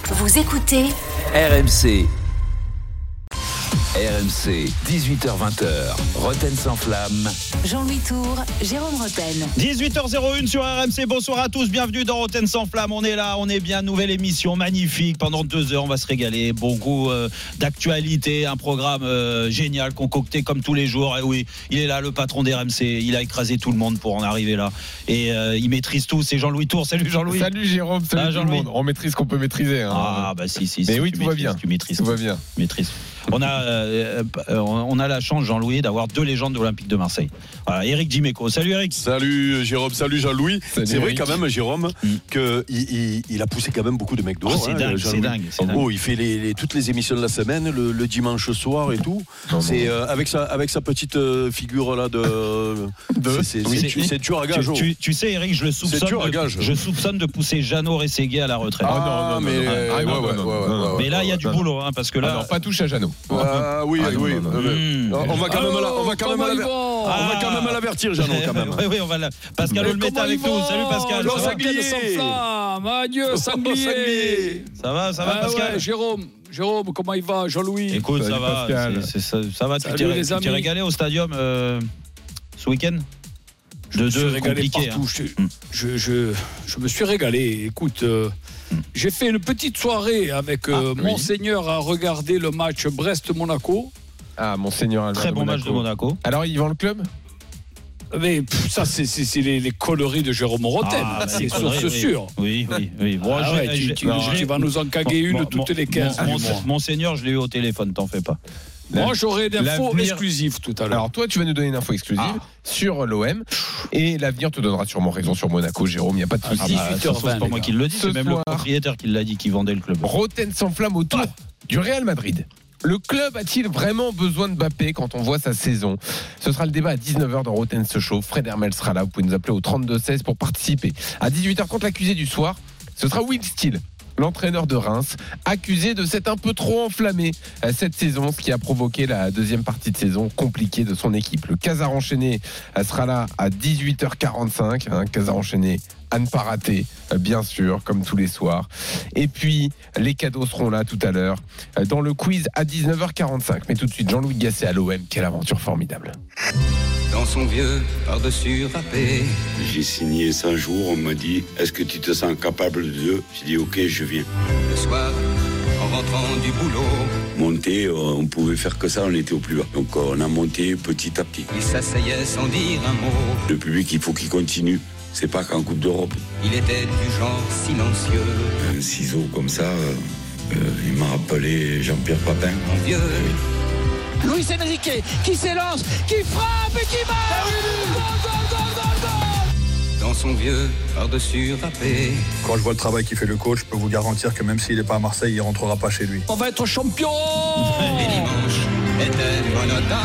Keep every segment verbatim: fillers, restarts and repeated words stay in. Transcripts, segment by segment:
Vous écoutez R M C. R M C, dix-huit heures vingt, Roten sans flamme. Jean-Louis Tour, Jérôme Roten. dix-huit heures zéro un sur R M C, bonsoir à tous, bienvenue dans Roten sans flamme. On est là, on est bien, nouvelle émission magnifique. Pendant deux heures, on va se régaler. Bon goût euh, d'actualité, un programme euh, génial, concocté comme tous les jours. Et oui, il est là, le patron d'R M C. Il a écrasé tout le monde pour en arriver là. Et euh, il maîtrise tout, c'est Jean-Louis Tour. Salut Jean-Louis. Salut Jérôme, salut ah, tout Jean-Louis. le monde. On maîtrise ce qu'on peut maîtriser. Hein. Ah bah si, si, si. Mais oui, tu tout va maîtrises, bien. Tu maîtrises. Tout va bien. Tu maîtrises. On a, euh, on a la chance, Jean-Louis, d'avoir deux légendes de l'Olympique de Marseille. Voilà, Éric Dimeco. Salut Éric. Salut Jérôme, salut Jean-Louis. Salut c'est vrai Eric. quand même, Jérôme, Mm. qu'il il, il a poussé quand même beaucoup de mecs dehors. Oh, c'est hein, dingue, Jean-Louis. c'est dingue, c'est dingue. Oh, il fait les, les, toutes les émissions de la semaine, le, le dimanche soir et tout. Non, c'est non. euh, avec, sa, avec sa petite euh, figure là de. De- c'est, c'est, Oui, c'est, c'est- c'est dur à Tu, gage. oh. tu, tu sais, Eric, je le soupçonne, dur à de, gage. je soupçonne de pousser Jeannot Rességuier à la retraite. Ah, non, non, mais non, non. euh, Ah, ouais, non, ouais, non, ouais, non, ouais, mais là, il y a ouais, du ouais. boulot, hein, parce que là. Ah non, pas touche à Jeannot. Ah, oui, Ah, non, oui. non, non. euh, Mmh. On va quand même, la- on va quand même, Comment la- ils vont on va quand même l'avertir, Jeannot, quand même. oui, oui, on va la... Pascal Mais Olmeta comment avec ils nous. vont Salut Pascal. Le Ça va, sanglier sans flamme. Adieu, sanglier. ça va, ça va Ah Pascal. ouais, Jérôme, Jérôme, comment il va, Jean-Louis? Écoute, ça Salut, va, Pascal. c'est- c'est- ça, ça va. Tu Salut, t'es, les tu t'es amis. régalé au stadium euh, ce week-end. Je me suis deux régalé compliqués, partout. hein. Je, je, je, je me suis régalé. Écoute, euh, j'ai fait une petite soirée avec euh, Ah, oui. Monseigneur à regarder le match Brest-Monaco. Ah, Monseigneur Albert Très de bon match de Monaco. Alors, il vend le club? Mais pff, ça, c'est, c'est, c'est les, les conneries de Jérôme Roten. Ah, bah, c'est les sûr, conneries, c'est oui. sûr. Oui, oui, oui. Bon, Ah je- ouais, je- tu, tu- non, tu je- vas nous encaguer une Mon- toutes mon- les quinze mon- du mois. Monseigneur, je l'ai eu au téléphone, t'en fais pas. Moi, j'aurai d'infos L'avenir- exclusives tout à l'heure. Alors, toi, tu vas nous donner une info exclusive Ah. sur l'O M. Et l'avenir te donnera sûrement raison sur Monaco, Jérôme. Il n'y a pas de Ah, souci. Ah bah, dix-huit heures vingt, c'est pas les moi gars. qui le dis, Ce c'est même soir. le propriétaire qui l'a dit, qui vendait le club. Roten s'enflamme autour du Real Madrid. Le club a-t-il vraiment besoin de Mbappé quand on voit sa saison? Ce sera le débat à dix-neuf heures dans Roten se chauffe. Fred Hermel sera là. Vous pouvez nous appeler au trente-deux seize pour participer. À dix-huit heures trente, l'accusé du soir, ce sera Will Steele, l'entraîneur de Reims, accusé de s'être un peu trop enflammé euh, cette saison, ce qui a provoqué la deuxième partie de saison compliquée de son équipe. Le Casar enchaîné euh, sera là à dix-huit heures quarante-cinq. Hein, Casar enchaîné à ne pas rater, euh, bien sûr, comme tous les soirs. Et puis, les cadeaux seront là tout à l'heure euh, dans le quiz à dix-neuf heures quarante-cinq. Mais tout de suite, Jean-Louis Gasset à l'O M. Quelle aventure formidable. Dans son vieux par-dessus râpé. J'ai signé cinq jours, on m'a dit « Est-ce que tu te sens capable de deux ?» J'ai dit « Ok, je viens Le soir, en rentrant du boulot, ». Monter, euh, on pouvait faire que ça, on était au plus bas. Donc euh, on a monté petit à petit. il s'asseyait sans dire un mot. Le public, il faut qu'il continue. C'est pas qu'en Coupe d'Europe. Il était du genre silencieux. Un ciseau comme ça, euh, euh, il m'a rappelé Jean-Pierre Papin. Mon vieux, Luis Enrique qui s'élance, qui frappe et qui marque. Goal, goal, goal, goal, goal. dans son vieux par-dessus râpé. Quand je vois le travail qu'il fait le coach, je peux vous garantir que même s'il n'est pas à Marseille, il ne rentrera pas chez lui. On va être champion. Les dimanches étaient monotone.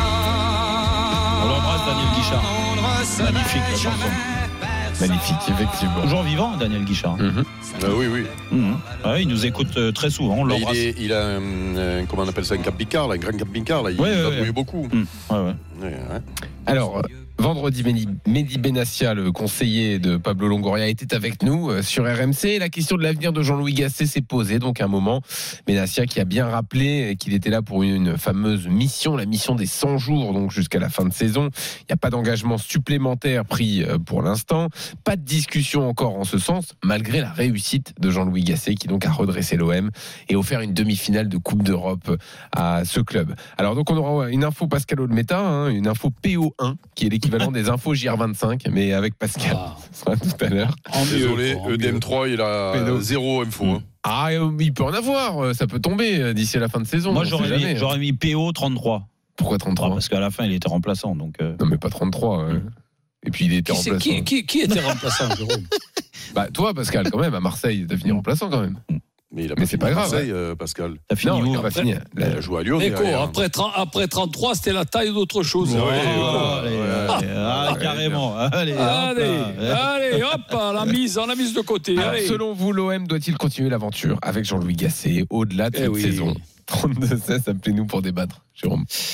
On l'embrasse, Daniel Guichard. Magnifique, la chanson. Magnifique, effectivement. Toujours vivant, Daniel Guichard. Mhm. Ah oui, oui. Mhm. Ouais, il nous écoute euh, très souvent, on Mais l'embrasse. il, est- il a un, un- comment on appelle ça, un camping-car, là, un grand camping-car. Là. Il Ouais, va ouais, bouger ouais. beaucoup. Mhm. Ouais, ouais. Ouais, ouais. Alors, euh, vendredi, Mehdi, Mehdi Benassia, le conseiller de Pablo Longoria, était avec nous euh, sur R M C. La question de l'avenir de Jean-Louis Gasset s'est posée. Donc, à un moment, Benassia qui a bien rappelé qu'il était là pour une fameuse mission, la mission des cent jours, donc jusqu'à la fin de saison. Il n'y a pas d'engagement supplémentaire pris euh, pour l'instant. Pas de discussion encore en ce sens, malgré la réussite de Jean-Louis Gasset, qui donc a redressé l'O M et offert une demi-finale de Coupe d'Europe à ce club. Alors, donc, on aura une info Pascal Olmeta, hein, une info P O un, qui est l'équivalent des infos J R vingt-cinq, mais avec Pascal. Ah. Ce sera tout à l'heure. En mieux, Désolé, quoi, en E D M mieux. trois, il a Pédo. zéro info. hein. Ah, euh, il peut en avoir, euh, ça peut tomber euh, d'ici à la fin de saison. Moi, on j'aurais sait mis, jamais. j'aurais mis P O trente-trois. Pourquoi Ah, trente-trois parce qu'à la fin, il était remplaçant. Donc, euh, Non, mais pas trente-trois. euh. Et puis il était Qui, c'est- remplaçant. qui, qui, qui était remplaçant, Jérôme? Bah, toi, Pascal, quand même, à Marseille, t'as fini remplaçant quand même. Mais, il a Mais pas c'est fini pas à grave, Marseille, euh, Pascal. t'as fini Non, où il a pas après- fini. Il a joué à Lyon. Écho, derrière. après, trente après trente-trois, c'était la taille d'autre chose. Ouais, Ouais, allez, ouais, allez, ah, ouais, carrément. Allez, hop Allez, là. allez, hop, la mise, on la mise de côté. Alors, Allez. selon vous, l'O M doit-il continuer l'aventure avec Jean-Louis Gasset au-delà de Eh cette oui. saison? trente-deux seize, appelez-nous pour débattre, Jérôme.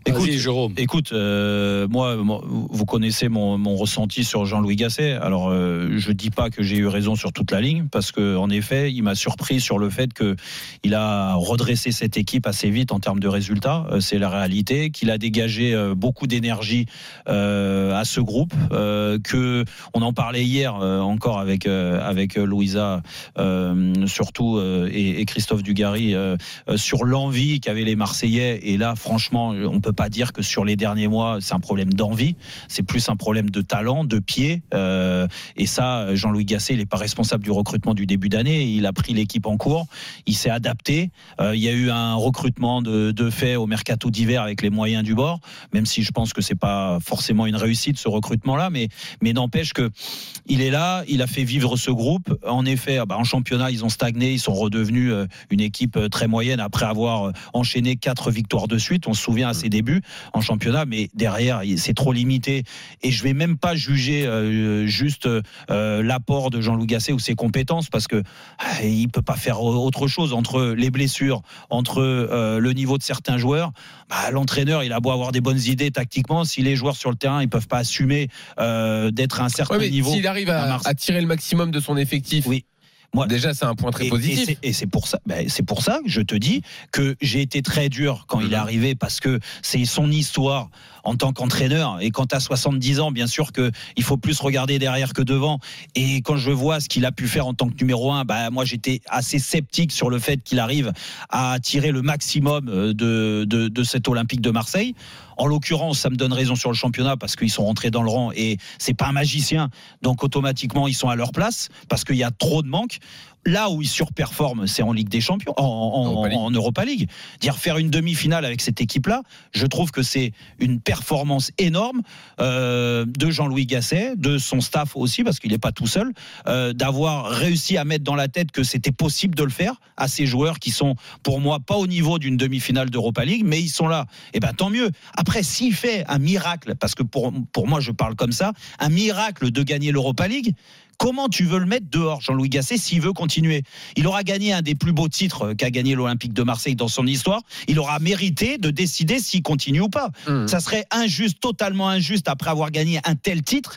Écoute, Vas-y, Jérôme. Écoute, euh, moi, moi, vous connaissez mon, mon ressenti sur Jean-Louis Gasset. Alors, euh, je dis pas que j'ai eu raison sur toute la ligne, parce que en effet, il m'a surpris sur le fait que il a redressé cette équipe assez vite en termes de résultats. Euh, c'est la réalité. Qu'il a dégagé euh, beaucoup d'énergie euh, à ce groupe. Euh, que on en parlait hier euh, encore avec euh, avec Louisa, euh, surtout euh, et, et Christophe Dugarry euh, euh, sur l'envie qu'avaient les Marseillais. Et là, franchement, on peut pas dire que sur les derniers mois c'est un problème d'envie, c'est plus un problème de talent, de pied, euh, et ça Jean-Louis Gasset il n'est pas responsable du recrutement du début d'année, il a pris l'équipe en cours, il s'est adapté, euh, il y a eu un recrutement de, de fait au mercato d'hiver avec les moyens du bord, même si je pense que c'est pas forcément une réussite ce recrutement là, mais, mais n'empêche que il est là, il a fait vivre ce groupe. En effet, bah en championnat ils ont stagné, ils sont redevenus une équipe très moyenne après avoir enchaîné quatre victoires de suite, on se souvient à ses débuts en championnat, mais derrière c'est trop limité, et je vais même pas juger euh, juste euh, l'apport de Jean-Louis Gasset ou ses compétences, parce que euh, il peut pas faire autre chose entre les blessures, entre euh, le niveau de certains joueurs. Bah, l'entraîneur il a beau avoir des bonnes idées tactiquement, si les joueurs sur le terrain ils peuvent pas assumer euh, d'être à un certain ouais, niveau, s'il arrive à, à tirer le maximum de son effectif, oui. Moi, déjà, c'est un point très et, positif. Et c'est, et c'est pour ça, ben, c'est pour ça que je te dis que j'ai été très dur quand mmh. il est arrivé, parce que c'est son histoire en tant qu'entraîneur. Et quand tu as soixante-dix ans, bien sûr qu'il faut plus regarder derrière que devant. Et quand je vois ce qu'il a pu faire en tant que numéro un, bah, moi j'étais assez sceptique sur le fait qu'il arrive à tirer le maximum de, de, de cet Olympique de Marseille. En l'occurrence, ça me donne raison sur le championnat, parce qu'ils sont rentrés dans le rang et c'est pas un magicien. Donc automatiquement, ils sont à leur place parce qu'il y a trop de manques. Là où ils surperforment, c'est en Ligue des Champions, en, en, Europa, League. en Europa League. Dire faire une demi-finale avec cette équipe-là, je trouve que c'est une performance énorme euh, de Jean-Louis Gasset, de son staff aussi, parce qu'il n'est pas tout seul, euh, d'avoir réussi à mettre dans la tête que c'était possible de le faire à ces joueurs qui sont, pour moi, pas au niveau d'une demi-finale d'Europa League, mais ils sont là. Et ben tant mieux. Après, s'il fait un miracle, parce que pour, pour moi, je parle comme ça, un miracle de gagner l'Europa League, comment tu veux le mettre dehors, Jean-Louis Gasset, s'il veut continuer? Il aura gagné un des plus beaux titres qu'a gagné l'Olympique de Marseille dans son histoire. Il aura mérité de décider s'il continue ou pas. Mmh. Ça serait injuste, totalement injuste, après avoir gagné un tel titre,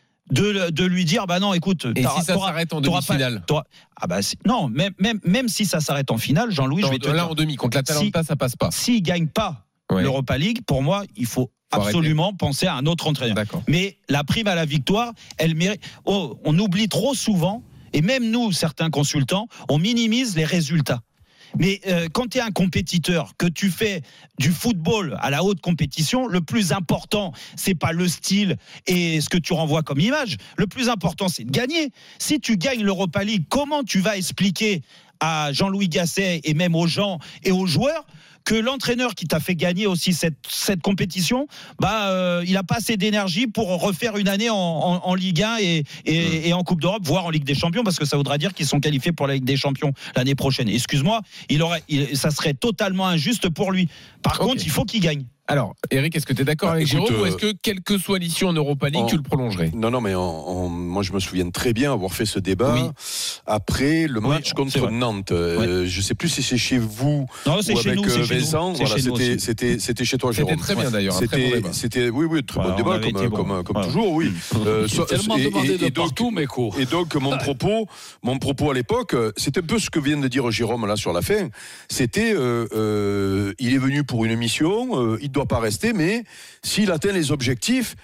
de, de lui dire bah non, écoute, et si ça s'arrête en demi-finale, ah bah non, même, même, même si ça s'arrête en finale, Jean-Louis, non, je vais te là dire, en demi contre l'Atalanta, si, ça passe pas. S'il gagne pas ouais. l'Europa League, pour moi, il faut absolument arrêter. Penser à un autre entraîneur. D'accord. Mais la prime à la victoire, elle mérite. Oh, on oublie trop souvent, et même nous, certains consultants, on minimise les résultats. Mais euh, quand tu es un compétiteur, que tu fais du football à la haute compétition, le plus important, c'est pas le style et ce que tu renvoies comme image. Le plus important, c'est de gagner. Si tu gagnes l'Europa League, comment tu vas expliquer à Jean-Louis Gasset et même aux gens et aux joueurs que l'entraîneur qui t'a fait gagner aussi cette, cette compétition, bah, euh, il n'a pas assez d'énergie pour refaire une année en, en, en Ligue un et, et, mmh. et en Coupe d'Europe, voire en Ligue des Champions, parce que ça voudra dire qu'ils sont qualifiés pour la Ligue des Champions l'année prochaine. Excuse-moi, il aurait, il, ça serait totalement injuste pour lui. Par okay. contre, il faut qu'il gagne. Alors, Eric, est-ce que tu es d'accord bah, avec écoute, Jérôme, ou est-ce que, quelle que soit l'issue en Europa League, en, tu le prolongerais? Non, non, mais en, en, moi, je me souviens très bien avoir fait ce débat oui. après le match oui, contre Nantes. Euh, oui. Je ne sais plus si c'est chez vous non, c'est ou chez avec nous, c'est Vincent. chez voilà, chez c'était, c'était, c'était chez toi, Jérôme. C'était très bien d'ailleurs. C'était, un très bon c'était, oui, oui, très voilà, bon débat, comme, bon. comme, comme voilà. toujours, oui. euh, so, tellement et, demandé et, de et partout, donc, mais quoi. Et donc, mon propos, mon propos à l'époque, c'est un peu ce que vient de dire Jérôme là sur la fin. C'était, euh, euh, il est venu pour une mission, euh, il ne doit pas rester, mais s'il atteint les objectifs,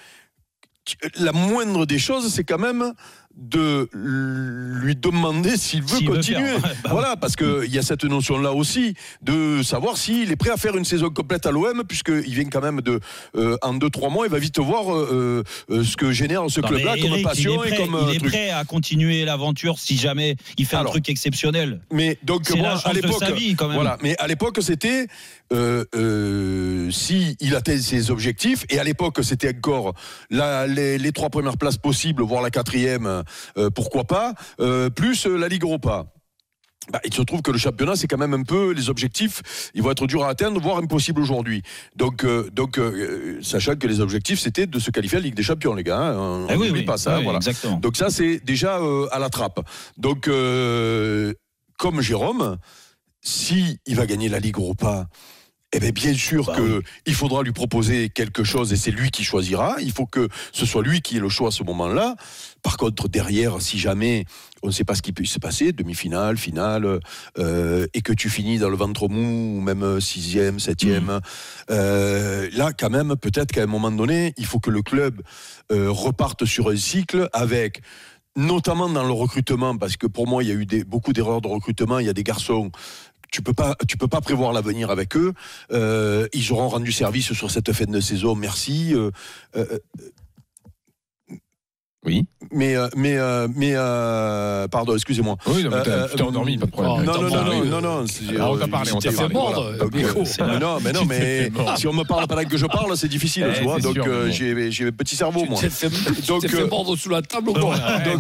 la moindre des choses, c'est quand même de lui demander s'il veut s'il continuer. Veut bah voilà, parce qu'il y a cette notion-là aussi de savoir s'il est prêt à faire une saison complète à l'O M, puisqu'il vient quand même de, euh, en deux trois mois, il va vite voir euh, euh, ce que génère ce non, club-là comme Eric, passion prêt, et comme il est truc. prêt à continuer l'aventure si jamais il fait Alors, un truc exceptionnel. Mais donc c'est moi, la chance à l'époque, de sa vie, quand même. Voilà, mais à l'époque c'était euh, euh, si il atteint ses objectifs, et à l'époque c'était encore la, les, les trois premières places possibles, voire la quatrième. Euh, pourquoi pas, euh, plus euh, la Ligue Europa. Bah, il se trouve que le championnat, c'est quand même un peu les objectifs, ils vont être durs à atteindre, voire impossibles aujourd'hui. Donc, euh, donc euh, sachant que les objectifs, c'était de se qualifier à la Ligue des Champions, les gars. Hein, on eh n'oublie oui, pas oui, ça. Oui, voilà. Exactement. Donc ça, c'est déjà euh, à la trappe. Donc, euh, comme Jérôme, si il va gagner la Ligue Europa, Eh bien, bien sûr bah, qu'il oui. faudra lui proposer quelque chose et c'est lui qui choisira. Il faut que ce soit lui qui ait le choix à ce moment-là. Par contre, derrière, si jamais on ne sait pas ce qui peut se passer, demi-finale, finale, euh, et que tu finis dans le ventre mou, ou même sixième, septième, mmh. euh, là, quand même, peut-être qu'à un moment donné, il faut que le club euh, reparte sur un cycle avec, notamment dans le recrutement, parce que pour moi, il y a eu des, beaucoup d'erreurs de recrutement. Il y a des garçons. Tu peux pas, tu peux pas prévoir l'avenir avec eux. Euh, ils auront rendu service sur cette fin de saison. Merci. Euh, euh, oui. Mais, mais, mais, euh, pardon, excusez-moi. Oui, non, mais tu t'es endormi, pas de problème. Non, non, non, non, non, non. Ah, on t'a parlé, on t'a parlé. Voilà. Non, mais non, mais si on me parle pendant que je parle, c'est difficile, tu vois. Donc, j'ai, j'ai un petit cerveau, moi. Tu t'es fait mordre sous la table ou quoi?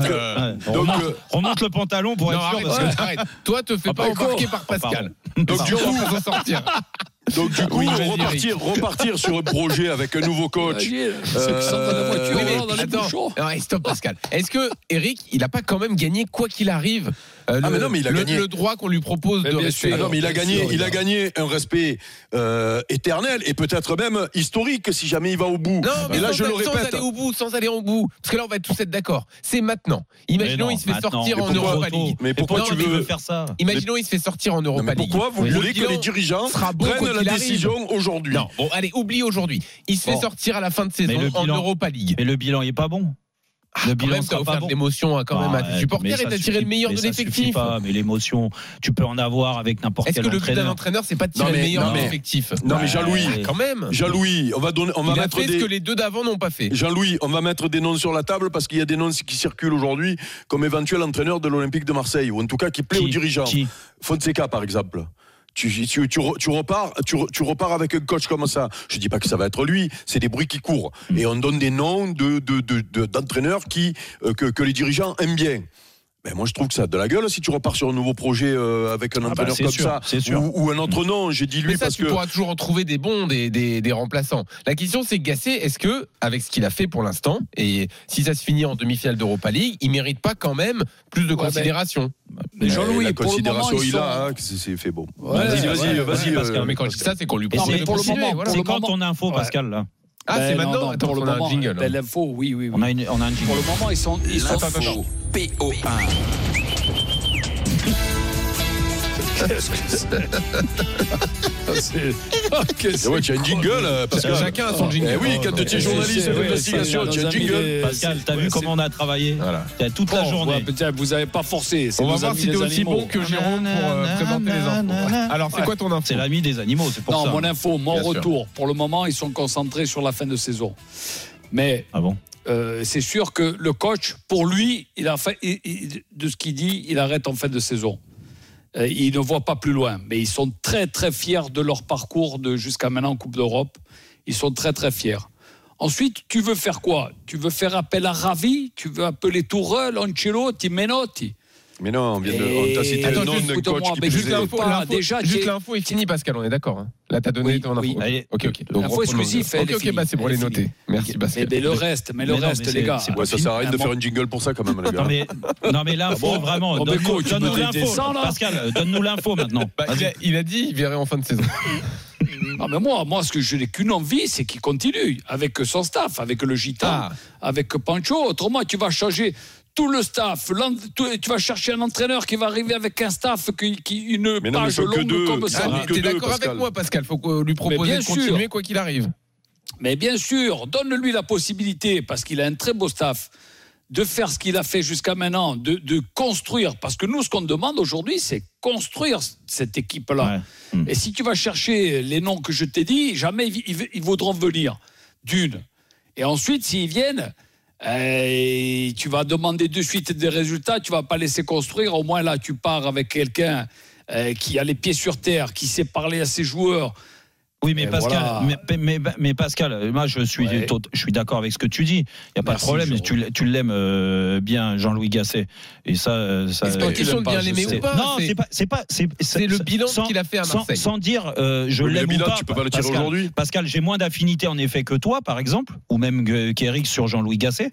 Donc, remonte le pantalon pour être sûr. Arrête, arrête. Toi, te fais pas embarquer par Pascal. Donc, du coup, on va sortir. Donc du coup, oui, repartir, repartir sur un projet avec un nouveau coach. C'est que ça va la voiture, oui, mais, dans les bouchons. Alors, stop Pascal. Est-ce que Eric, il n'a pas quand même gagné quoi qu'il arrive euh, ah le, mais non, mais il a le, gagné le droit qu'on lui propose mais de rester. Ah non, mais il a gagné, sûr, il a gagné un respect euh, éternel et peut-être même historique si jamais il va au bout. Non, mais et là, sans, je le sans répète, aller au bout, sans aller au bout, parce que là, on va tous être d'accord. C'est maintenant. Imaginons, non, il se fait maintenant. sortir Mais en Europa League. Mais pourquoi non, tu mais veux faire ça? Imaginons, il se fait sortir en Europa League. Pourquoi vous oui. voulez que les dirigeants prennent la décision aujourd'hui? Non, bon, allez, oublie aujourd'hui. Il se fait bon. sortir à la fin de saison en Europa League. Mais le bilan n'est pas bon. Le bilan sera pas bon. L'émotion quand même à tes supporters et d'attirer le meilleur de l'effectif. Pas, mais l'émotion, tu peux en avoir avec n'importe quel entraîneur. Est-ce que le but d'un entraîneur, c'est pas de tirer le meilleur de l'effectif? Non, mais Jean-Louis, quand même. Jean-Louis, on va donner, on va Il a mettre fait des. ce que les deux d'avant n'ont pas fait. Jean-Louis, on va mettre des noms sur la table parce qu'il y a des noms qui circulent aujourd'hui comme éventuel entraîneur de l'Olympique de Marseille ou en tout cas qui plaît aux dirigeants. Fonseca, par exemple. Tu, tu, tu, tu, repars, tu, tu repars avec un coach comme ça. Je dis pas que ça va être lui, c'est des bruits qui courent. Et on donne des noms de, de, de, de, d'entraîneurs qui, euh, que, que les dirigeants aiment bien. Ben moi je trouve que ça a de la gueule si tu repars sur un nouveau projet euh, avec un entraîneur ah bah, comme sûr, ça c'est sûr. Ou, ou un autre nom. J'ai dit lui mais ça, parce tu que pourras toujours en trouver des bons, des, des, des remplaçants. La question c'est Gasset, est-ce que avec ce qu'il a fait pour l'instant et si ça se finit en demi-finale d'Europa League, il mérite pas quand même plus de ouais, considération? Mais Jean-Louis, la pour considération le moment, il sont... a, hein, c'est, c'est fait bon. Ouais, vas-y, vas-y, ouais, vas-y. Ouais, Pascal, euh, mais quand je dis ça, c'est qu'on lui propose de pour le moment. Voilà. C'est quand ton info, Pascal là? Ah, ben c'est maintenant. Non, non, attends, pour le on a moment, un jingle. Ben, l'info, oui, oui, oui. On a, une, on a un jingle. Pour le moment, ils sont, ils sont faux. P O un. Qu'est-ce que c'est? c'est... Ouais, tu as un jingle, Pascal. Chacun a son jingle. Eh oui, quand tu es journaliste d'investigation, tu as un jingle. Pascal, t'as vu comment on a travaillé voilà. Toute la journée. Vous n'avez pas forcé. On va voir si t'es aussi bon que Jérôme pour présenter les infos. Alors, c'est quoi ton info? C'est l'ami des animaux, c'est pour ça. Non, mon info, mon retour. Pour le moment, ils sont concentrés sur la fin de saison. Mais ah bon euh, c'est sûr que le coach, pour lui, il a fait, il, il, de ce qu'il dit, il arrête en fin de saison. Euh, il ne voit pas plus loin. Mais ils sont très, très fiers de leur parcours de jusqu'à maintenant en Coupe d'Europe. Ils sont très, très fiers. Ensuite, tu veux faire quoi? Tu veux faire appel à Ravi? Tu veux appeler Tourelle, Ancelotti, Menotti? Mais non, on vient de, on t'a cité le nom d'un coach qui juste faisait... l'info, l'info, déjà, juste l'info est finie, Pascal, on est d'accord. Hein. Là, t'as donné oui, ton info. Oui. Allez, ok, ok. Donc, l'info exclusive, elle ok, est ok, finie. bah c'est pour les noter. Merci, Pascal. Mais, mais le reste, mais le mais reste, non, mais les gars. Ouais, ça sert à rien de faire une jingle pour ça, quand même, les gars. Non, mais, non, mais l'info, bon, vraiment. Donne-nous, donne-nous l'info. Ça, Pascal, donne-nous l'info maintenant. Bah, il, a, il a dit, il verrait en fin de saison. Ah mais moi, moi, ce que je n'ai qu'une envie, c'est qu'il continue avec son staff, avec le Gitan, ah. avec Pancho. Autrement, tu vas changer tout le staff. Tu vas chercher un entraîneur qui va arriver avec un staff qui, qui une mais non, page longue deux. comme ça. Ah, t'es d'accord avec moi, Pascal? Faut lui proposer de continuer sûr. Quoi qu'il arrive. Mais bien sûr, donne-lui la possibilité, parce qu'il a un très beau staff, de faire ce qu'il a fait jusqu'à maintenant, de, de construire. Parce que nous, ce qu'on demande aujourd'hui, c'est construire cette équipe-là. Ouais. Mmh. Et si tu vas chercher les noms que je t'ai dit, jamais ils, ils, ils voudront venir. D'une. Et ensuite, s'ils viennent, euh, tu vas demander de suite des résultats, tu ne vas pas laisser construire. Au moins, là, tu pars avec quelqu'un euh, qui a les pieds sur terre, qui sait parler à ses joueurs. Oui, mais et Pascal, voilà. mais, mais, mais Pascal, moi je suis, ouais. je suis d'accord avec ce que tu dis. Il n'y a pas Merci, de problème. Tu, tu l'aimes euh, bien, Jean-Louis Gasset. Et ça, ça. Est-ce pas une question de bien l'aimer ou pas? Non, c'est, c'est pas, c'est pas, c'est, c'est, c'est le bilan sans, qu'il a fait à Marseille. Sans, sans dire, euh, je oui, l'aime le bilan, ou pas. Tu peux pas le tirer Pascal, aujourd'hui. Pascal, j'ai moins d'affinité en effet que toi, par exemple, ou même qu'Éric sur Jean-Louis Gasset.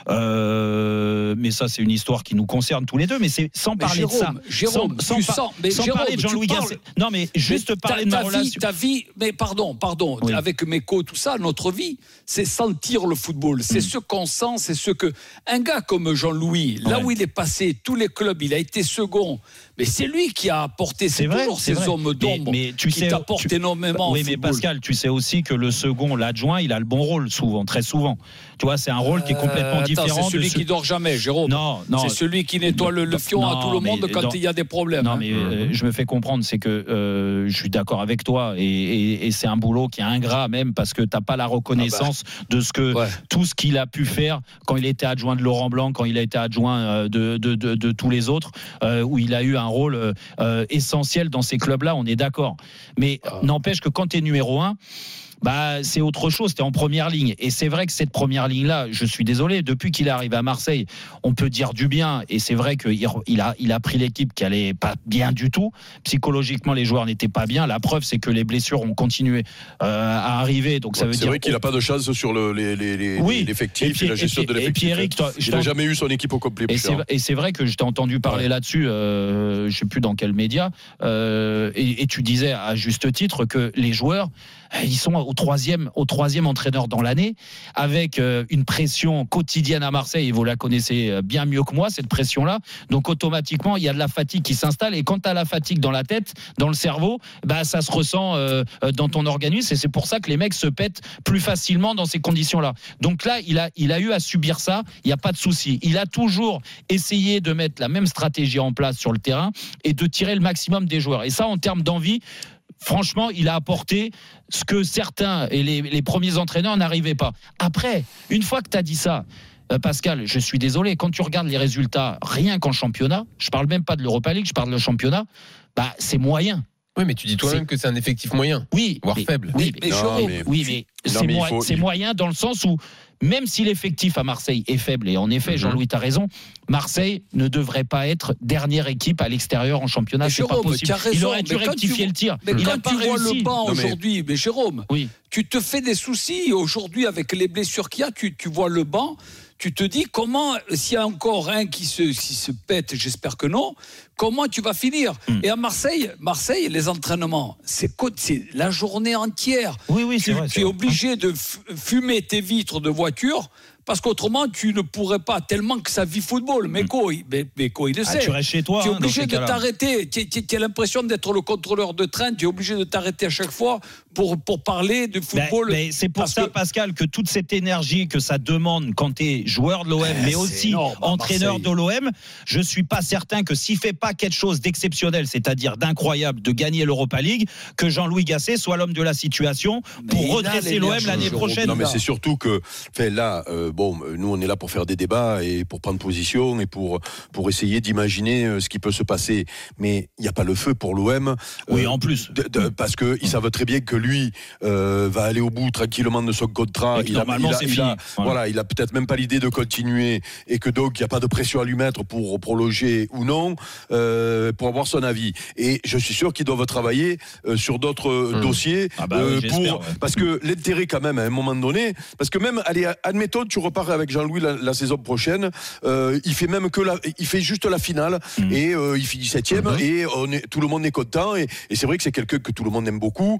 Euh, mais ça, c'est une histoire qui nous concerne tous les deux. Mais c'est sans Mais parler Jérôme, de ça. Jérôme, sans, tu sans, sens, mais sans Jérôme, parler de Jean-Louis tu parles- Gasset. Non, mais juste Mais parler ta, de ma ta relation. Vie, ta vie, mais pardon, pardon, Oui. avec Meko, tout ça, notre vie, c'est sentir le football. C'est Mm. ce qu'on sent, c'est ce que. Un gars comme Jean-Louis, là Ouais. où il est passé, tous les clubs, il a été second. Mais c'est lui qui a apporté, c'est C'est vrai, toujours c'est ces vrai. hommes d'ombre Mais- mais tu qui sais, t'apportent tu- énormément. Oui, au mais football. Pascal, tu sais aussi que le second, l'adjoint, il a le bon rôle souvent, très souvent. Tu vois, c'est un rôle qui est complètement Euh, attends, différent. c'est celui de ce- qui dort jamais, Jérôme. Non, non. C'est celui qui nettoie le, le fion à Non, tout le monde mais quand dans- il y a des problèmes. Non, hein. mais euh, je me fais comprendre, c'est que euh, je suis d'accord avec toi et, et- et c'est un boulot qui est ingrat même parce que t'as pas la reconnaissance de ce que Ouais. tout ce qu'il a pu faire quand il était adjoint de Laurent Blanc, quand il a été adjoint euh, de, de, de, de tous les autres, euh, où il a eu un rôle euh, euh, essentiel dans ces clubs-là. On est d'accord, mais Ah. n'empêche que quand tu es numéro un. Bah, c'est autre chose, tu es en première ligne. Et c'est vrai que cette première ligne-là, je suis désolé, depuis qu'il est arrivé à Marseille, on peut dire du bien. Et c'est vrai qu'il il a, il a pris l'équipe qui allait pas bien du tout. Psychologiquement, les joueurs n'étaient pas bien. La preuve, c'est que les blessures ont continué euh, à arriver. Donc ça veut C'est dire vrai qu'il n'a pas de chance sur le, les, les, les, Oui. l'effectif Et et, puis- la gestion et puis- de l'effectif. et puis Eric, toi, je il n'a t'en- jamais eu son équipe au complet. Et c'est, Bouchard. et c'est vrai que je t'ai entendu parler Ouais. là-dessus, euh, je sais plus dans quel média, euh, et, et tu disais à juste titre que les joueurs, ils sont au troisième, au troisième entraîneur dans l'année, avec euh, une pression quotidienne à Marseille, et vous la connaissez bien mieux que moi, cette pression-là. Donc automatiquement, il y a de la fatigue qui s'installe, et quand tu as la fatigue dans la tête, dans le cerveau, bah, ça se ressent euh, dans ton organisme, et c'est pour ça que les mecs se pètent plus facilement dans ces conditions-là. Donc là, il a, il a eu à subir ça, il n'y a pas de souci. Il a toujours essayé de mettre la même stratégie en place sur le terrain et de tirer le maximum des joueurs. Et ça, en termes d'envie, franchement, il a apporté ce que certains et les, les premiers entraîneurs n'arrivaient pas. Après, une fois que tu as dit ça, euh, Pascal, je suis désolé, quand tu regardes les résultats, rien qu'en championnat, je parle même pas de l'Europa League, je parle de championnat, bah, c'est moyen. Oui, mais tu dis toi-même que c'est un effectif moyen, Oui, voire mais, faible. Oui, mais, Non, Jérôme, mais- oui, mais Non, c'est, mais il moi- faut- c'est il- moyen dans le sens où, même si l'effectif à Marseille est faible, et en effet, Mhm. Jean-Louis, tu as raison, Marseille ne devrait pas être dernière équipe à l'extérieur en championnat. Mais C'est pas Jérôme, possible. tu as raison, Il aurait dû mais quand rectifier tu- le tir. Mais il quand a pas tu vois réussi. le banc Non, mais- aujourd'hui, mais Jérôme, Oui. tu te fais des soucis. Aujourd'hui, avec les blessures qu'il y a, tu, tu vois le banc, tu te dis comment, s'il y a encore un qui se, qui se pète, j'espère que non, comment tu vas finir Mm. Et à Marseille, Marseille, les entraînements, c'est, co- c'est la journée entière. Oui, oui, c'est Tu, vrai. tu c'est es vrai. obligé de f- fumer tes vitres de voiture parce qu'autrement, tu ne pourrais pas, tellement que ça vit football. Meko, il, mais- Meko, il le Ah, sait. tu restes chez toi. Tu es hein, dans obligé ces de cas-là. t'arrêter. Tu, tu- tu as l'impression d'être le contrôleur de train. Tu es obligé de t'arrêter à chaque fois pour, pour parler de Ben, football. ben, c'est pour Parce ça, que- Pascal, que toute cette énergie que ça demande quand tu es joueur de l'O M, mais c'est aussi énorme, à entraîneur Marseille. de l'O M, je suis pas certain que s'il fait pas quelque chose d'exceptionnel, c'est-à-dire d'incroyable, de gagner l'Europa League, que Jean-Louis Gasset soit l'homme de la situation pour Mais il a redresser l'O M l'énergie, l'année Jérôme. prochaine. Non, mais c'est surtout que, enfin, là, euh, bon, nous, on est là pour faire des débats et pour prendre position et pour, pour essayer d'imaginer euh, ce qui peut se passer. Mais il n'y a pas le feu pour l'O M. Oui, euh, en plus. de- de- parce qu'ils savent très bien que lui euh, va aller au bout tranquillement de son contrat. Et que Il a, normalement, il a- c'est il fini. a- Voilà. voilà, il a peut-être même pas l'idée de continuer et que donc il n'y a pas de pression à lui mettre pour prolonger ou non, euh, pour avoir son avis. Et je suis sûr qu'ils doivent travailler euh, sur d'autres euh, Mmh. dossiers Ah bah oui, euh, j'espère, pour ouais. parce que l'intérêt quand même à un moment donné, parce que même allez, admettons tu repars avec Jean-Louis la, la saison prochaine, euh, il fait même que la, il fait juste la finale Mmh. et euh, il finit septième Mmh. et on est, tout le monde est content et, et c'est vrai que c'est quelqu'un que tout le monde aime beaucoup.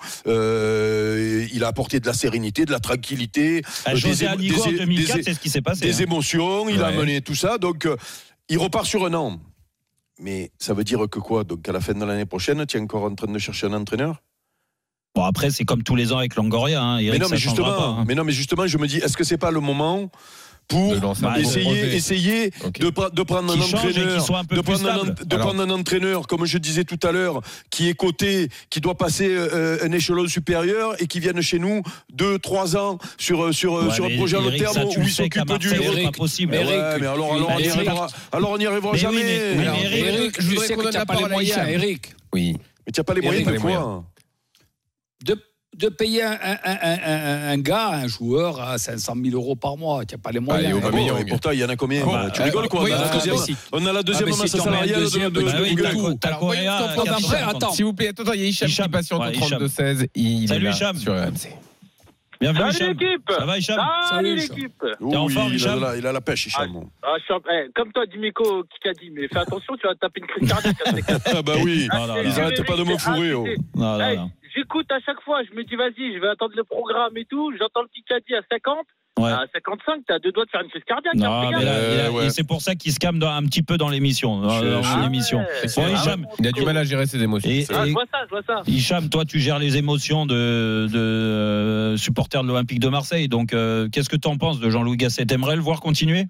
Euh, il a apporté de la sérénité, de la tranquillité, À euh, José émo- Aligo en des- deux mille quatre, des- c'est ce qui s'est passé. des hein. émotions, il a Ouais. amené tout ça, donc euh, il repart sur un an. Mais ça veut dire que quoi? Donc à la fin de l'année prochaine, tu es encore en train de chercher un entraîneur? Bon, après, c'est comme tous les ans avec Longoria. Hein. Eric, mais non, ça mais changera justement, pas, hein. mais non, mais justement, je me dis, est-ce que c'est pas le moment pour De lancer un Bah, nouveau essayer, projet. essayer Ok. de, pra- de prendre un Qui change et entraîneur, qui soit un peu de, plus prendre un, stable. de Alors. prendre un entraîneur, comme je disais tout à l'heure, qui est coté, qui doit passer euh, un échelon supérieur et qui vienne chez nous deux, trois ans sur sur Ouais, sur un mais projet à long Eric, terme ça, tu où le il sais qu'à s'occupe du. Marseille, c'est Eric, pas possible. Mais Eric, ouais, mais alors, alors, on n'y Eric, arrivera, alors on n'y arrivera Mais jamais. oui, mais- mais Alors, Eric, Eric, je je voudrais sais qu'on que donne tu n'as la pas les parole à moyens, Hicham. Eric. Oui. Mais tu n'as pas les Eric, moyens de pas les quoi? De, de payer un, un, un, un, un gars, un joueur à cinq cent mille euros par mois. Tu n'as pas les moyens. Allez, Ah bon, Aubameyang. et pourtant, il y en a combien? Bon, Bah, Tu euh, rigoles quoi? oui, On a la ah, deuxième- mais si- On a la deuxième Ah, mais si masse t'en mets un salariale de- deuxième, de- bah de oui, Google. tout. T'as Alors, Correa voyons ce qu'on à prend quatre cent après. cinquante. Attends. S'il vous plaît, attends, il y a Hicham Hicham, qui patiente ouais, au Hicham. trente-deux seize. Il Salut, est là Hicham. sur R M C. Bienvenue, Salut Hicham. l'équipe. Ça va, Hicham? Salut l'équipe. T'es en forme, il, a Hicham? la, il a la pêche, Hicham. Ah, je suis en- eh, comme toi, Dimeco, qui t'a dit, mais fais attention, tu vas te taper une crise cardiaque. Ah bah oui, Non, non, ils non. n'arrêtent pas de me fourrer. Oh. Non, non, Hey, non. J'écoute à chaque fois, je me dis, vas-y, je vais attendre le programme et tout. J'entends le petit caddie à cinquante. Ouais. À cinquante-cinq, t'as deux doigts de faire une crise cardiaque. Non, hein, mais fais là, gaffe. il a- Euh, ouais. et c'est pour ça qu'il se calme dans- un petit peu dans l'émission. Dans, Je- dans je- l'émission. Ah Bon, ouais. Hicham, Il a du mal à gérer ses émotions. et, Ah, et- je vois ça, je vois ça. Hicham, toi, tu gères les émotions de, de euh, supporter de l'Olympique de Marseille. Donc, euh, qu'est-ce que tu en penses de Jean-Louis Gasset? T'aimerais le voir continuer?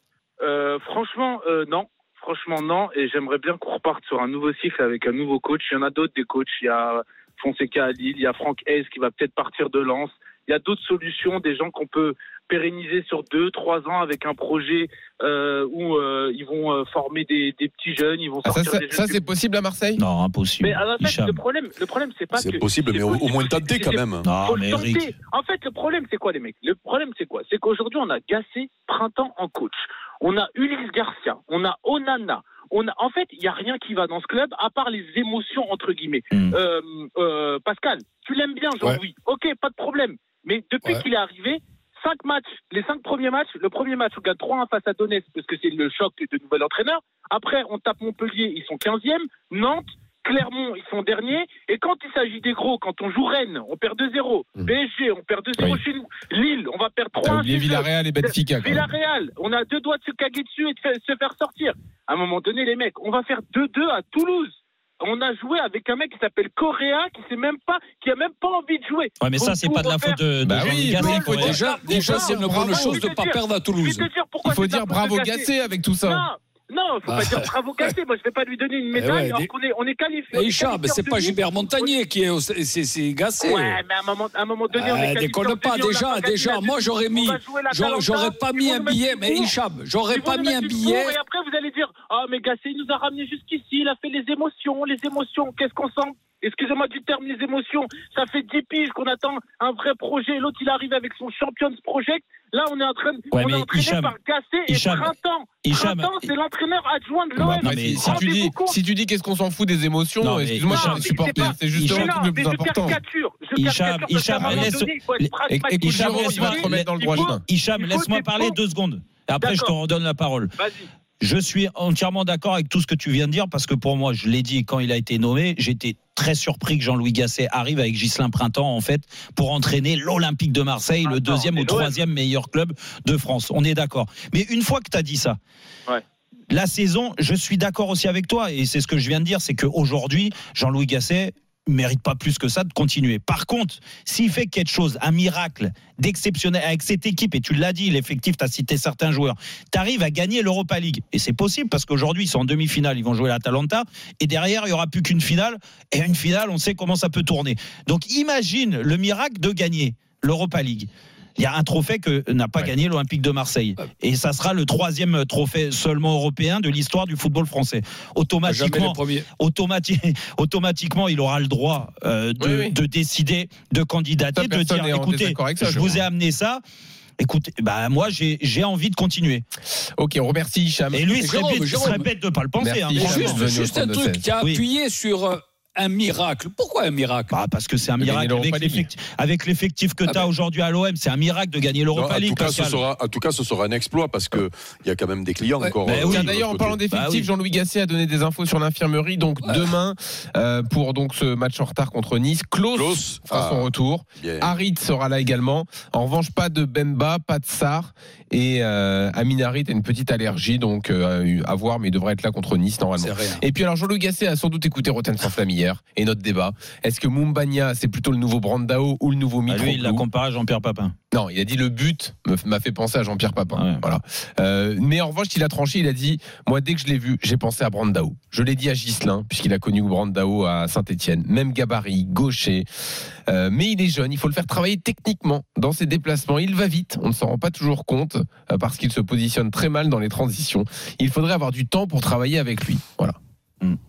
Euh, franchement, euh, non. Franchement, non. Et j'aimerais bien qu'on reparte sur un nouveau cycle avec un nouveau coach. Il y en a d'autres des coachs. Il y a Fonseca à Lille. Il y a Franck Hayes qui va peut-être partir de Lens. Il y a d'autres solutions, des gens qu'on peut pérenniser sur deux, trois ans avec un projet euh, où euh, ils vont euh, former des, des petits jeunes. Ils vont Ah, ça, sortir ça, des jeunes. ça, c'est possible à Marseille? Non, impossible. Mais en fait, Hicham. le problème, le problème, c'est pas C'est que possible, mais c'est au, au possible, moins c'est- tenter quand c'est- même. Non, Faut le mais tenter. Eric. En fait, le problème, c'est quoi, les mecs? Le problème, c'est quoi? C'est qu'aujourd'hui, on a Gassé, Printemps en coach. On a Ulysse Garcia, on a Onana. On a, en fait, il n'y a rien qui va dans ce club à part les émotions, entre guillemets. Mm. Euh, euh, Pascal, tu l'aimes bien, Jean-Louis. Ok, pas de problème. Mais depuis Ouais. qu'il est arrivé, cinq matchs, les cinq premiers matchs, le premier match, on gagne trois un face à Donetsk parce que c'est le choc de nouvel entraîneur. Après, on tape Montpellier, ils sont quinzième. Nantes, Clermont, ils sont derniers. Et quand il s'agit des gros, quand on joue Rennes, on perd deux zéro. Mm. P S G, on perd deux zéro Oui. chez nous. Lille, on va perdre T'as trois un. oublié chez eux. Villarreal et Benfica. quand même. Villarreal, on a deux doigts de se caguer dessus et de fa- se faire sortir. À un moment donné, les mecs, on va faire deux deux à Toulouse. On a joué avec un mec qui s'appelle Correa, qui sait même pas, qui a même pas envie de jouer. Ouais, mais ça, Donc, c'est tout pas de la refaire- faute de, de Bah Jean-Louis oui, Gasset. mais il faut faut dire. Déjà, déjà c'est une bravo. bonne chose de ne pas perdre à Toulouse. Je vais te dire pourquoi Il faut c'est dire pas bravo faute de Gasset avec tout ça. Non, non, faut pas Ah. dire bravo Gasset. Moi, je vais pas lui donner une médaille ouais, alors des- qu'on est, on est qualifié. on Mais est Hicham, qualifié c'est en pas demi. Gilbert Montagnier qui est au- c'est c'est Gasset. Ouais, mais à un moment, à un moment donné, on est Ah, qualifié déconne en pas, demi, on déjà, l'a pas déjà, gagné. moi j'aurais On mis, va jouer la j'aurais, Talenta, j'aurais pas ils mis vont un nous mettre billet, une mais cour. Hicham, j'aurais Ils vont pas nous mis mettre un une billet. cour, Et après, vous allez dire, ah, mais Gasset, il nous a ramené jusqu'ici, il a fait les émotions, les émotions, qu'est-ce qu'on sent? Excusez-moi du terme, les émotions. Ça fait dix piges qu'on attend un vrai projet. L'autre, il arrive avec son Champions Project. Là, on est en train de, Ouais, on mais est entraîné Hicham, par Gasset et Hicham, Printemps. Hicham, Printemps, c'est l'entraîneur adjoint de Bah, l'O M. après, mais si, si tu dis, Rendez-vous compte. si tu dis qu'est-ce qu'on s'en fout des émotions, Non, mais excuse-moi, Hicham, je suis c'est supporter, pas- c'est justement Mais le non, truc le mais plus je important. caricature. Je Hicham, caricature parce Hicham, qu'à un moment laisse- donné, il faut être Écoute, pragmatique. Écoute, Hicham, Jérôme, il va laisse-moi- te remettre dans le il droit faut- chemin. Hicham, Il faut laisse-moi qu'il parler faut- deux secondes. Et après, je te D'accord. redonne la parole. Vas-y. Je suis entièrement d'accord avec tout ce que tu viens de dire parce que pour moi, je l'ai dit quand il a été nommé, j'étais très surpris que Jean-Louis Gasset arrive avec Ghislain Printemps en fait pour entraîner l'Olympique de Marseille, le Attends, deuxième mais ou l'O M. troisième meilleur club de France. On est d'accord. Mais une fois que tu as dit ça, Ouais. la saison, je suis d'accord aussi avec toi et c'est ce que je viens de dire, c'est qu'aujourd'hui, Jean-Louis Gasset ne mérite pas plus que ça de continuer. Par contre, s'il fait quelque chose, un miracle d'exceptionnel avec cette équipe, et tu l'as dit, l'effectif, tu as cité certains joueurs, tu arrives à gagner l'Europa League. Et c'est possible parce qu'aujourd'hui, ils sont en demi-finale, ils vont jouer la Talenta, et derrière, il n'y aura plus qu'une finale, et une finale, on sait comment ça peut tourner. Donc imagine le miracle de gagner l'Europa League. Il y a un trophée que n'a pas Ouais. gagné l'Olympique de Marseille. Et ça sera le troisième trophée seulement européen de l'histoire du football français. Jamais le Automatiquement, premier. automati- automatiquement, il aura le droit euh, de, Oui, oui. de décider, de candidater, Ça, de personne dire n'est en écoutez, désaccord avec ça, je Jérôme. vous ai amené ça. Écoutez, bah, moi, j'ai, j'ai envie de continuer. Ok, on remercie Hicham. Et lui, il se Jérôme, répète, il se Jérôme. répète de ne pas le penser. Merci, hein, Et Hicham. franchement. juste, Venu au juste un trente-deux truc seize. qui a Oui. appuyé sur euh, un miracle. Pourquoi un miracle? Bah, parce que c'est un De gagner miracle. l'Europa Avec League. l'effectif, avec l'effectif que Ah tu as ben. aujourd'hui à l'O M, c'est un miracle de gagner Non, l'Europa en, League. tout cas, ce Pascal. sera, en tout cas, ce sera un exploit parce qu'il y a quand même des clients Ouais. encore. Ben euh, oui. de Tiens, l'autre d'ailleurs, en côté. parlant d'effectifs, Bah oui. Jean-Louis Gasset a donné des infos sur l'infirmerie. Donc demain, euh, pour donc ce match en retard contre Nice, Klaus, Klaus, fera ah, son retour. bien. Harit sera là également. En revanche, pas de Bemba, pas de Sarr. Et euh, Amin Harit a une petite allergie, donc euh, à voir, mais il devrait être là contre Nice normalement. C'est rien. Et puis alors Jean-Louis Gasset a sans doute écouté Rotten sans flamme hier et notre débat. Est-ce que Moumbagna c'est plutôt le nouveau Brandao ou le nouveau Ah, Mitroglou? lui, il l'a comparé à Jean-Pierre Papin. Non, il a dit le but me- m'a fait penser à Jean-Pierre Papin. Ouais. Voilà. Euh, mais en revanche, il a tranché, il a dit moi dès que je l'ai vu, j'ai pensé à Brandao. Je l'ai dit à Ghislain puisqu'il a connu Brandao à Saint-Étienne, même gabarit, gaucher. Euh, mais il est jeune, il faut le faire travailler techniquement dans ses déplacements. Il va vite, on ne s'en rend pas toujours compte euh, parce qu'il se positionne très mal dans les transitions. Il faudrait avoir du temps pour travailler avec lui. Voilà.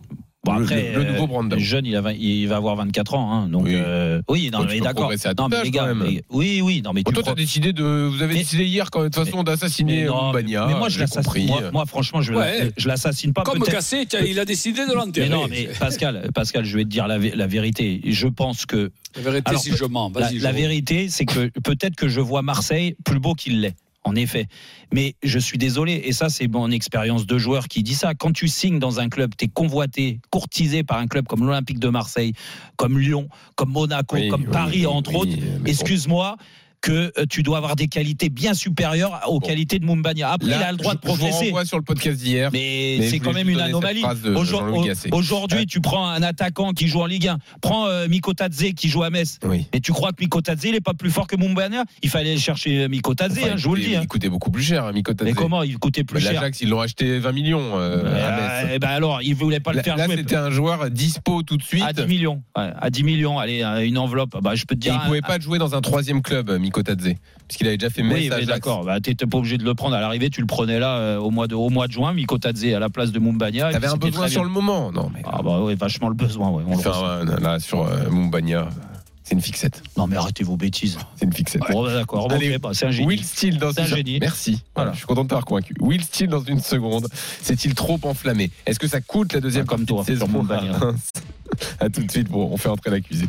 Bon, après, le, le nouveau Brandao. Le jeune, il, a, il va avoir vingt-quatre ans. Hein, donc, oui, euh, oui non, bon, mais d'accord. Non, mais les gars, mais, oui, oui. Non, mais bon, tu toi, tu as décidé de. Vous avez mais, décidé hier, quand, de toute façon, d'assassiner Moumbagna. Mais moi, je l'assassine. Moi, moi, franchement, je, ouais. je l'assassine pas. Comme Cassé, il a décidé de l'enterrer. Mais non, mais Pascal, Pascal, je vais te dire la, la vérité. Je pense que. La vérité, alors, si je mens. Vas-y, la, la vérité, c'est que peut-être que je vois Marseille plus beau qu'il l'est. En effet. Mais je suis désolé, et ça, c'est mon expérience de joueur qui dit ça. Quand tu signes dans un club, tu es convoité, courtisé par un club comme l'Olympique de Marseille, comme Lyon, comme Monaco, oui, comme oui, Paris, entre oui, autres. Excuse-moi. Bon. Que tu dois avoir des qualités bien supérieures aux bon. qualités de Moumbagna. Après, là, il a le droit je, de progresser. Je vous renvoie sur le podcast d'hier. Mais, mais c'est quand même une anomalie. Aujourd'hui, aujourd'hui ouais. tu prends un attaquant qui joue en Ligue un. Prends euh, Mikotadze qui joue à Metz. Oui. Et tu crois que Mikotadze, il n'est pas plus fort que Moumbagna? Il fallait aller chercher Mikotadze, enfin, hein, je vous le dis. Il hein. coûtait beaucoup plus cher, Mikotadze. Mais comment il coûtait plus cher? L'Ajax, ils l'ont acheté vingt millions euh, euh, à Metz. Et ben alors, ils ne voulaient pas le faire là, jouer. Là, c'était un joueur dispo tout de suite. À dix millions. Ouais, à dix millions, allez, une enveloppe. Bah, je peux te dire. Et il ne pouvait pas jouer dans un troisième club, Mikotadze. Puisqu'il avait déjà fait Metz. Oui, d'accord. Bah, tu n'étais pas obligé de le prendre à l'arrivée. Tu le prenais là euh, au, mois de, au mois de juin, Mikotadze à la place de Moumbagna. Tu avais un besoin sur le moment, non mais... Ah bah oui, vachement le besoin. Ouais, on enfin, le là, sur euh, Moumbagna, c'est une fixette. Non mais arrêtez vos bêtises. C'est une fixette. Bon, bah, d'accord. Bon, okay, bah, c'est un génie. Will Steele dans c'est un génie. Merci. Voilà. Je suis content de t'avoir convaincu. Will Steele dans une seconde. C'est-il trop enflammé? Est-ce que ça coûte la deuxième comme toi, de saison Moumbagna? À tout de suite. Bon, on fait entrer l'accusé.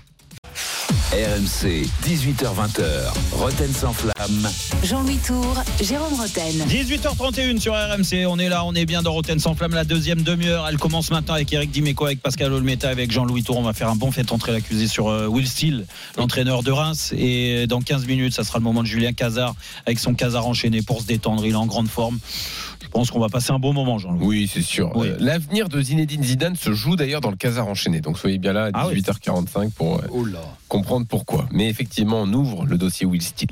R M C, dix-huit heures vingt, Rotten sans flamme. Jean-Louis Tour, Jérôme Rotten. dix-huit heures trente et une sur R M C. On est là, on est bien dans Rotten sans flamme. La deuxième demi-heure, elle commence maintenant avec Eric Dimeco, avec Pascal Olmeta, avec Jean-Louis Tour. On va faire un bon fait entrer l'accusé sur euh, Will Steele, l'entraîneur de Reims. Et dans quinze minutes, ça sera le moment de Julien Cazard avec son Cazard enchaîné pour se détendre. Il est en grande forme. Je pense qu'on va passer un bon moment, Jean-Louis. Oui, c'est sûr. Oui. Euh, l'avenir de Zinedine Zidane se joue d'ailleurs dans le Cazard enchaîné. Donc soyez bien là à dix-huit heures quarante-cinq pour euh, oh là. comprendre pourquoi. Mais effectivement, on ouvre le dossier Will Steele.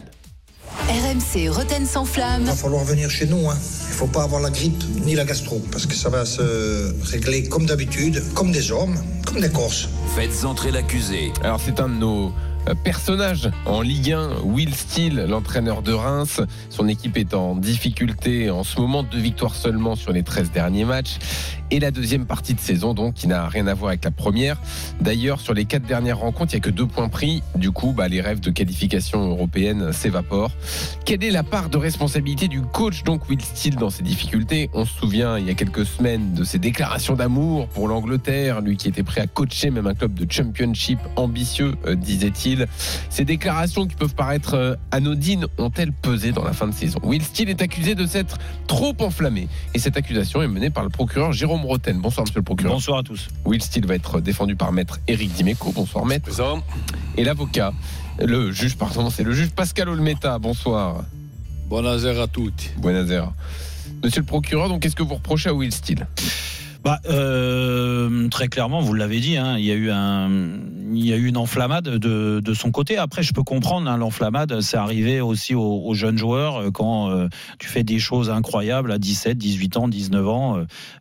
R M C Rotten sans flamme. Il va falloir venir chez nous. Hein. Il ne faut pas avoir la grippe ni la gastro. Parce que ça va se régler comme d'habitude, comme des hommes, comme des Corses. Faites entrer l'accusé. Alors c'est un de nos personnage en Ligue un, Will Steele, l'entraîneur de Reims. Son équipe est en difficulté en ce moment, deux victoires seulement sur les treize derniers matchs. Et la deuxième partie de saison, donc, qui n'a rien à voir avec la première. D'ailleurs, sur les quatre dernières rencontres, il n'y a que deux points pris. Du coup, bah, les rêves de qualification européenne s'évaporent. Quelle est la part de responsabilité du coach, donc, Will Steele, dans ces difficultés? On se souvient, il y a quelques semaines, de ses déclarations d'amour pour l'Angleterre. Lui qui était prêt à coacher même un club de championship ambitieux, euh, disait-il. Ces déclarations qui peuvent paraître euh, anodines ont-elles pesé dans la fin de saison? Will Steele est accusé de s'être trop enflammé. Et cette accusation est menée par le procureur Jérôme Rotten. Bonsoir, monsieur le procureur. Bonsoir à tous. Will Steele va être défendu par maître Eric Dimeco. Bonsoir, maître. Bonsoir. Et l'avocat, le juge, pardon, c'est le juge Pascal Olmeta. Bonsoir. Buonasera a tutti. Buonasera. Monsieur le procureur, donc, qu'est-ce que vous reprochez à Will Steele? Bah, euh, très clairement, vous l'avez dit, hein, il y a eu un, il y a eu une enflammade de, de son côté. Après, je peux comprendre, hein, l'enflammade, c'est arrivé aussi aux, aux jeunes joueurs quand euh, tu fais des choses incroyables à dix-sept, dix-huit ans, dix-neuf ans,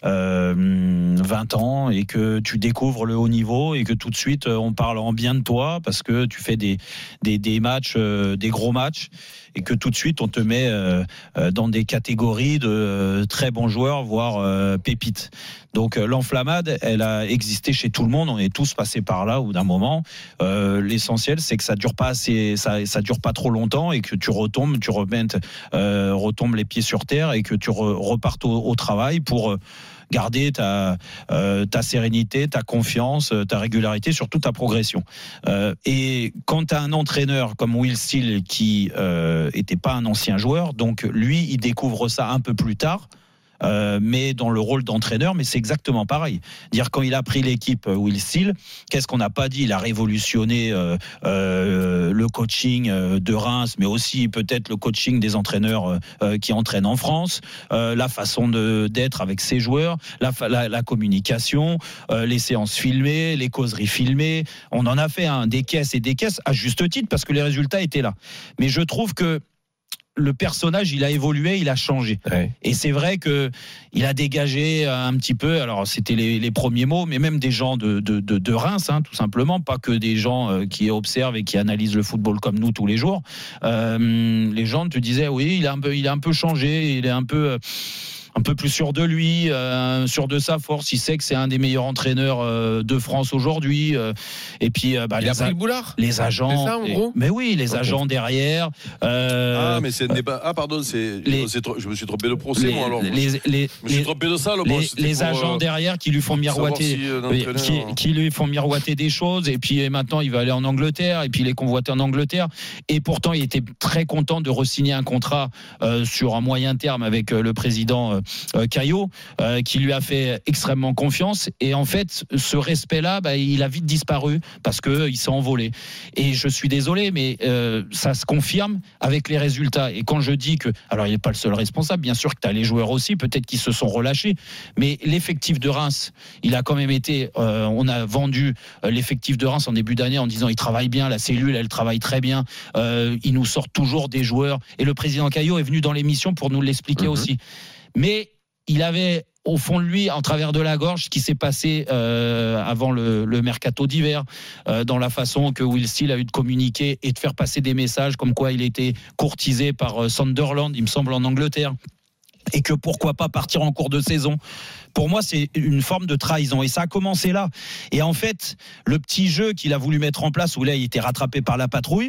euh, vingt ans, et que tu découvres le haut niveau et que tout de suite on parle en bien de toi parce que tu fais des, des, des matchs, euh, des gros matchs. Et que tout de suite on te met euh, dans des catégories de euh, très bons joueurs, voire euh, pépites. Donc euh, l'enflammade, elle a existé chez tout le monde. On est tous passés par là au bout d'un moment. Euh, l'essentiel, c'est que ça dure pas assez, ça, ça dure pas trop longtemps et que tu retombes, tu remettes, euh, retombes les pieds sur terre et que tu re, repartes au, au travail pour euh, garder ta, euh, ta sérénité, ta confiance, ta régularité, surtout ta progression. Euh, et quand tu as un entraîneur comme Will Steele qui euh, était pas un ancien joueur, donc lui, il découvre ça un peu plus tard, Euh, mais dans le rôle d'entraîneur, mais c'est exactement pareil. Dire quand il a pris l'équipe Will Steele, qu'est-ce qu'on n'a pas dit? Il a révolutionné euh, euh, le coaching de Reims, mais aussi peut-être le coaching des entraîneurs euh, qui entraînent en France, euh, la façon de, d'être avec ses joueurs, la, la, la communication, euh, les séances filmées, les causeries filmées. On en a fait hein, des caisses et des caisses à juste titre parce que les résultats étaient là. Mais je trouve que le personnage, il a évolué, il a changé. Ouais. Et c'est vrai que il a dégagé un petit peu. Alors, c'était les, les premiers mots, mais même des gens de, de, de, de Reims, hein, tout simplement, pas que des gens qui observent et qui analysent le football comme nous tous les jours. Euh, les gens te disaient, oui, il a un peu, il a un peu changé, il est un peu. un peu plus sûr de lui, euh, sûr de sa force. Il sait que c'est un des meilleurs entraîneurs euh, de France aujourd'hui. Euh, et puis, euh, bah, il les a pris le boulard. Les agents. C'est ça, en et, gros. mais oui, les okay. agents derrière. Euh, ah, mais c'est un débat. Ah, pardon, c'est. Les, je me suis trompé de procès, les, moi alors. Les, les, je me suis trompé de ça, le Les, boss, les pour, agents euh, derrière qui lui font miroiter, si, euh, qui, qui lui font miroiter des choses. Et puis maintenant, il va aller en Angleterre. Et puis il est convoité en Angleterre. Et pourtant, il était très content de re-signer un contrat euh, sur un moyen terme avec euh, le président euh, Caillot, euh, qui lui a fait extrêmement confiance. Et en fait, ce respect-là, bah, il a vite disparu parce que euh, il s'est envolé. Et je suis désolé, mais euh, ça se confirme avec les résultats. Et quand je dis que, alors il n'est pas le seul responsable, bien sûr que tu as les joueurs aussi, peut-être qu'ils se sont relâchés, mais l'effectif de Reims, il a quand même été, euh, on a vendu euh, l'effectif de Reims en début d'année en disant il travaille bien, la cellule elle travaille très bien, euh, il nous sort toujours des joueurs, et le président Caillot est venu dans l'émission pour nous l'expliquer mmh. aussi. Mais il avait au fond de lui, en travers de la gorge, ce qui s'est passé euh, avant le, le mercato d'hiver, euh, dans la façon que Will Steele a eu de communiquer et de faire passer des messages comme quoi il était courtisé par euh, Sunderland, il me semble, en Angleterre, et que pourquoi pas partir en cours de saison. Pour moi, c'est une forme de trahison. Et ça a commencé là. Et en fait, le petit jeu qu'il a voulu mettre en place, où là, il était rattrapé par la patrouille,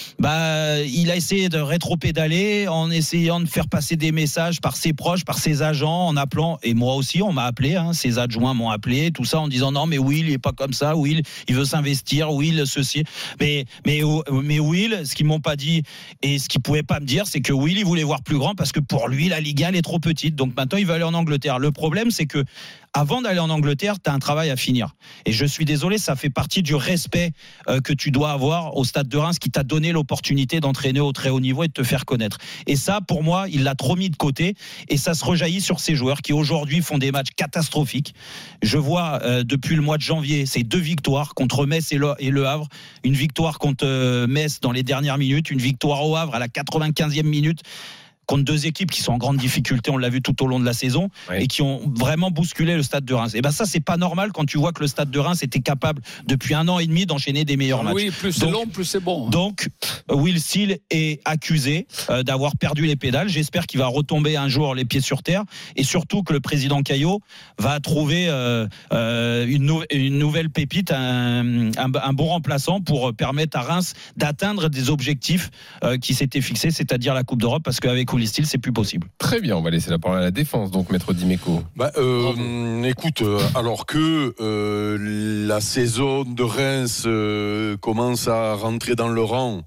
bah, il a essayé de rétro-pédaler en essayant de faire passer des messages par ses proches, par ses agents, en appelant, et moi aussi, on m'a appelé, hein, ses adjoints m'ont appelé, tout ça, en disant non, mais Will, il est pas comme ça, Will, il veut s'investir, Will, ceci. Mais, mais, mais Will, ce qu'ils m'ont pas dit, et ce qu'ils pouvaient pas me dire, c'est que Will, il voulait voir plus grand parce que pour lui, la Ligue un, elle est trop petite. Donc maintenant, il va aller en Angleterre. Le problème, c'est que que avant d'aller en Angleterre, tu as un travail à finir. Et je suis désolé, ça fait partie du respect euh, que tu dois avoir au Stade de Reims qui t'a donné l'opportunité d'entraîner au très haut niveau et de te faire connaître. Et ça, pour moi, il l'a trop mis de côté et ça se rejaillit sur ces joueurs qui aujourd'hui font des matchs catastrophiques. Je vois euh, depuis le mois de janvier, ces deux victoires contre Metz et le, et le Havre, une victoire contre euh, Metz dans les dernières minutes, une victoire au Havre à la quatre-vingt-quinzième minute, contre deux équipes qui sont en grande difficulté, on l'a vu tout au long de la saison, oui. et qui ont vraiment bousculé le Stade de Reims. Et ben ça, c'est pas normal quand tu vois que le Stade de Reims était capable depuis un an et demi d'enchaîner des meilleurs matchs. Oui, plus c'est long, plus c'est bon. Donc, Will Steele est accusé euh, d'avoir perdu les pédales. J'espère qu'il va retomber un jour les pieds sur terre, et surtout que le président Caillot va trouver euh, euh, une, nou- une nouvelle pépite, un, un, un bon remplaçant pour permettre à Reims d'atteindre des objectifs euh, qui s'étaient fixés, c'est-à-dire la Coupe d'Europe, parce qu'avec Will Steele, c'est plus possible. Très bien, on va laisser la parole à la défense, donc Maître Dimeco. Bah, euh, écoute, euh, alors que euh, la saison de Reims euh, commence à rentrer dans le rang,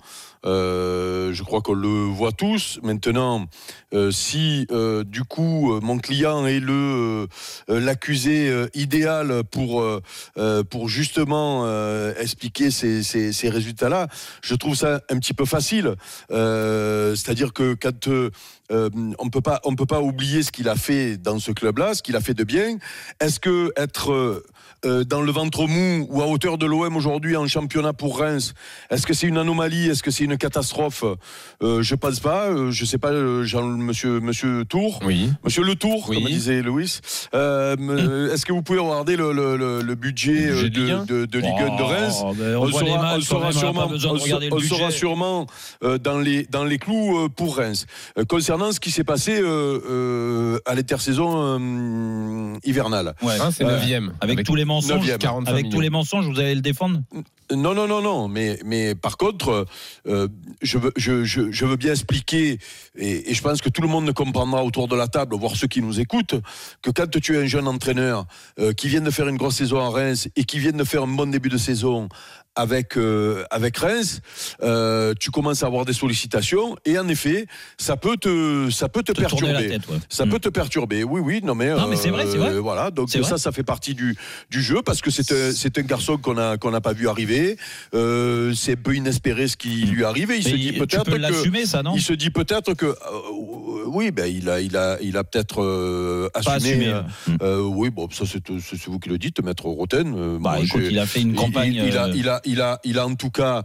Euh, je crois qu'on le voit tous. Maintenant, euh, si euh, du coup euh, mon client est le euh, l'accusé euh, idéal pour euh, pour justement euh, expliquer ces, ces, ces résultats-là, je trouve ça un petit peu facile. Euh, c'est-à-dire que quand euh, on peut pas on peut pas oublier ce qu'il a fait dans ce club-là, ce qu'il a fait de bien. Est-ce que être euh, dans le ventre mou ou à hauteur de l'O M aujourd'hui en championnat pour Reims, est-ce que c'est une anomalie, est-ce que c'est une catastrophe? euh, Je pense pas. Euh, je sais pas, Jean, Monsieur Monsieur Tour, oui. Monsieur Le Tour, oui. comme disait Louis. Euh, mmh. Est-ce que vous pouvez regarder le, le, le, le budget, le budget de, de, de, de Ligue un oh, de Reims? ben on, on sera, on sera sûrement, on sera sûrement euh, dans les dans les clous euh, pour Reims. Euh, concernant ce qui s'est passé euh, euh, à l'intersaison euh, hivernale. Ouais. Hein, c'est neuvième. Euh, avec, avec tous les mensonges, avec millions. tous les mensonges, vous allez le défendre? Non, non, non, non. Mais, mais par contre, euh, je, veux, je, je, je veux bien expliquer, et, et je pense que tout le monde comprendra autour de la table, voire ceux qui nous écoutent, que quand tu es un jeune entraîneur euh, qui vient de faire une grosse saison à Reims et qui vient de faire un bon début de saison avec euh, avec Reims, euh, tu commences à avoir des sollicitations et en effet, ça peut te ça peut te, te perturber. Tête, ouais. Ça mmh. peut te perturber. Oui, oui, non mais, non, mais c'est vrai, c'est vrai. Euh, voilà, donc c'est ça, vrai. ça fait partie du du jeu parce que c'est un, c'est un garçon qu'on a qu'on n'a pas vu arriver. Euh, c'est un peu inespéré ce qui lui arrive. Et il mais se dit il, peut-être peux l'assumer, que ça, non il se dit peut-être que euh, oui, ben il a il a il a peut-être euh, assumé. assumé euh, ouais. euh, oui, bon, ça c'est, c'est, c'est vous qui le dites, Maître Roten. Euh, bah, moi, écoute, j'ai, il a fait une campagne. Il, il, a, il a il a il a en tout cas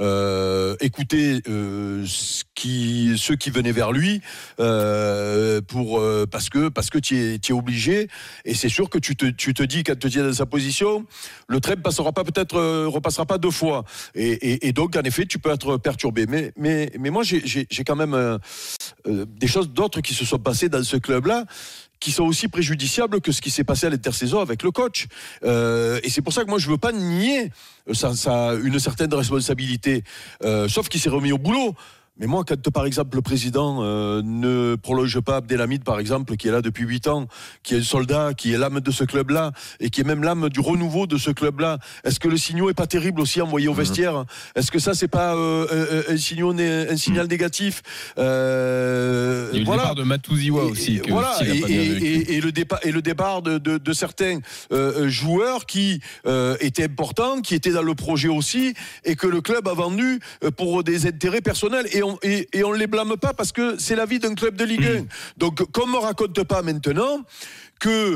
euh, écouté euh, ce qui ceux qui venaient vers lui euh, pour euh, parce que parce que tu es tu es obligé et c'est sûr que tu te tu te dis quand tu es dans sa position, le train passera pas peut-être euh, repassera pas deux fois et, et, et donc en effet tu peux être perturbé mais mais mais moi j'ai j'ai, j'ai quand même euh, euh, des choses d'autres qui se sont passées dans ce club là qui sont aussi préjudiciables que ce qui s'est passé à l'intersaison avec le coach. Euh, et c'est pour ça que moi je veux pas nier ça, ça une certaine responsabilité, euh, sauf qu'il s'est remis au boulot. Mais moi, quand par exemple le président euh, ne prolonge pas Abdelhamid, par exemple, qui est là depuis huit ans, qui est un soldat, qui est l'âme de ce club-là, et qui est même l'âme du renouveau de ce club-là, est-ce que le signal est pas terrible aussi envoyé au vestiaire ? Est-ce que ça, c'est pas euh, un, un, signal, un signal négatif ? euh, Il y a eu voilà. le départ de Matouziwa aussi. Que Voilà, aussi et, pas bien et, vécu. et, et le départ et le départ de, de, de certains euh, joueurs qui euh, étaient importants, qui étaient dans le projet aussi, et que le club a vendu pour des intérêts personnels. Et on, et, et on les blâme pas parce que c'est la vie d'un club de Ligue un. Donc, qu'on me raconte pas maintenant que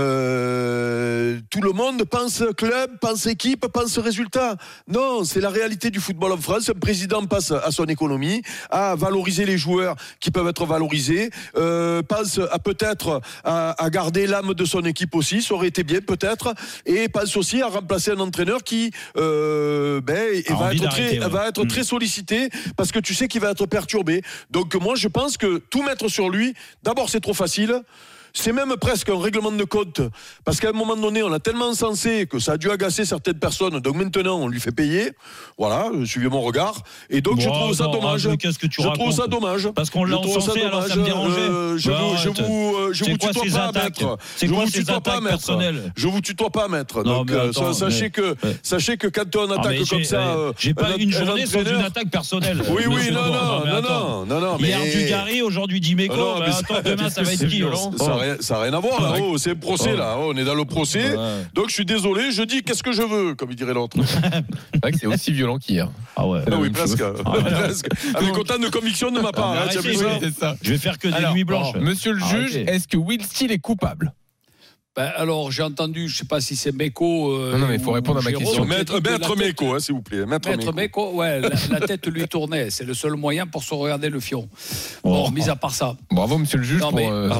Euh, tout le monde pense club, pense équipe, pense résultat. Non, c'est la réalité du football en France. Un président passe à son économie, à valoriser les joueurs qui peuvent être valorisés, euh, pense à peut-être à, à garder l'âme de son équipe aussi, ça aurait été bien peut-être, et pense aussi à remplacer un entraîneur qui euh, ben, va être, très, ouais. va être mmh. très sollicité parce que tu sais qu'il va être perturbé. Donc moi je pense que tout mettre sur lui, d'abord c'est trop facile. C'est même presque un règlement de compte parce qu'à un moment donné on a tellement encensé que ça a dû agacer certaines personnes, donc maintenant on lui fait payer, voilà, suivez mon regard, et donc bon, je trouve non, ça dommage. Ah, qu'est-ce que tu je racontes ? trouve ça dommage parce qu'on l'a encensé, alors ça me dérangeait. Euh, je, vous, je vous euh, je vous tutoie pas, maître. C'est quoi ces attaques personnelles ? Je vous tutoie pas, maître. Non, donc attends, sachez mais... que sachez que quand on attaque comme ça, j'ai pas une journée sans une attaque personnelle. Oui oui non non non non non. Hier Dugarry, aujourd'hui Dimeco. Attends, demain ça va être qui ? Ça n'a rien à voir. Oh, c'est un procès oh. là, oh, on est dans le procès. Ouais. Donc je suis désolé, je dis qu'est-ce que je veux, comme il dirait l'autre. C'est vrai que c'est aussi violent qu'hier. Ah ouais. Ah oui, presque. Ah, presque. Avec autant de conviction de ma part. Ah, hein, arrêtez, oui, c'est ça. Je vais faire que des alors, nuits blanches. Alors, monsieur le juge, arrêtez. Est-ce que Will Steele est coupable ? Ben alors, j'ai entendu, je ne sais pas si c'est Meko. Euh, non, non, mais il faut répondre à ma question. Maître, maître Meko, hein, s'il vous plaît. Maître, maître Meko, ouais, la, la tête lui tournait. C'est le seul moyen pour se regarder le fion. Bon, oh. mis à part ça. Bravo, monsieur le juge. Non, pour, mais, euh...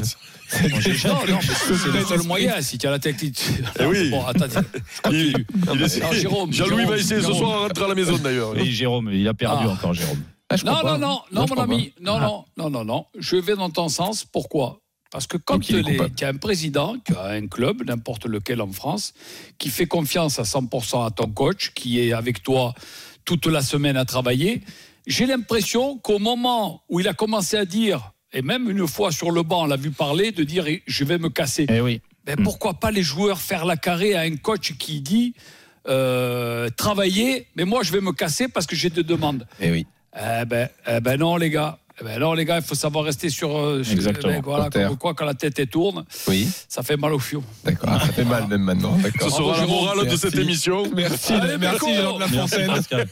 non, non, c'est le seul moyen si tu as la technique. Eh oui. Bon, attends, il, il est... Alors, Jérôme, Jean-Louis Jérôme, va essayer Jérôme. ce soir à rentrer à la maison d'ailleurs. Oui, Jérôme, il a perdu ah. encore, Jérôme. Ah, non, non, non, non, mon ami. Non, ah. non, non, non, non. Je vais dans ton sens. Pourquoi ? Parce que quand tu as un président, qui a un club, n'importe lequel en France, qui fait confiance à cent pour cent à ton coach, qui est avec toi toute la semaine à travailler, j'ai l'impression qu'au moment où il a commencé à dire, et même une fois sur le banc, on l'a vu parler, de dire « je vais me casser eh oui. ». Ben, mmh. Pourquoi pas les joueurs faire la carré à un coach qui dit euh, « travailler, mais moi je vais me casser parce que j'ai des demandes eh oui. ». Eh ben, eh ben non les gars. Eh ben non les gars, il faut savoir rester sur, sur exactement. Ben, voilà, comme quoi quand la tête est tourne, oui. ça fait mal au fion. D'accord, ça fait mal même maintenant. D'accord. Ce sera Bravo, la morale Jérôme. de cette merci. émission. Merci, Allez, merci Jérôme de la Fontaine.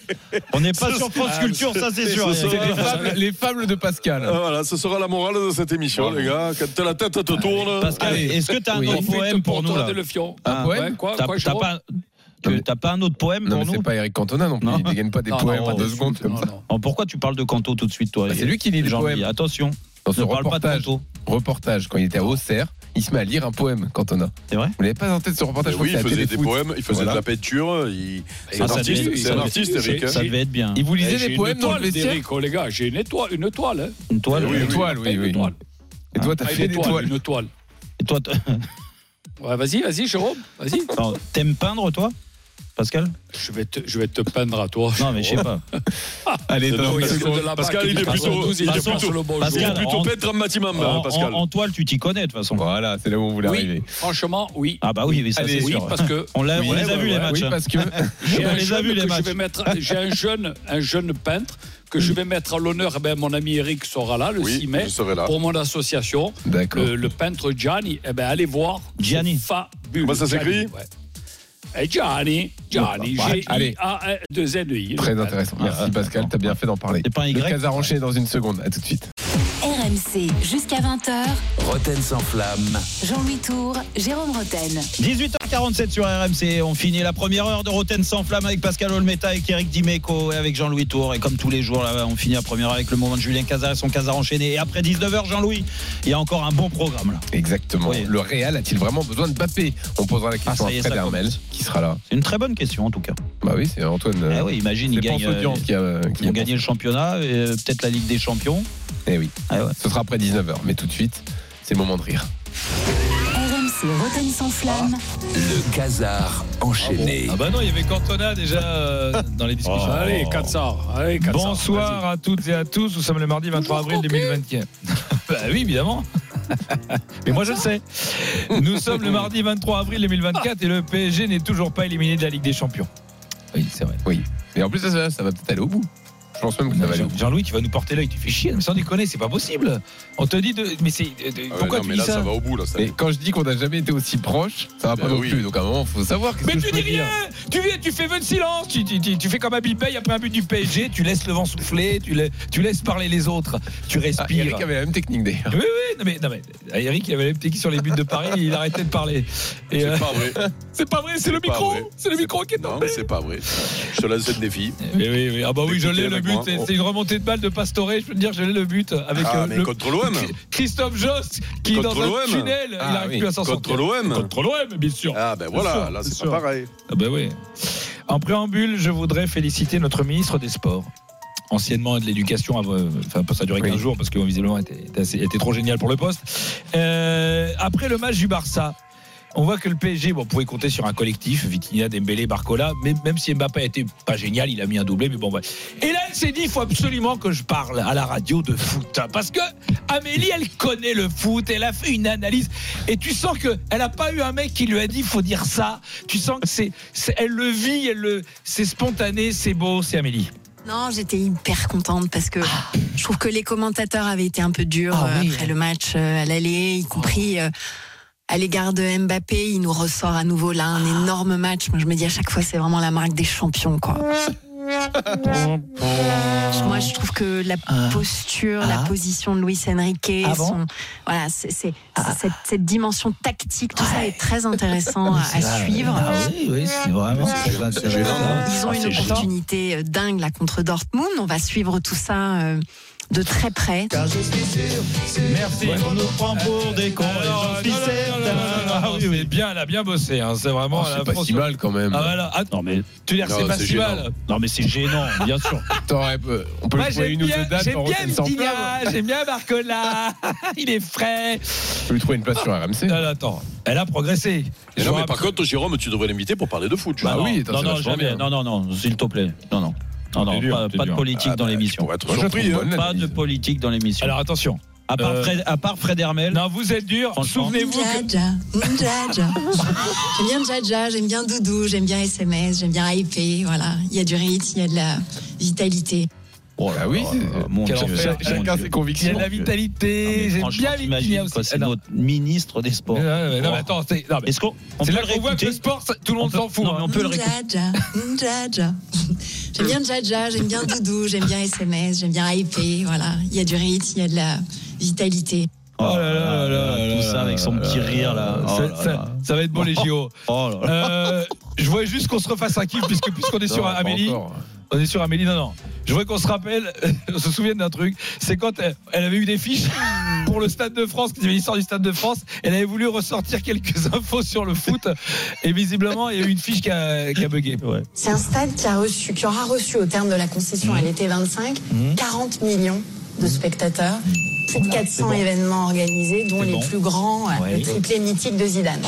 On n'est pas sur France Culture, ça c'est sûr. C'est les fables, les fables de Pascal. Ah, voilà, ce sera la morale de cette émission, Bravo. les gars. Quand la tête te tourne. Pascal, Allez. est-ce que tu as un oui. autre poème pour nous là ? Le fion. Un poème ? Quoi Quoi Tu n'as pas un autre poème non, pour mais nous ? c'est pas Eric Cantona non plus. Non. Il ne dégaine pas des non, poèmes non, en deux non, secondes comme non, ça. non. Alors, pourquoi tu parles de Canto tout de suite, toi ? Bah, c'est lui qui lit les poèmes. Attention. Dans ce ne parle pas de Canto. Reportage, quand il était à Auxerre, il se met à lire un poème, Cantona. C'est vrai ? Vous l'avez pas en tête ce reportage ? Oui, il faisait des poèmes, il faisait voilà. de la peinture. Il... C'est un artiste, c'est un artiste, Eric. Ça devait être bien. Il vous lisait des poèmes dans le vestiaire ? Oh les gars, j'ai une étoile, une étoile. Une toile, oui, une toile, oui, oui. Et toi, t'as fait des toiles. Une toile. Et toi, ouais, vas-y, vas-y, Jérôme, vas-y. T'aimes peindre, toi ? Pascal, je vais te, je vais te peindre à toi. Non, mais je sais pas. Allez, non, Pascal, il est plutôt, il est plutôt, Pascal, plutôt peintre en bâtiment, en, Pascal. En, en toile, tu t'y connais de toute façon. Voilà, c'est là où on voulait oui, arriver. Franchement, oui. Ah bah oui, mais ça Allez, c'est oui, sûr. Parce que on, l'a, oui, on les a ouais, vus ouais, les matchs. Oui, parce que j'ai on un les a vus les matchs. Je vais mettre, j'ai un jeune, un jeune peintre que je vais mettre à l'honneur. Eh ben, mon ami Eric sera là le oui, six mai pour mon association. D'accord. Le, le peintre Gianni. Eh ben, allez voir. Gianni. Fabuleux. Comment ça s'écrit? Et Gianni, Gianni, G I A deux N I. Très intéressant. Merci Pascal, t'as bien fait d'en parler. C'est pas un Y. Le Casar enchaîné dans une seconde. À tout de suite. R M C jusqu'à vingt heures. Roten sans flamme. Jean-Louis Tour, Jérôme Roten. dix-huit heures quarante-sept sur R M C. On finit la première heure de Roten sans flamme avec Pascal Olmeta, avec Eric Dimeco et avec Jean-Louis Tour. Et comme tous les jours, là, on finit la première heure avec le moment de Julien Casar et son Casar enchaîné. Et après dix-neuf heures, Jean-Louis, il y a encore un bon programme là. Exactement. Oui. Le Real a-t-il vraiment besoin de Mbappé? On posera la question ah, à Fred Hermel qui sera là. C'est une très bonne question en tout cas. Bah oui, c'est Antoine. Eh oui, imagine, il gagne. Euh, qui a, qui ils ont gagné le championnat, et peut-être la Ligue des Champions. Eh oui. Ah ouais. Ce sera après dix-neuf heures, mais tout de suite, c'est le moment de rire. R M C Rotten sans flamme. Le Casar enchaîné. Ah bah non, il y avait Cantona déjà euh, dans les discussions. Oh, allez, Katsar. Allez, Katsar. Bonsoir à toutes et à tous. Nous sommes le mardi vingt-trois avril deux mille vingt-quatre. Bah oui, évidemment. Mais moi je le sais. Nous sommes le mardi vingt-trois avril deux mille vingt-quatre et le P S G n'est toujours pas éliminé de la Ligue des Champions. Oui, c'est vrai. Oui. Et en plus, ça, ça, ça va peut-être aller au bout. Je pense même que ça va aller au bout. Jean-Louis, tu vas nous porter l'œil, tu fais chier, mais sans déconner, c'est pas possible. On te dit de. Mais c'est. De... Ah ouais, Pourquoi non, tu mais dis là, ça, ça va au bout là. Ça... Et quand je dis qu'on n'a jamais été aussi proche, ça va pas Ben non oui. plus. Donc à un moment, il faut savoir. Qu'est-ce Mais que tu je dis peux rien. dire. Tu viens, tu fais vœu de silence. Tu, tu, tu, tu fais comme Abel Paye après un but du P S G. Tu laisses le vent souffler. Tu, la, tu laisses parler les autres. Tu Ah, respires. Eric avait la même technique d'ailleurs. Oui, oui, non mais, non mais Eric, il avait la même technique sur les buts de Paris. Il arrêtait de parler. Et, C'est euh, pas vrai. c'est pas vrai. C'est le pas micro. vrai. C'est le micro qui est Non, tombé. c'est pas vrai. Je te lance un défi. Oui, oui, oui. Ah bah oui, je Écoutez l'ai le avec but. moi. C'est, c'est une remontée de balle de Pastore. Je peux te dire, je l'ai le but avec Ah, euh, mais le contre l'O M. Christophe Jost qui Contre dans un l'O M. tunnel, il Ah, n'arrive oui. plus à s'en Contre sortir. l'O M. Contre l'O M, bien sûr. Ah ben voilà, sûr, là c'est c'est sûr. pas pareil. Ah ben oui. En préambule, je voudrais féliciter notre ministre des Sports, anciennement de l'Éducation, avant- enfin ça a duré quinze Oui. jours parce que visiblement était, était, assez- était trop génial pour le poste. Euh, après le match du Barça, on voit que le P S G, bon, pouvait compter sur un collectif, Vitinha, Dembélé, Barcola, mais même si Mbappé était pas génial, il a mis un doublé, mais bon, ouais. Et là, elle s'est dit, il faut absolument que je parle à la radio de foot, parce que Amélie, elle connaît le foot, elle a fait une analyse, et tu sens que elle a pas eu un mec qui lui a dit, faut dire ça. Tu sens que c'est, c'est elle le vit, elle le, c'est spontané, c'est beau, c'est Amélie. Non, j'étais hyper contente parce que je trouve que les commentateurs avaient été un peu durs Ah oui. euh, après le match euh, à l'aller, y compris euh, à l'égard de Mbappé. Il nous ressort à nouveau là un énorme match. Moi, je me dis à chaque fois, c'est vraiment la marque des champions, quoi. Moi, je trouve que la posture, Ah. la position de Luis Enrique, Ah bon son, voilà, c'est, c'est, c'est cette, cette dimension tactique, tout ça est très intéressant à, à suivre. Ah oui, oui, c'est vraiment très intéressant. Ils ont une opportunité euh, dingue là contre Dortmund. On va suivre tout ça euh, de très près. Merci. On nous prend pour des cons. Ah oui, oui, bien, elle a bien bossé. Hein. C'est vraiment. Oh, elle a c'est pas France- si mal quand même. Ah voilà. Ah, non mais tu veux dire que Non, c'est pas c'est si gênant. mal. Non mais c'est gênant, bien sûr. T'aurais- on peut Moi le trouver j'aime une ou bien, deux dates j'aime en bien Rotten sans Vitinha, flamme. j'aime bien Barcola. Il est frais. On peut lui trouver une place sur R M C. Non, non, attends, elle a progressé. Mais Je non, mais vous par rappelle- contre, Jérôme, tu devrais l'inviter pour parler de foot. Bah Jérôme. oui, non, attends, non, c'est vachement jamais. bien. Non, non, non, s'il te plaît. Non, non. Non, non, C'est dur, pas, c'est pas de dur. politique Ah, dans bah, l'émission. tu pourrais être Moi, je la trouve surpris. hein. bonne, Pas de l'analyse. politique dans l'émission. Alors attention. À part, Euh, Fred, à part Fred Hermel. Non, vous êtes dur. Franchement. Souvenez-vous que. Djaja, Djaja. J'aime bien Djaja, j'aime bien Doudou, j'aime bien S M S, j'aime bien Hypé. Voilà, il y a du rythme, il y a de la vitalité. Oh Ah oui, c'est- mon Quel Dieu, enfer. mon chacun Dieu. ses Il y convictions. a de la Non, vitalité. mais J'aime franchement, bien Vitinha t'imagines, aussi. quoi, c'est Ah, non. notre ministre des Sports. Ouais, ouais, non, Oh. mais attends, c'est- non, mais Est-ce qu'on on c'est peut là le qu'on voit que réécouter le sport, ça- tout le monde On peut- s'en fout. non, mais hein. on peut le réécouter. Djaja, Djaja. J'aime bien Djaja, j'aime bien Doudou, j'aime bien S M S, j'aime bien Hypé. Voilà, il y a du rythme, il y a de la vitalité. Oh là là là là tout là ça avec son là petit là rire là. là. Oh Ça- là ça- là. Ça va être bon les J O. Oh là là. Euh, je voudrais juste qu'on se refasse un kiff puisque puisqu'on est Non, sur pas Amélie. encore. On est sur Amélie. Non non. Je voudrais qu'on se rappelle, on se souvienne d'un truc. C'est quand elle, elle avait eu des fiches pour le Stade de France, qui avait l'histoire du Stade de France. Elle avait voulu ressortir quelques infos sur le foot et visiblement il y a eu une fiche qui a, qui a bugué. Ouais. C'est un stade qui a reçu, qui aura reçu au terme de la concession à l'été vingt-cinq, quarante millions de spectateurs, plus de quatre cents bon. événements organisés, dont C'est les bon. plus grands, ouais, Ouais. le triplé mythique de Zidane.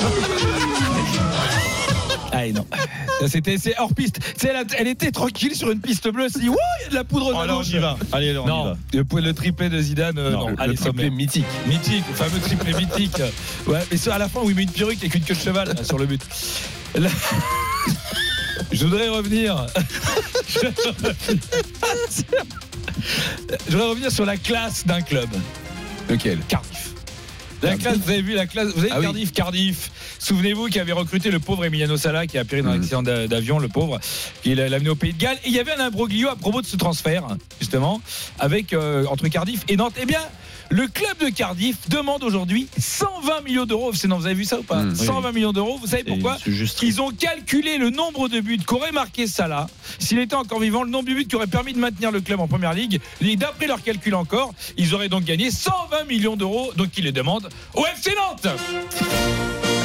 Ah et non. Ça, c'était c'est hors piste. Tu sais, elle, a- elle était tranquille sur une piste bleue. Elle s'est dit, ouh, il y a de la poudre Oh, de là, on gauche. y va. Allez, là, on y Non, va. le, le triplé de Zidane, euh, non, Non, allez, Le triplé sommet. mythique. Mythique, le fameux triplé mythique. Ouais, mais c'est à la fin où il met une perruque avec une queue de cheval là, sur le but. Là, je voudrais revenir. Je voudrais revenir sur la classe d'un club. Lequel? Cardiff. La classe, vous avez vu la classe, vous avez Ah oui. Cardiff, Cardiff. Souvenez-vous qu'il avait recruté le pauvre Emiliano Sala qui a péri dans un Mhm. accident d'a- d'avion, le pauvre, qui l'a amené au Pays de Galles. Et il y avait un imbroglio à propos de ce transfert, justement, avec euh, entre Cardiff et Nantes. Eh bien, le club de Cardiff demande aujourd'hui cent vingt millions d'euros. C'est- non, vous avez vu ça ou pas? Mhm. cent vingt millions d'euros. Vous savez C'est- pourquoi? c'est juste- Ils ont calculé le nombre de buts qu'aurait marqué Salah s'il était encore vivant, le nombre de buts qui aurait permis de maintenir le club en première ligue. Et d'après leur calcul encore, ils auraient donc gagné cent vingt millions d'euros. Donc ils les demandent au F C Nantes. Ah, je kiffe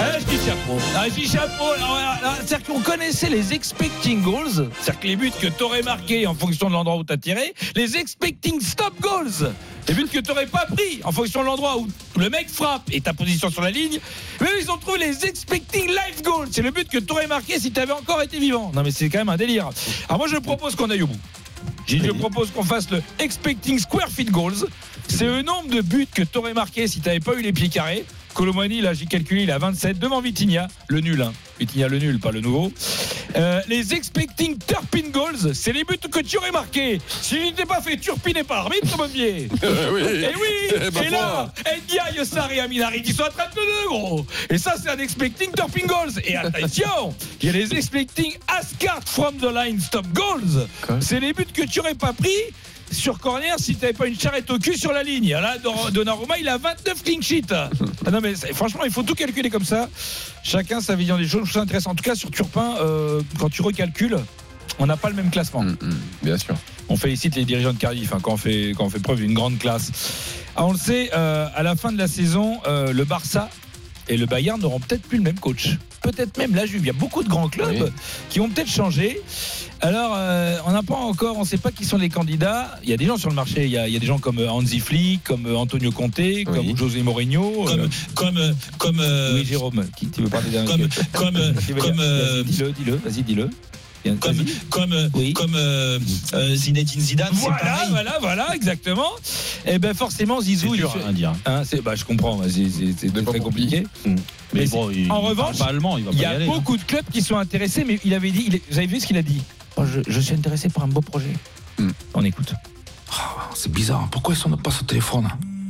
chapeau. Ah, je dis chapeau. Alors, alors, c'est-à-dire qu'on connaissait les expecting goals, c'est-à-dire que les buts que tu aurais marqués en fonction de l'endroit où tu as tiré, les expecting stop goals, les buts que tu n'aurais pas pris en fonction de l'endroit où le mec frappe et ta position sur la ligne. Mais ils ont trouvé les expecting life goals, c'est le but que tu aurais marqué si tu avais encore été vivant. Non mais c'est quand même un délire. Alors moi je propose qu'on aille au bout. Je oui. propose qu'on fasse le expecting square feet goals. C'est le nombre de buts que tu aurais marqué si tu n'avais pas eu les pieds carrés. Colomani, là j'ai calculé, il a vingt-sept devant Vitinha, le nul, hein. Vitinha le nul, pas le nouveau. Euh, les expecting turpin goals, c'est les buts que tu aurais marqués si tu n'étais pas fait turpiner par l'arbitre, mon biais. oui. Et oui, et là, Ndiaye, Sarri et Aminari qui sont à trente-deux, gros. Et ça, c'est un expecting turpin goals. Et attention, il y a les expecting Ascard from the line stop goals. Quoi? C'est les buts que tu n'aurais pas pris sur corner si tu n'avais pas une charrette au cul sur la ligne. Là, Donnarumma, il a vingt-neuf clean sheets. Ah non, mais franchement, il faut tout calculer comme ça. Chacun sa vision des choses. Je trouve ça intéressant. En tout cas, sur Turpin, euh, quand tu recalcules, on n'a pas le même classement. Mmh, mmh, bien sûr. On félicite les dirigeants de Cardiff hein, quand, on fait, quand on fait preuve d'une grande classe. Ah, on le sait, euh, à la fin de la saison, euh, le Barça et le Bayern n'auront peut-être plus le même coach. Peut-être même la Juve. Il y a beaucoup de grands clubs oui. qui vont peut-être changer. Alors, euh, on n'a pas encore, on ne sait pas qui sont les candidats. Il y a des gens sur le marché. Il y a, il y a des gens comme Hansi Flick, comme Antonio Conte, oui. comme José Mourinho, comme, euh, comme, comme. Euh, oui, Jérôme. Qui tu veux parler d'un Comme, comme, comme. Euh, dis-le, dis-le. Vas-y, dis-le. Comme, comme, oui. comme euh, euh, Zinedine Zidane. Voilà, c'est pareil. voilà, voilà, exactement. Et ben forcément, Zizou, c'est dur il fait, à dire. Hein, c'est, bah, je comprends, c'est, c'est, c'est très compliqué. Mmh. Mais, mais bon, il, en revanche, pas allemand, il, va il y pas a y aller, beaucoup hein. de clubs qui sont intéressés, mais il avait dit, il, vous avez vu ce qu'il a dit? Moi, je, je suis intéressé par un beau projet. Mmh. On écoute. Oh, c'est bizarre. Pourquoi il sonne pas sur téléphone?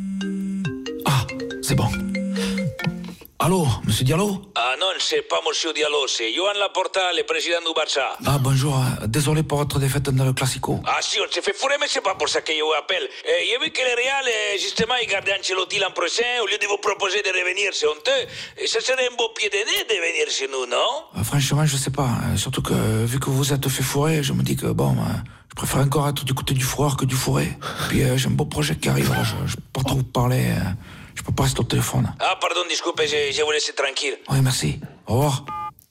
Ah, c'est bon. Allô, monsieur Diallo? Ah non, c'est pas monsieur Diallo, c'est Johan Laporta, le président du Barça. Ah bonjour, désolé pour votre défaite dans le Classico. Ah si, on s'est fait fourrer, mais c'est pas pour ça que je vous appelle. Eh, j'ai vu que le Real, justement, il gardait Ancelotti l'an prochain, au lieu de vous proposer de revenir, c'est honteux. Et ça serait un beau pied de nez de venir chez nous, non? euh, Franchement, je sais pas. Surtout que, vu que vous vous êtes fait fourrer, je me dis que, bon, euh, je préfère encore être du côté du fourreur que du fourré. Puis euh, j'ai un beau projet qui arrive, alors je, je peux pas trop vous parler. Euh, Je peux pas rester au téléphone. Ah, pardon, disculpe, je, je vous laisse tranquille. Oui, merci. Au revoir.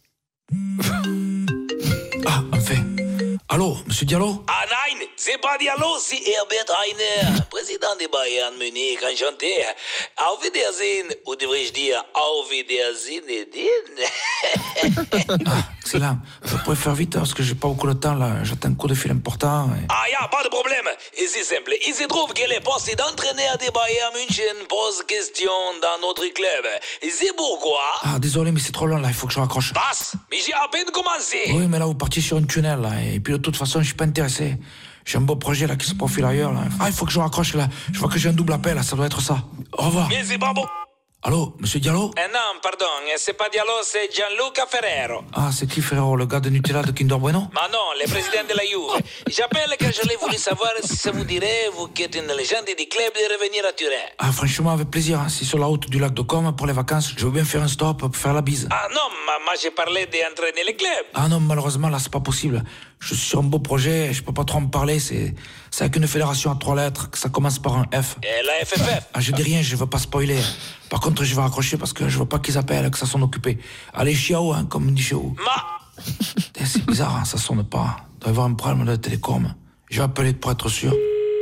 Ah, enfin. Allô, monsieur Diallo? Ah, nein, c'est pas Diallo, c'est Herbert Heiner, président des Bayern Munich, enchanté. Auf Wiedersehen, ou devrais-je dire Auf Wiedersehen, Edine? Ah, excellent. Vous pouvez faire vite parce que j'ai pas beaucoup de temps là. J'attends un coup de fil important. Et... Ah, y'a pas de problème. Et c'est simple. Il se trouve que le poste d'entraîneur des Bayern München pose question dans notre club. Et c'est pourquoi. Ah, désolé, mais c'est trop long là. Il faut que je raccroche. Passe. Mais j'ai à peine commencé. Oui, mais là, vous partiez sur un tunnel là. Et puis de toute façon, je suis pas intéressé. J'ai un beau projet là qui se profile ailleurs là. Ah, il faut que je raccroche là. Je vois que j'ai un double appel là. Ça doit être ça. Au revoir. Mais c'est pas bon. Allô, monsieur Diallo? Eh non, pardon, c'est pas Diallo, c'est Gianluca Ferrero. Ah, c'est qui Ferrero, le gars de Nutella de Kinder Bueno? Mais non, le président de la Juve. J'appelle car j'allais voulu savoir si ça vous dirait, vous qui êtes une légende du club, de revenir à Turin. Ah, franchement, avec plaisir. Hein. Si sur la route du lac de Com pour les vacances, je veux bien faire un stop pour faire la bise. Ah non, moi j'ai parlé d'entraîner le club. Ah non, malheureusement, là, c'est pas possible. Je suis sur un beau projet, je peux pas trop en parler. C'est, c'est avec une fédération à trois lettres, que ça commence par un F. Et la F F F? Ah, je dis rien, je veux pas spoiler. Par contre, je vais raccrocher parce que je veux pas qu'ils appellent, que ça sonne occupé. Allez, chiao, hein, comme on dit chez vous. Ma. C'est bizarre, hein, ça sonne pas. Il doit y avoir un problème de télécom. Je vais appeler pour être sûr.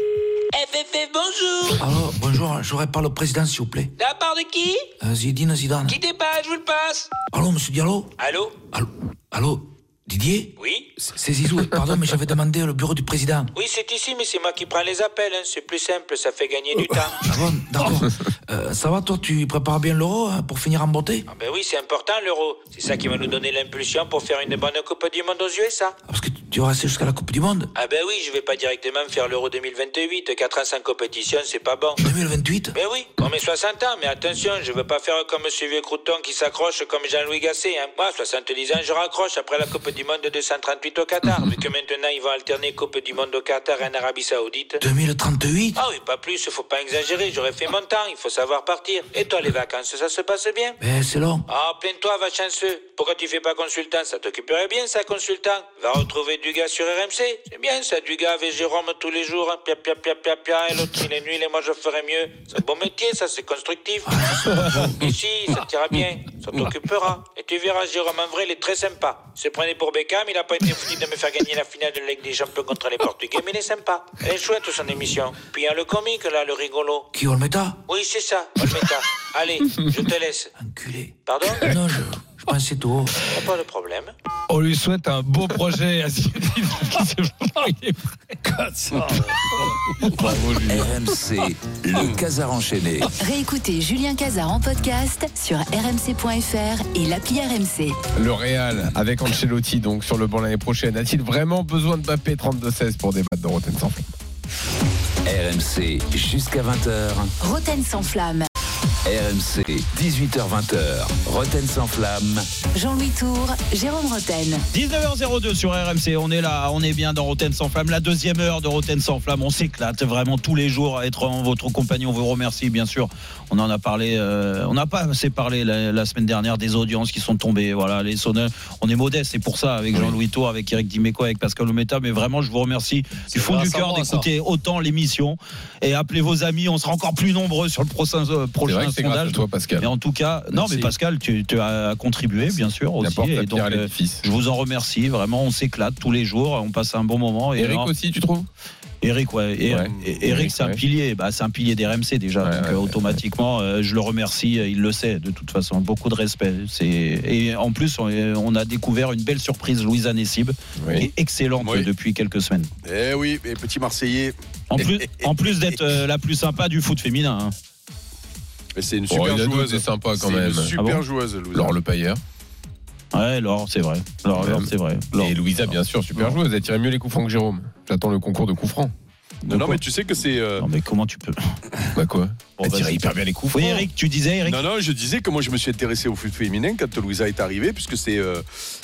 F F F, bonjour. Alors, bonjour, j'aurais pas le président, s'il vous plaît. De la part de qui? euh, Zidane Zidane. Quittez pas, je vous le passe. Allô, monsieur Diallo? Allô? Allô? Allô? Didier? Oui? C'est Zizou, pardon, mais j'avais demandé le bureau du président. Oui, c'est ici, mais c'est moi qui prends les appels, hein. C'est plus simple, ça fait gagner du temps. Ah bon, d'accord. Euh, ça va, toi, tu prépares bien l'euro hein, pour finir en beauté? Ah ben oui, c'est important l'euro. C'est ça qui va nous donner l'impulsion pour faire une bonne Coupe du Monde aux U S A. Parce que tu vas rester jusqu'à la Coupe du Monde? Ah ben oui, je vais pas directement faire l'Euro deux mille vingt-huit. quatre ans sans compétition, c'est pas bon. deux mille vingt-huit? Ben oui, on met soixante ans, mais attention, je veux pas faire comme ce vieux crouton qui s'accroche comme Jean-Louis Gasset. Hein. Moi, soixante-dix ans, je raccroche après la Coupe du Monde de deux cent trente-huit au Qatar, vu que maintenant ils vont alterner Coupe du Monde au Qatar et en Arabie Saoudite. deux mille trente-huit? Ah oui, pas plus, faut pas exagérer, j'aurais fait mon temps, il faut savoir partir. Et toi, les vacances, ça se passe bien? Ben, c'est long. Ah, plains-toi, va chanceux. Pourquoi tu fais pas consultant? Ça t'occuperait bien, ça, consultant. Va retrouver du gars sur R M C. C'est bien ça, du gars avec Jérôme tous les jours, hein, pia pia pia pia pia, et l'autre il est nul et moi je ferai mieux. C'est un bon métier, ça, c'est constructif. Ici, ça t'ira bien, ça t'occupera. Et tu verras, Jérôme, en vrai, il est très sympa. Il se prenait pour Beckham, il a pas été foutu de me faire gagner la finale de la Ligue des Champions contre les Portugais, mais il est sympa. Elle est chouette son émission. Puis il y a le comique là, le rigolo. Qui, Olmeta? Oui, c'est ça, Olmeta. Allez, je te laisse. Enculé. Pardon? Non, je, je pensais tout. Pas de problème. On lui souhaite un beau projet à Zinedine. Il est prêt. R M C, le Casar enchaîné. Réécoutez Julien Casar en podcast sur r m c point f r et l'appli R M C. Le Real avec Ancelotti donc sur le banc l'année prochaine. A-t-il vraiment besoin de Mbappé trente-deux seize pour débattre de Rotten sans flamme? R M C jusqu'à vingt heures. Rotten sans flamme. R M C, dix-huit heures vingt, Rotten sans flamme. Jean-Louis Tour, Jérôme Rotten. dix-neuf heures zéro deux sur R M C, on est là, on est bien dans Rotten sans flamme, la deuxième heure de Rotten sans flamme, on s'éclate vraiment tous les jours à être en votre compagnie, on vous remercie bien sûr, on en a parlé, euh, on n'a pas assez parlé la, la semaine dernière des audiences qui sont tombées, voilà, les sonneurs, on est modeste, c'est pour ça avec Jean-Louis Tour, avec Eric Dimeco, avec Pascal Olmeta, mais vraiment je vous remercie du fond du cœur d'écouter autant l'émission et appelez vos amis, on sera encore plus nombreux sur le prochain, euh, prochain c'est grâce à toi, Pascal. Mais en tout cas, non, Merci. mais Pascal, tu, tu as contribué, bien sûr, aussi. Et donc, euh, je vous en remercie. Vraiment, on s'éclate tous les jours. On passe un bon moment. Et Eric alors, aussi, tu trouves? Eric, ouais. Et, Ouais. et- Eric, c'est un ouais. pilier. Bah, c'est un pilier des R M C déjà. Ouais, donc, ouais, euh, automatiquement, euh, je le remercie. Il le sait, de toute façon. Beaucoup de respect. C'est... Et en plus, on, on a découvert une belle surprise, Louisa Nessib, Oui. qui est excellente Oui. depuis quelques semaines. Eh oui, et petit Marseillais. En plus, en plus d'être euh, la plus sympa du foot féminin. Hein. Mais c'est une Oh, super il y a d'autres, joueuse. c'est sympa quand C'est même. une super Ah bon joueuse, Louisa. Laure Le Pailleur. Ouais, Laure, c'est vrai. Laure, Laure, c'est vrai. Laure. Et Louisa, bien sûr, super joueuse. Elle tirait mieux les coups francs que Jérôme. J'attends le concours de coups francs. Non, non, mais tu sais que c'est. euh, Non, mais comment tu peux Bah quoi? Bon, Elle bah, tirait c'est- hyper bien les coups Oui, francs. Eric, tu disais, Eric. Non, non, je disais que moi je me suis intéressé au foot féminin quand Louisa est arrivée, puisque c'est euh,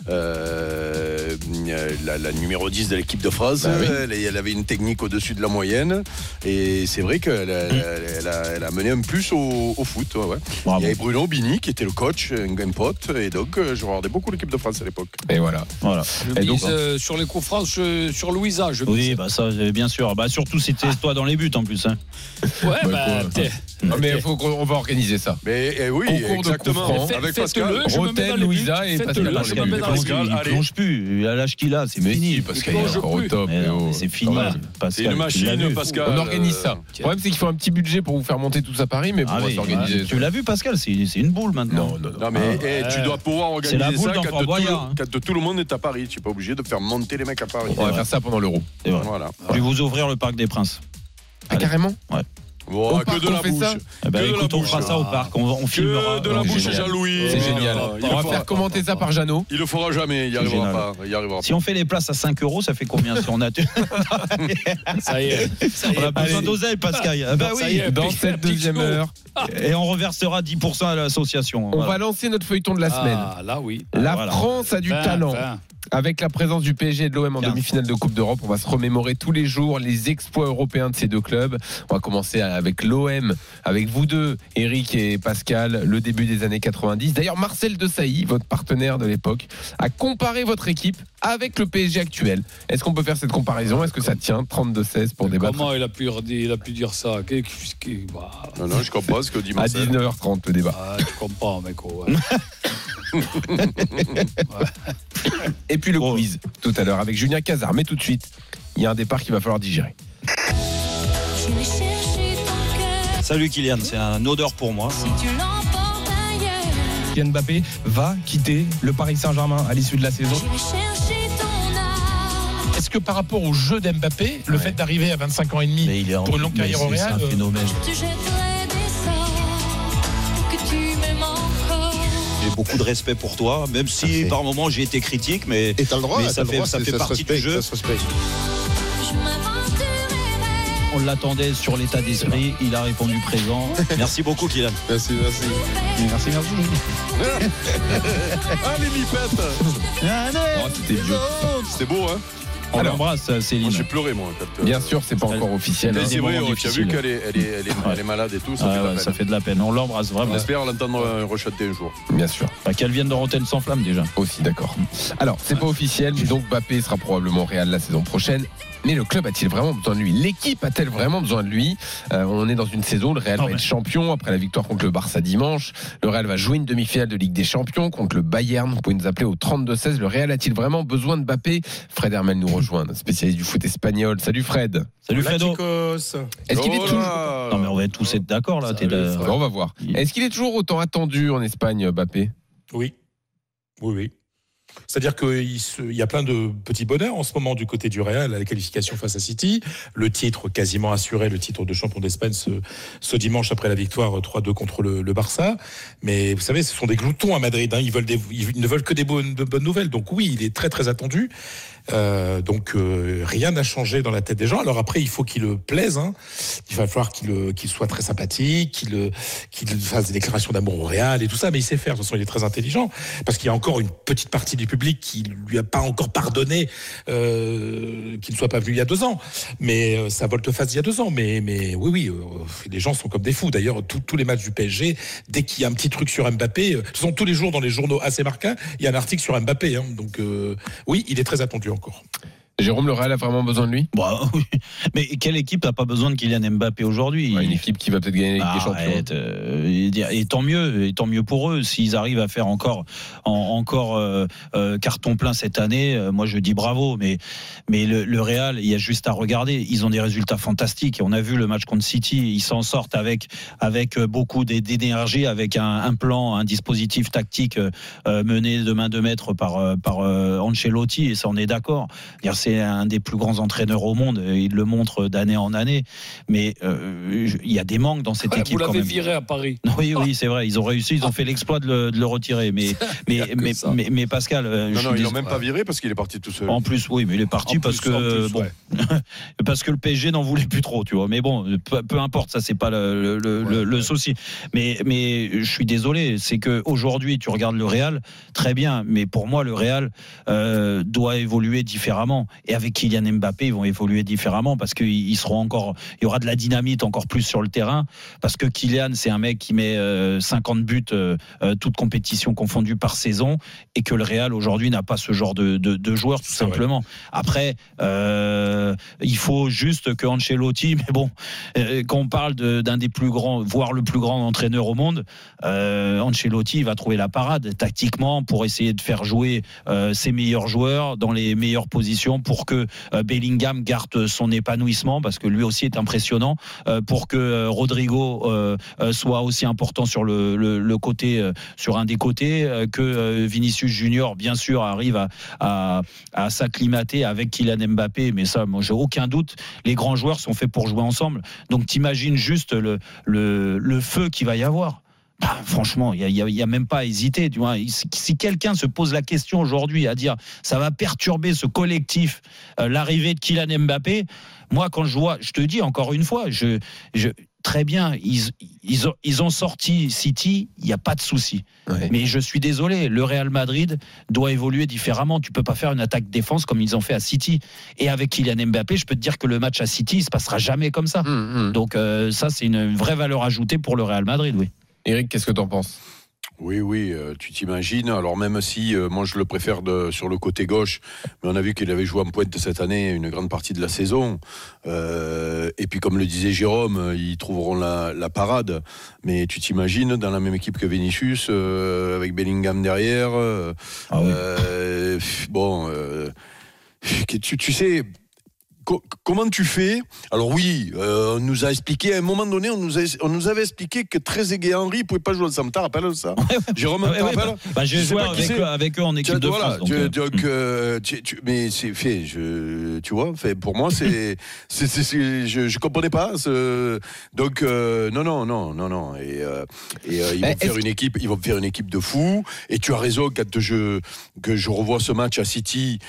euh, la, la numéro dix de l'équipe de France. Bah oui. elle, elle avait une technique au-dessus de la moyenne. Et c'est vrai qu'elle a, elle a, elle a mené un plus au, au foot. Ouais, ouais. Bravo. Il y avait Bruno Bini qui était le coach, un, un pote. Et donc, euh, je regardais beaucoup l'équipe de France à l'époque. Et voilà. Voilà. Je Et donc, mise, euh, sur les coups francs, je- sur Louisa. Je Oui, mise. bah ça, euh, bien sûr. Bah surtout si t'es toi dans les buts en plus. Hein. Ouais, Bah, bah, quoi. t'es- Ah, mais il faut qu'on on va organiser ça. Mais eh oui, Concours de exactement. coups francs. Avec Faites-le, Pascal. je me mets Rotten, dans les buts. Louisa et Faites-le, Pascal. je me Pascal, mets il dans les plonge, buts. il allez. plonge plus. À l'âge qu'il a, c'est Mais fini. si, Pascal, il est plonge encore au plus. top. Mais mais non, oh, mais c'est fini. quand même. Pascal, C'est une tu l'as machine, vu. Pascal. On organise euh, ça. Le problème, c'est qu'il faut un petit budget pour vous faire monter tout ça à Paris, mais bon, Ah on va oui, s'organiser. ouais. Tu l'as vu, Pascal, c'est c'est une boule maintenant. Non, non, non. Non, mais eh, tu dois pouvoir C'est la organiser boule ça dans quand, Fort tout le, Boyard, hein. quand tout le monde est à Paris. Tu n'es pas obligé de faire monter les mecs à Paris. On va faire ça pendant l'Euro. C'est vrai. Voilà. Je vais vous ouvrir le Parc des Princes. Ah, carrément? Ouais. Bon, Au que parc, de on la fait bouche. ça Eh ben, Que de écoute, la on bouche. fera ça au parc. On, on filmera. Que de la C'est bouche, génial. Jean-Louis. C'est Non, génial. non, il On le va fera- faire commenter ça par Jeannot. Il le fera jamais, il n'y C'est arrivera génial. pas. Il y arrivera Si on fait les places à cinq euros, ça fait combien si on a Ça y est. Ça y On est. a besoin d'oseille, Pascal. Ah bah Ça oui. y est. Dans Pic- cette deuxième Pixco. heure, Et on reversera dix pour cent à l'association. on Voilà. va lancer notre feuilleton de la semaine. Ah, là, oui. La voilà. France a du vingt, talent. vingt. Avec la présence du P S G et de l'O M en Quinze. demi-finale de Coupe d'Europe, on va se remémorer tous les jours les exploits européens de ces deux clubs. On va commencer avec l'O M, avec vous deux, Eric et Pascal, le début des années quatre-vingt-dix. D'ailleurs, Marcel Desailly, votre partenaire de l'époque, a comparé votre équipe avec le P S G actuel. Est-ce qu'on peut faire cette comparaison? Est-ce que ça tient? Trente-deux seize pour débattre. Comment il a pu, il a pu dire ça? Qu'est- qu'est- qu'est- bah, Non, non, je comprends ce que dit À Marcel. dix-neuf heures trente, le débat. ah, tu comprends, mec. oh, ouais. Et puis le Oh. quiz, tout à l'heure, avec Julien Cazard. Mais tout de suite, il y a un départ qu'il va falloir digérer. Salut Kylian, c'est un odeur pour moi. Kylian Mbappé va quitter le Paris Saint-Germain à l'issue de la saison. Est-ce que par rapport au jeu d'Mbappé, le fait d'arriver à vingt-cinq ans et demi Mais il est en- pour une longue mais carrière au c'est- Real, c'est un euh, phénomène. J'ai beaucoup de respect pour toi, même si par moments j'ai été critique, mais, Et t'as le droit, mais t'as ça le fait, droit, ça c'est- fait ça se partie du respecte, jeu. ça se respecte. On l'attendait sur l'état d'esprit, il a répondu présent. Merci beaucoup Kylian. Merci, merci. Merci, merci. Ah, les lipettes. Oh, c'était vieux. C'était beau, hein. On Alors, l'embrasse, Céline. Moi, j'ai pleuré, moi. Quand, euh, Bien sûr, c'est pas encore officiel. Mais hein. c'est vrai, moments tu as vu difficiles. qu'elle est, elle est, elle est, elle est malade et tout, ça Ah fait de ouais, la peine. ça fait de la peine. On l'embrasse On vraiment. espère l'entendre rechanter un jour. Bien sûr. Enfin, qu'elle vienne de Rotten sans flamme déjà. Aussi, d'accord. Alors, c'est pas officiel, mais donc Mbappé sera probablement au Real la saison prochaine. Mais le club a-t-il vraiment besoin de lui? L'équipe a-t-elle vraiment besoin de lui? euh, On est dans une saison où le Real Non, va mais... être champion après la victoire contre le Barça dimanche. Le Real va jouer une demi-finale de Ligue des Champions contre le Bayern. Vous pouvez nous appeler au trente-deux seize. Le Real a-t-il vraiment besoin de Mbappé? Fred Hermel nous rejoint, notre spécialiste du foot espagnol. Salut Fred. Salut Fredo. Est-ce qu'il est Oh toujours... là. Non mais on va tous être d'accord là. T'es de- Bon, on va voir. Est-ce qu'il est toujours autant attendu en Espagne, Mbappé? Oui. Oui, oui. C'est-à-dire qu'il se- il y a plein de petits bonheurs en ce moment du côté du Real, la qualification face à City, le titre quasiment assuré, le titre de champion d'Espagne ce, ce dimanche après la victoire trois deux contre le, le Barça. Mais vous savez, ce sont des gloutons à Madrid, hein. ils, veulent des, ils ne veulent que des bonnes, de bonnes nouvelles. Donc oui, il est très très attendu. Euh, donc euh, rien n'a changé dans la tête des gens. Alors après, il faut qu'il le plaise. Hein. Il va falloir qu'il, euh, qu'il soit très sympathique, qu'il, qu'il fasse des déclarations d'amour au Real et tout ça. Mais il sait faire. De toute façon, il est très intelligent parce qu'il y a encore une petite partie du public qui lui a pas encore pardonné euh, qu'il ne soit pas venu il y a deux ans. Mais euh, ça volte-face il y a deux ans. Mais, mais oui, oui, euh, les gens sont comme des fous. D'ailleurs, tout, tous les matchs du P S G, dès qu'il y a un petit truc sur Mbappé, euh, ce sont tous les jours dans les journaux A C Marca, il y a un article sur Mbappé. Hein. Donc euh, oui, il est très attendu encore. Jérôme, le Real a vraiment besoin de lui? Bah, oui. Mais quelle équipe n'a pas besoin de Kylian Mbappé aujourd'hui? Ouais, une équipe qui va peut-être gagner la Ligue des Champions. Arrête, euh, et tant mieux, et tant mieux pour eux. S'ils arrivent à faire encore, en, encore euh, euh, carton plein cette année, euh, moi je dis bravo. Mais, mais le, le Real, il y a juste à regarder. Ils ont des résultats fantastiques. On a vu le match contre City. Ils s'en sortent avec, avec beaucoup d'énergie, avec un, un plan, un dispositif tactique euh, mené de main de maître par, par euh, Ancelotti. Et ça, on est d'accord. C'est C'est un des plus grands entraîneurs au monde. Il le montre d'année en année. Mais euh, il y a des manques dans cette Ouais, équipe. vous l'avez quand même. viré à Paris. Oui, oui, c'est vrai. Ils ont réussi. Ils ont fait l'exploit de le, de le retirer. Mais, mais, mais, mais, mais Pascal. Non, je non, suis ils dés- l'ont même pas viré parce qu'il est parti tout seul. En plus, oui, mais il est parti En parce plus, que en plus, bon, ouais. parce que le P S G n'en voulait plus trop, tu vois. Mais bon, peu, peu importe, ça c'est pas le, le, Ouais, le, le ouais. souci. Mais, mais je suis désolé, c'est que aujourd'hui, tu regardes le Real, très bien, mais pour moi, le Real euh, doit évoluer différemment. Et avec Kylian Mbappé, ils vont évoluer différemment parce qu'ils ils seront encore, il y aura de la dynamite encore plus sur le terrain. Parce que Kylian, c'est un mec qui met euh, cinquante buts, euh, euh, toutes compétitions confondues par saison, et que le Real aujourd'hui n'a pas ce genre de, de, de joueurs, tout C'est vrai. simplement. Après, euh, il faut juste que Ancelotti, mais bon, euh, quand on parle de, d'un des plus grands, voire le plus grand entraîneur au monde, euh, Ancelotti va trouver la parade tactiquement pour essayer de faire jouer euh, ses meilleurs joueurs dans les meilleures positions pour que euh, Bellingham garde son épanouissement, parce que lui aussi est impressionnant, euh, pour que euh, Rodrigo euh, euh, soit aussi important sur le, le, le côté, euh, sur un des côtés, euh, que euh, Vinicius Junior, bien sûr, arrive à, à, à s'acclimater avec Kylian Mbappé, mais ça, moi, j'ai aucun doute. Les grands joueurs sont faits pour jouer ensemble. Donc, t'imagines juste le, le, le feu qu'il va y avoir. Bah, franchement, il n'y a, y a, a même pas à hésiter. Tu vois. Si, si quelqu'un se pose la question aujourd'hui à dire ça va perturber ce collectif, euh, l'arrivée de Kylian Mbappé, moi, quand je vois, je te dis encore une fois, je, je, très bien, ils, ils, ont, ils ont sorti City, il n'y a pas de souci. Ouais. Mais je suis désolé, le Real Madrid doit évoluer différemment. Tu ne peux pas faire une attaque-défense comme ils ont fait à City. Et avec Kylian Mbappé, je peux te dire que le match à City, il ne se passera jamais comme ça. Mmh, mmh. Donc euh, ça, c'est une vraie valeur ajoutée pour le Real Madrid, oui. Eric, qu'est-ce que t'en penses? Oui, oui, euh, tu t'imagines. Alors même si euh, moi je le préfère de, sur le côté gauche, mais on a vu qu'il avait joué en pointe cette année une grande partie de la saison. Euh, et puis comme le disait Jérôme, ils trouveront la, la parade. Mais tu t'imagines dans la même équipe que Vinicius, euh, avec Bellingham derrière. Euh, ah oui. euh, bon, euh, tu, tu sais. Comment tu fais? Alors oui, euh, on nous a expliqué, à un moment donné, on nous, a, on nous avait expliqué que Trezeguet et Henry ne pouvaient pas jouer ensemble. T'as rappelles ça? Jérôme, ouais, t'as ouais, rappelles? bah, bah, J'ai joué avec eux, avec eux en équipe tu, de voilà, France. Donc, tu, euh, donc, euh, tu, tu, mais c'est fait, je, tu vois, fait, pour moi, c'est, c'est, c'est, c'est, je ne comprenais pas. Ce, donc, euh, non, non, non, non, non. Et, euh, et euh, ils, vont faire une équipe, ils vont faire une équipe de fous. Et tu as raison, quand je, que je revois ce match à City,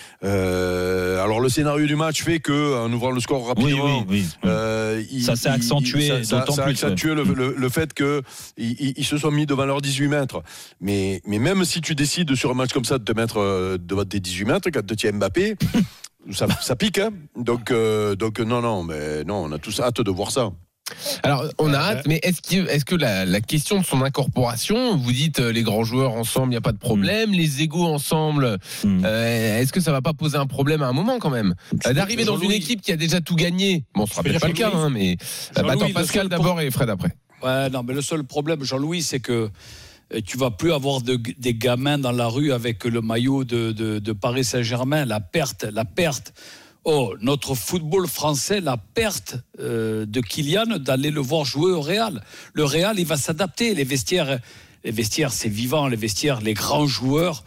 euh, alors le scénario du match fait qu'en ouvrant le score rapidement, oui, oui, oui. Euh, il, ça s'est accentué il, ça, d'autant ça, plus. Ça a accentué ouais. le, le, le fait qu'ils ils, ils se sont mis devant leurs dix-huit mètres. Mais, mais même si tu décides sur un match comme ça de te mettre devant tes dix-huit mètres, quand tu tiens Mbappé, ça, ça pique, hein. Donc, euh, donc non, non, mais non, on a tous hâte de voir ça. Alors, on a hâte, mais est-ce que, est-ce que la, la question de son incorporation, vous dites euh, les grands joueurs ensemble, il n'y a pas de problème, mmh. les égos ensemble, mmh. euh, est-ce que ça ne va pas poser un problème à un moment quand même euh, d'arriver dans une équipe qui a déjà tout gagné? Bon, ce ne sera peut-être pas le cas, hein, mais euh, bah, attends, Pascal d'abord pour... et Fred après. Ouais, non, mais le seul problème, Jean-Louis, c'est que tu vas plus avoir de, des gamins dans la rue avec le maillot de, de, de Paris Saint-Germain. La perte, la perte. Oh, notre football français, la perte euh, de Kylian, d'aller le voir jouer au Real. Le Real, il va s'adapter. Les vestiaires, les vestiaires, c'est vivant. Les vestiaires, les grands joueurs.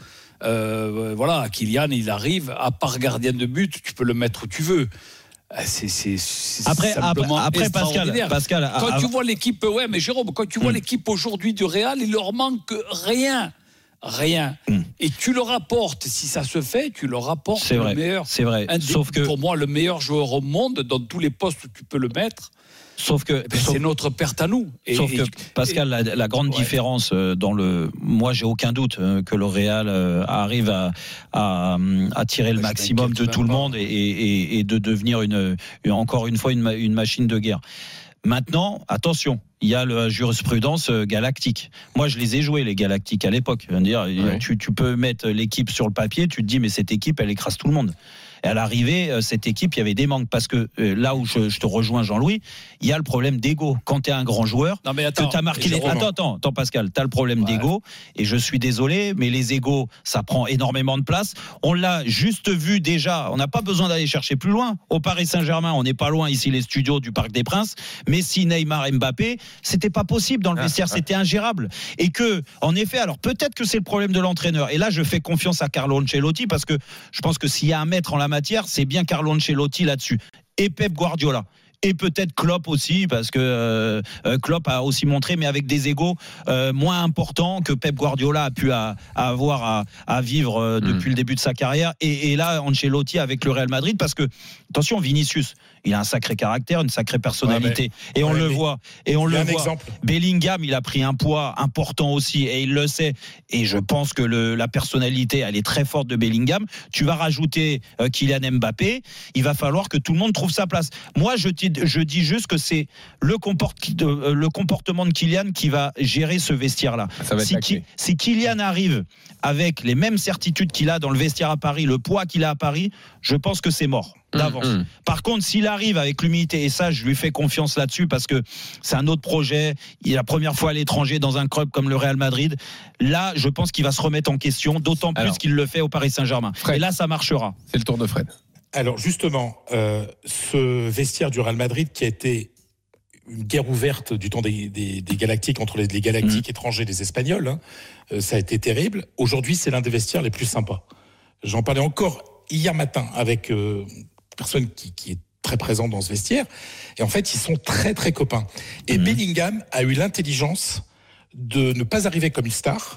Euh, voilà, Kylian, il arrive. À part gardien de but, tu peux le mettre où tu veux. C'est, c'est, c'est après, simplement après, après Pascal, Pascal, quand à, tu vois l'équipe, ouais, mais Jérôme, quand tu vois hum. l'équipe aujourd'hui du Real, il leur manque rien. Rien. Hum. Et tu le rapportes, si ça se fait, tu le rapportes c'est le vrai, meilleur. C'est vrai. Un Sauf des, que pour moi, le meilleur joueur au monde, dans tous les postes où tu peux le mettre. Sauf que ben, sauf, c'est notre perte à nous. Et, sauf que Pascal, la, la grande ouais. différence dans le, moi j'ai aucun doute que le Real arrive à, à, à tirer le je maximum de tout le monde et, et, et de devenir une, une encore une fois une, une machine de guerre. Maintenant, attention, il y a la jurisprudence galactique. Moi, je les ai joués, les galactiques, à l'époque. Dire, ouais. tu, tu peux mettre l'équipe sur le papier, tu te dis, mais cette équipe, elle écrase tout le monde. Et à l'arrivée, cette équipe, il y avait des manques. Parce que euh, là où je, je te rejoins, Jean-Louis, il y a le problème d'ego. Quand tu es un grand joueur, non mais attends, que tu as marqué les... Attends, attends, attends, Pascal, tu as le problème ouais. d'ego. Et je suis désolé, mais les égos, ça prend énormément de place. On l'a juste vu déjà. On n'a pas besoin d'aller chercher plus loin. Au Paris Saint-Germain, on n'est pas loin ici, les studios du Parc des Princes. Messi, Neymar, Mbappé, c'était pas possible dans le vestiaire. Ah, c'était ingérable. Et que, en effet, alors peut-être que c'est le problème de l'entraîneur. Et là, je fais confiance à Carlo Ancelotti parce que je pense que s'il y a un maître en la matière, c'est bien Carlo Ancelotti là-dessus et Pep Guardiola et peut-être Klopp aussi parce que euh, Klopp a aussi montré mais avec des égos euh, moins importants que Pep Guardiola a pu à, à avoir à, à vivre euh, depuis mmh. le début de sa carrière et, et là Ancelotti avec le Real Madrid parce que attention Vinicius il a un sacré caractère, une sacrée personnalité. Ouais, mais, et on ouais, le voit. Et on le voit. Exemple. Bellingham, il a pris un poids important aussi, et il le sait. Et je pense que le, la personnalité, elle est très forte de Bellingham. Tu vas rajouter euh, Kylian Mbappé. Il va falloir que tout le monde trouve sa place. Moi, je, je dis juste que c'est le, comport, euh, le comportement de Kylian qui va gérer ce vestiaire-là. Ça va si, qui, si Kylian arrive avec les mêmes certitudes qu'il a dans le vestiaire à Paris, le poids qu'il a à Paris, je pense que c'est mort d'avance. Mmh, mmh. Par contre, s'il arrive avec l'humilité, et ça, je lui fais confiance là-dessus parce que c'est un autre projet, il est la première fois à l'étranger dans un club comme le Real Madrid, là, je pense qu'il va se remettre en question, d'autant plus Alors, qu'il le fait au Paris Saint-Germain. Fred, et là, ça marchera. C'est le tour de Fred. Alors, justement, euh, ce vestiaire du Real Madrid qui a été une guerre ouverte du temps des, des, des Galactiques entre les, les Galactiques mmh. étrangers et les Espagnols, hein, euh, ça a été terrible. Aujourd'hui, c'est l'un des vestiaires les plus sympas. J'en parlais encore hier matin avec... Euh, personne qui, qui est très présente dans ce vestiaire et en fait ils sont très très copains et mmh. Bellingham a eu l'intelligence de ne pas arriver comme une star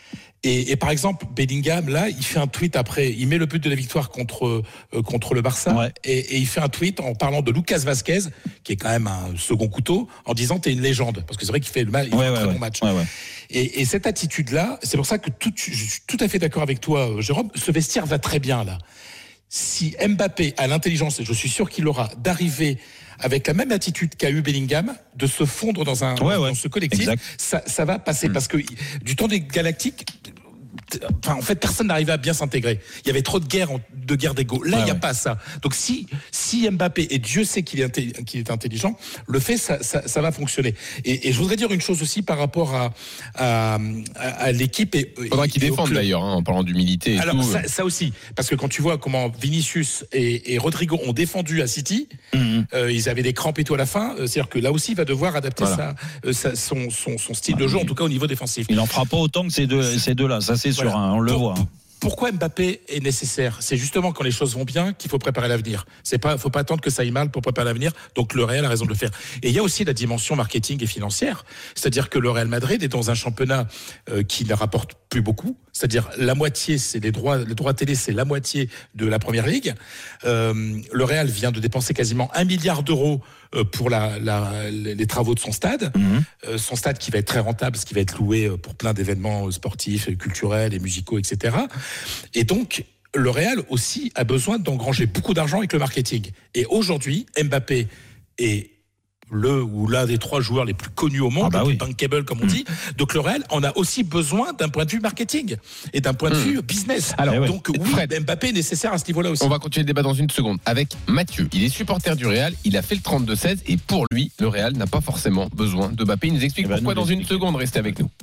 et, et par exemple Bellingham là il fait un tweet après, il met le but de la victoire contre, euh, contre le Barça ouais. et, et il fait un tweet en parlant de Lucas Vazquez qui est quand même un second couteau en disant t'es une légende parce que c'est vrai qu'il fait le mal, il ouais, fait ouais, un très ouais. bon match ouais, ouais. Et, et cette attitude là c'est pour ça que tout, je suis tout à fait d'accord avec toi Jérôme, ce vestiaire va très bien là. Si Mbappé a l'intelligence, et je suis sûr qu'il l'aura, d'arriver avec la même attitude qu'a eu Bellingham, de se fondre dans, un, ouais, dans ouais. ce collectif, ça, ça va passer. Mmh. Parce que du temps des Galactiques, enfin, en fait, personne n'arrivait à bien s'intégrer. Il y avait trop de guerre, de guerre d'ego. Là, il ouais, n'y a ouais. pas ça. Donc, si, si Mbappé, et Dieu sait qu'il est, qu'il est intelligent, le fait, ça, ça, ça va fonctionner. Et, et je voudrais dire une chose aussi par rapport à, à, à, à l'équipe. Et, il faudra qu'il défende d'ailleurs, hein, en parlant d'humilité. Et Alors, tout. Ça, ça aussi. Parce que quand tu vois comment Vinicius et, et Rodrigo ont défendu à City, mm-hmm. euh, ils avaient des crampes et tout à la fin. C'est-à-dire que là aussi, il va devoir adapter voilà. sa, sa, son, son, son style ah, de jeu, en tout cas au niveau défensif. Il n'en fera pas autant que ces deux, ces deux-là, ça c'est sûr, voilà. hein, on le Pour, voit. Pourquoi Mbappé est nécessaire ? C'est justement quand les choses vont bien qu'il faut préparer l'avenir. C'est pas, faut pas attendre que ça aille mal pour préparer l'avenir. Donc le Real a raison de le faire. Et il y a aussi la dimension marketing et financière. C'est-à-dire que le Real Madrid est dans un championnat euh, qui ne rapporte plus beaucoup. C'est-à-dire la moitié, c'est les droits, les droits télé, c'est la moitié de la Première Ligue. Euh, le Real vient de dépenser quasiment un milliard d'euros pour la, la, les travaux de son stade. Mmh. Euh, son stade qui va être très rentable, ce qui va être loué pour plein d'événements sportifs, culturels et musicaux, et cetera. Et donc, le Real aussi a besoin d'engranger beaucoup d'argent avec le marketing. Et aujourd'hui, Mbappé est le ou l'un des trois joueurs les plus connus au monde, ah bah le oui. plus bankable comme on dit. Mmh. Donc le Real en a aussi besoin d'un point de vue marketing et d'un point de vue mmh. business. Alors, donc oui, Fred, Mbappé est nécessaire à ce niveau-là aussi. On va continuer le débat dans une seconde avec Mathieu. Il est supporter du Real, il a fait le trente-deux seize et pour lui, le Real n'a pas forcément besoin de Mbappé. Il nous explique bah, pourquoi nous dans une seconde. Restez avec nous.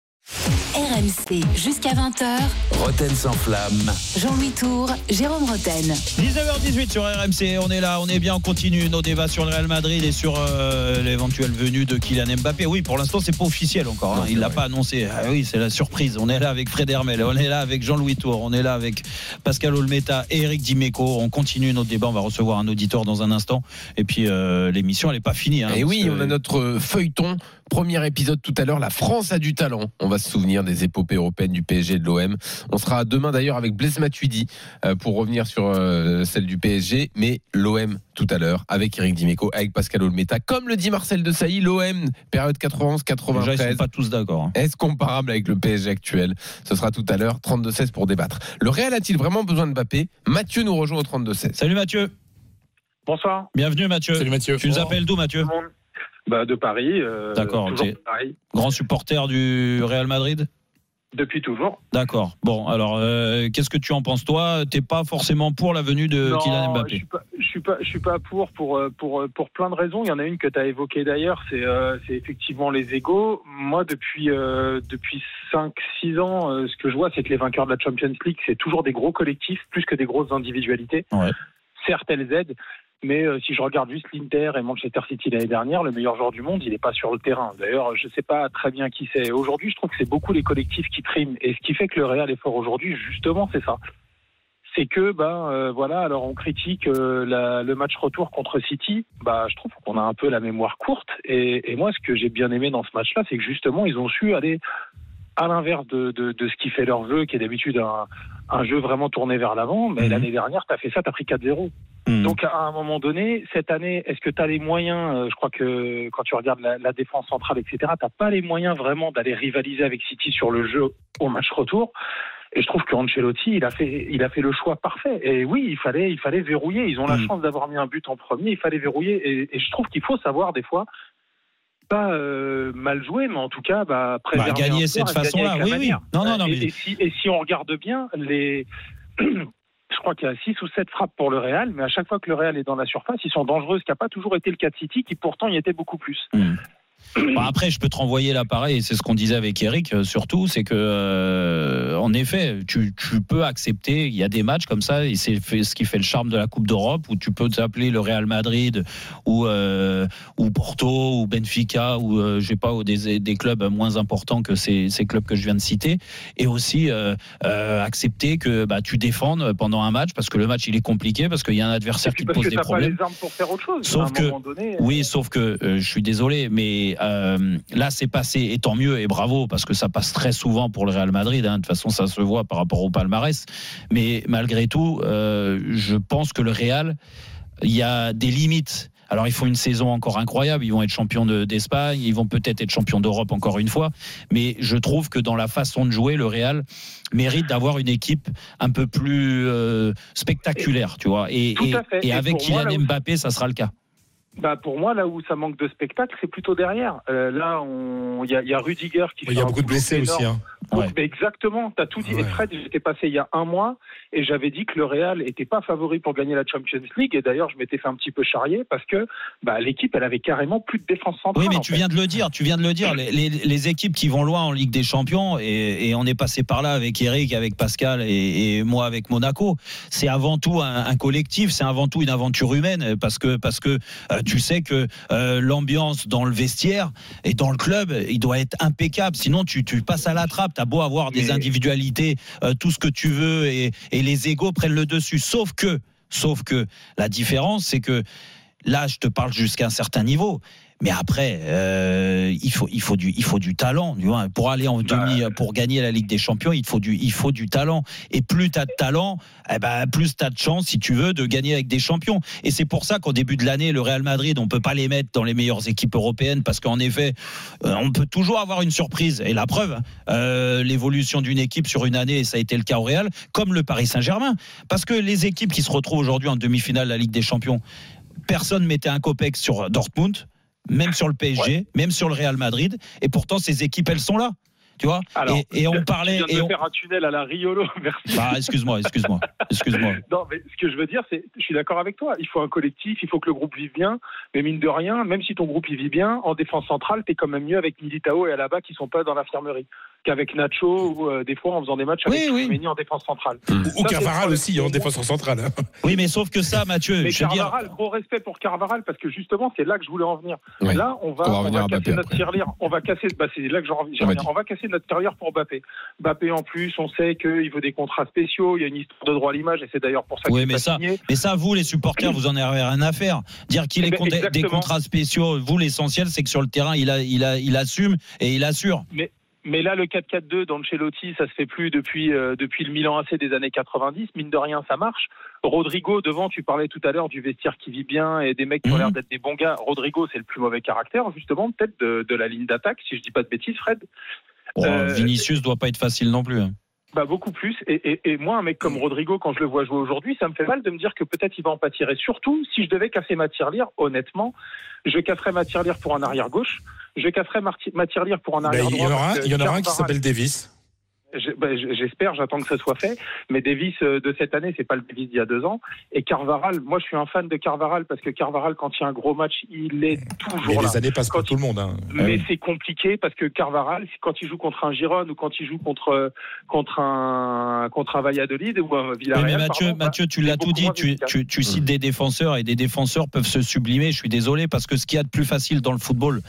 R M C jusqu'à vingt heures. Roten sans flamme. Jean-Louis Tour, Jérôme Roten. dix-neuf heures dix-huit sur R M C. On est là, on est bien, on continue nos débats sur le Real Madrid et sur euh, l'éventuelle venue de Kylian Mbappé. Oui, pour l'instant, c'est pas officiel encore. Hein. Non, il l'a vrai. pas annoncé. Ah oui, c'est la surprise. On est là avec Fred Hermel, on est là avec Jean-Louis Tour, on est là avec Pascal Olmeta et Eric Dimeco. On continue notre débat. On va recevoir un auditeur dans un instant. Et puis euh, l'émission, elle n'est pas finie. Hein, et oui, que... on a notre feuilleton. Premier épisode tout à l'heure, la France a du talent. On va se souvenir des épopées européennes du P S G et de l'O M. On sera demain d'ailleurs avec Blaise Matuidi euh, pour revenir sur euh, celle du P S G, mais l'O M tout à l'heure avec Eric Dimeco, avec Pascal Olmeta. Comme le dit Marcel Desailly, l'O M, période quatre-vingt-onze quatre-vingt-treize. Déjà, ils sont pas tous d'accord. Hein. Est-ce comparable avec le P S G actuel? Ce sera tout à l'heure, trente-deux seize pour débattre. Le Real a-t-il vraiment besoin de Mbappé? Mathieu nous rejoint au trente-deux seize. Salut Mathieu. Bonsoir. Bienvenue Mathieu. Salut Mathieu. Tu nous appelles d'où Mathieu? Bah, de Paris. Euh, D'accord, ok. Paris. Grand supporter du Real Madrid? Depuis toujours. D'accord. Bon, alors, euh, qu'est-ce que tu en penses, toi? T'es pas forcément pour la venue de non, Kylian Mbappé? Je suis pas, je suis pas, je suis pas pour, pour, pour, pour plein de raisons. Il y en a une que tu as évoquée d'ailleurs, c'est, euh, c'est effectivement les égos. Moi, depuis, euh, depuis cinq six ans, euh, ce que je vois, c'est que les vainqueurs de la Champions League, c'est toujours des gros collectifs, plus que des grosses individualités. Ouais. Certes, elles aident. Mais euh, si je regarde juste l'Inter et Manchester City l'année dernière, le meilleur joueur du monde, il n'est pas sur le terrain. D'ailleurs, je ne sais pas très bien qui c'est. Aujourd'hui, je trouve que c'est beaucoup les collectifs qui priment. Et ce qui fait que le Real est fort aujourd'hui, justement, c'est ça. C'est que, ben, euh, voilà, alors on critique euh, la, le match retour contre City. Bah, je trouve qu'on a un peu la mémoire courte. Et, et moi, ce que j'ai bien aimé dans ce match-là, c'est que justement, ils ont su aller à l'inverse de, de, de ce qui fait leur jeu, qui est d'habitude un, un jeu vraiment tourné vers l'avant. Mais mmh. l'année dernière, tu as fait ça, tu as pris quatre zéro. Mmh. Donc, à un moment donné, cette année, est-ce que tu as les moyens, euh, je crois que quand tu regardes la, la défense centrale, et cetera, tu n'as pas les moyens vraiment d'aller rivaliser avec City sur le jeu au match retour. Et je trouve qu'Ancelotti, il a fait, il a fait le choix parfait. Et oui, il fallait, il fallait verrouiller. Ils ont la mmh. chance d'avoir mis un but en premier. Il fallait verrouiller. Et, et je trouve qu'il faut savoir des fois, pas euh, mal jouer, mais en tout cas, bah, préserver bah, gagner cette façon-là. Oui, oui. Non, non, non. Et, mais... et, si, et si on regarde bien, les, je crois qu'il y a six ou sept frappes pour le Real, mais à chaque fois que le Real est dans la surface, ils sont dangereux. Ce qui n'a pas toujours été le cas de City, qui pourtant y était beaucoup plus. Mmh. Bon, après, je peux te renvoyer l'appareil, et c'est ce qu'on disait avec Eric, euh, surtout, c'est que, euh, en effet, tu, tu peux accepter, il y a des matchs comme ça, et c'est fait, ce qui fait le charme de la Coupe d'Europe, où tu peux t'appeler le Real Madrid, ou, euh, ou Porto, ou Benfica, ou, euh, je sais pas, ou des, des clubs moins importants que ces, ces clubs que je viens de citer, et aussi euh, euh, accepter que bah, tu défendes pendant un match, parce que le match, il est compliqué, parce qu'il y a un adversaire qui te pose des problèmes. Parce que t'as pas les armes pour faire autre chose. Sauf que, donné, oui, sauf que, euh, je suis désolé, mais Euh, là c'est passé, et tant mieux, et bravo, parce que ça passe très souvent pour le Real Madrid, hein. De toute façon ça se voit par rapport au palmarès, mais malgré tout euh, je pense que le Real, il y a des limites. Alors ils font une saison encore incroyable, ils vont être champions de, d'Espagne, ils vont peut-être être champions d'Europe encore une fois, mais je trouve que dans la façon de jouer, le Real mérite d'avoir une équipe un peu plus euh, spectaculaire, tu vois, et, et, et, et avec Kylian moi, Mbappé ça sera le cas. Bah pour moi, là où ça manque de spectacle, c'est plutôt derrière. Euh, là, il y a, y a Rudiger qui fait. Il y a beaucoup de blessés énorme. Aussi. Hein. Ouais. Mais exactement, tu as tout dit. Ouais. Et Fred, j'étais passé il y a un mois et j'avais dit que le Real n'était pas favori pour gagner la Champions League. Et d'ailleurs, je m'étais fait un petit peu charrier parce que bah, l'équipe, elle avait carrément plus de défense centrale. Oui, mais tu fait. viens de le dire. Tu viens de le dire. Les, les, les équipes qui vont loin en Ligue des Champions, et, et on est passé par là avec Eric, avec Pascal et, et moi avec Monaco. C'est avant tout un, un collectif. C'est avant tout une aventure humaine parce que parce que euh, tu sais que euh, l'ambiance dans le vestiaire et dans le club, il doit être impeccable. Sinon, tu, tu passes à la trappe. T'as beau avoir des individualités, euh, tout ce que tu veux, et, et les égos prennent le dessus. Sauf que, sauf que, la différence, c'est que Là, je te parle jusqu'à un certain niveau. Mais après, euh, il faut, il faut du, il faut du talent. Tu vois. Pour aller en demi, pour gagner la Ligue des Champions, il faut du, il faut du talent. Et plus t'as de talent, eh ben, plus t'as de chance, si tu veux, de gagner avec des champions. Et c'est pour ça qu'au début de l'année, le Real Madrid, on peut pas les mettre dans les meilleures équipes européennes parce qu'en effet, euh, on peut toujours avoir une surprise. Et la preuve, euh, l'évolution d'une équipe sur une année, ça a été le cas au Real, comme le Paris Saint-Germain. Parce que les équipes qui se retrouvent aujourd'hui en demi-finale de la Ligue des Champions, personne mettait un copec sur Dortmund. Même sur le P S G, ouais. Même sur le Real Madrid, et pourtant ces équipes elles sont là, tu vois. Alors, et, et on parlait. Tu viens de et on... faire un tunnel à la Riolo, merci. Bah, excuse-moi, excuse-moi, excuse-moi. Non, mais ce que je veux dire, c'est, je suis d'accord avec toi. Il faut un collectif, il faut que le groupe vive bien. Mais mine de rien, même si ton groupe il vit bien, en défense centrale, t'es quand même mieux avec Militao et Alaba qui sont pas dans l'infirmerie qu'avec Nacho ou euh, des fois en faisant des matchs avec oui, oui. en défense centrale. Mmh. Ou Carvajal aussi en défenseur central. Hein. Oui, mais sauf que ça, Mathieu. Mais je Carvajal, dire... gros respect pour Carvajal parce que justement, c'est là que je voulais en venir. Ouais. Là, on va, on va, on va casser notre tirelire. On va casser. Bah, c'est là que j'en reviens. On va casser notre tirelire pour Mbappé. Mbappé en plus, on sait qu'il veut des contrats spéciaux. Il y a une histoire de droit à l'image et c'est d'ailleurs pour ça qu'il oui, est mais pas ça, signé. mais ça, vous les supporters, vous en avez rien à faire. Dire qu'il ait eh ben, des contrats spéciaux, vous l'essentiel, c'est que sur le terrain, il a, il a, il assume et il assure. Mais Mais là, le quatre quatre deux d'Ancelotti, ça se fait plus depuis, euh, depuis le Milan A C des années quatre-vingt-dix. Mine de rien, ça marche. Rodrigo, devant, tu parlais tout à l'heure du vestiaire qui vit bien et des mecs qui ont l'air d'être des bons gars. Rodrigo, c'est le plus mauvais caractère, justement, peut-être de, de la ligne d'attaque, si je dis pas de bêtises, Fred. Oh, euh, Vinicius doit pas être facile non plus. Hein. Bah beaucoup plus. Et, et, et moi, un mec comme Rodrigo, quand je le vois jouer aujourd'hui, ça me fait mal de me dire que peut-être il va en pâtir. Et surtout, si je devais casser ma tirelire, honnêtement, je casserais ma tirelire pour un arrière gauche. Je casserais ma tirelire pour un arrière droit. Il y en aura un, il y en aura un qui s'appelle Davis. Je, bah, j'espère, j'attends que ce soit fait. Mais Davis de cette année, c'est pas le Davis d'il y a deux ans. Et Carvajal, moi je suis un fan de Carvajal parce que Carvajal, quand il y a un gros match, il est toujours mais là. Les années passent pour tout le monde. Hein. Mais ouais. c'est compliqué parce que Carvajal, quand il joue contre un Girone ou quand il joue contre contre un contre un Valladolid ou un Villarreal. Oui, mais Mathieu, pardon, Mathieu, tu l'as tout dit. Tu, tu, tu cites des défenseurs et des défenseurs peuvent se sublimer. Je suis désolé parce que ce qu'il y a de plus facile dans le football.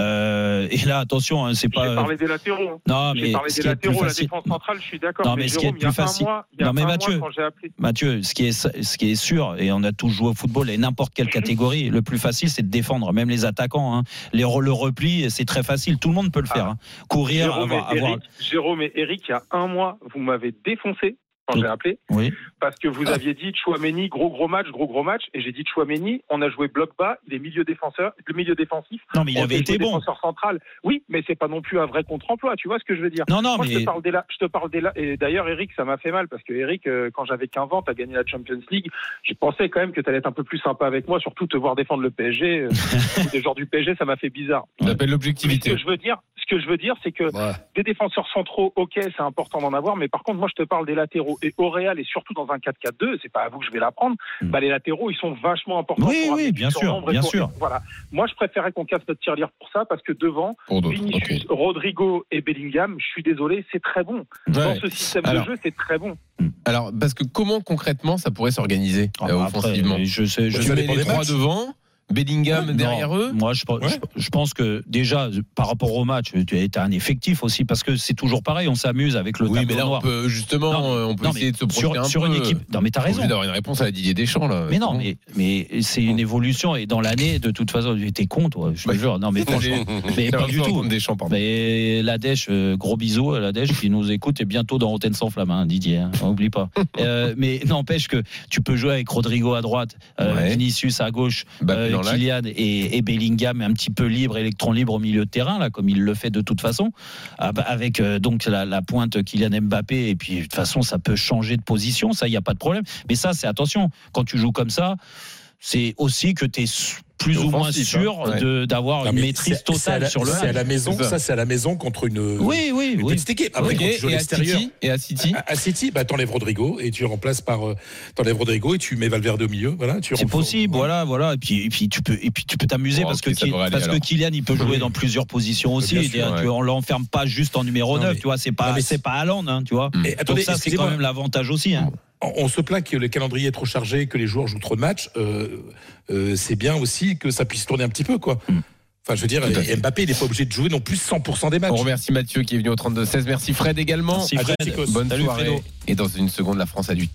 Euh, et là, attention, hein, c'est pas. J'ai parlé des latéraux. Non, mais j'ai parlé des latéraux, la défense centrale, je suis d'accord. Non, mais, mais ce Jérôme, qui est plus facile. Mois, non, mais Mathieu, appelé... Mathieu, ce qui est, ce qui est sûr, et on a tous joué au football et n'importe quelle catégorie, le plus facile, c'est de défendre, même les attaquants. Hein. Les, le repli, c'est très facile. Tout le monde peut le faire. Ah. Hein. Courir, Jérôme avoir, et avoir... Eric, Jérôme et Eric, il y a un mois, vous m'avez défoncé quand j'ai appelé. Oui. Parce que vous aviez dit Tchouaméni, gros gros match, gros gros match, et j'ai dit Tchouaméni, on a joué bloc bas, il est milieu défenseur, le milieu défensif. Non, mais il avait été bon. Défenseur central. Oui, mais c'est pas non plus un vrai contre-emploi, tu vois ce que je veux dire. Non, non, Moi, mais. je te parle des là, je te parle des là, et d'ailleurs, Eric, ça m'a fait mal, parce que Eric, euh, quand j'avais quinze ans, t'as gagné la Champions League, je pensais quand même que t'allais être un peu plus sympa avec moi, surtout te voir défendre le P S G. Euh, des joueurs du P S G, ça m'a fait bizarre. On appelle l'objectivité. Ce que je veux dire, ce que je veux dire, c'est que ouais. des défenseurs centraux, ok, c'est important d'en avoir, mais par contre, moi, je te parle des latéraux, et au Real, et surtout dans un quatre quatre deux, c'est pas à vous que je vais l'apprendre, mmh. bah, les latéraux, ils sont vachement importants. Oui, oui, bien sûr, bien pour, sûr. Voilà. Moi, je préférais qu'on casse notre tirelire pour ça, parce que devant, Vinicius, okay. Rodrigo et Bellingham, je suis désolé, c'est très bon. Ouais. Dans ce système Alors, de jeu, c'est très bon. Alors, parce que comment concrètement ça pourrait s'organiser ah, euh, après, offensivement Je sais, je tu mets les trois devant. Bellingham non, derrière eux. Moi, je, ouais. je, je pense que déjà, par rapport au match, tu as un effectif aussi, parce que c'est toujours pareil, on s'amuse avec le oui, tableau mais là, noir. On peut, justement, non, on peut non, essayer de se projeter sur, un sur peu. Une équipe. Non, mais t'as raison. d'avoir une réponse à la Didier Deschamps là. Mais non, mais, mais c'est une évolution et dans l'année, de toute façon, t'es con, toi. Je te jure. Non, mais franchement, mais pas du tout. Deschamps, pardon. Mais la Dèche, euh, gros bisous à la Dèche qui nous écoute et bientôt dans Rotten sans flamme, hein, Didier. Hein, on oublie pas. euh, mais n'empêche que tu peux jouer avec Rodrigo à droite, euh, ouais. Vinicius à gauche, euh, Kylian et et Bellingham un petit peu libre, électron libre au milieu de terrain, là, comme il le fait de toute façon, avec euh, donc la, la pointe Kylian Mbappé, et puis de toute façon ça peut changer de position, ça il n'y a pas de problème, mais ça c'est attention, quand tu joues comme ça, c'est aussi que tu es plus ou moins sûr hein. de, d'avoir non, une maîtrise totale la, sur le match. C'est à la maison, ça. ça c'est à la maison contre une, oui, oui, une oui. petite équipe. Après, oui. quand tu joues à l'extérieur, et à City, à, à City, bah t'enlèves Rodrigo et tu remplaces par t'enlèves Rodrigo et tu mets Valverde au milieu. Voilà, tu c'est possible, ouais. voilà, voilà. Et puis, et puis tu peux, et puis tu peux t'amuser oh, parce okay, que qui, parce que Kylian il peut jouer oui. dans plusieurs positions aussi. Et sûr, ouais. On l'enferme pas juste en numéro non, neuf, mais, tu vois. C'est pas, c'est pas Haaland, hein, tu vois. Et, donc attendez, ça c'est quand même l'avantage aussi. Hein. On se plaint que le calendrier est trop chargé, que les joueurs jouent trop de matchs. Euh, euh, c'est bien aussi que ça puisse tourner un petit peu, quoi. Mm. Enfin, je veux dire, Mbappé, il n'est pas obligé de jouer non plus cent pour cent des matchs. On remercie Mathieu qui est venu au trente-deux seize. Merci Fred également. Merci Fred. Bonne Salut soirée. Fredo. Et dans une seconde, la France a du talent.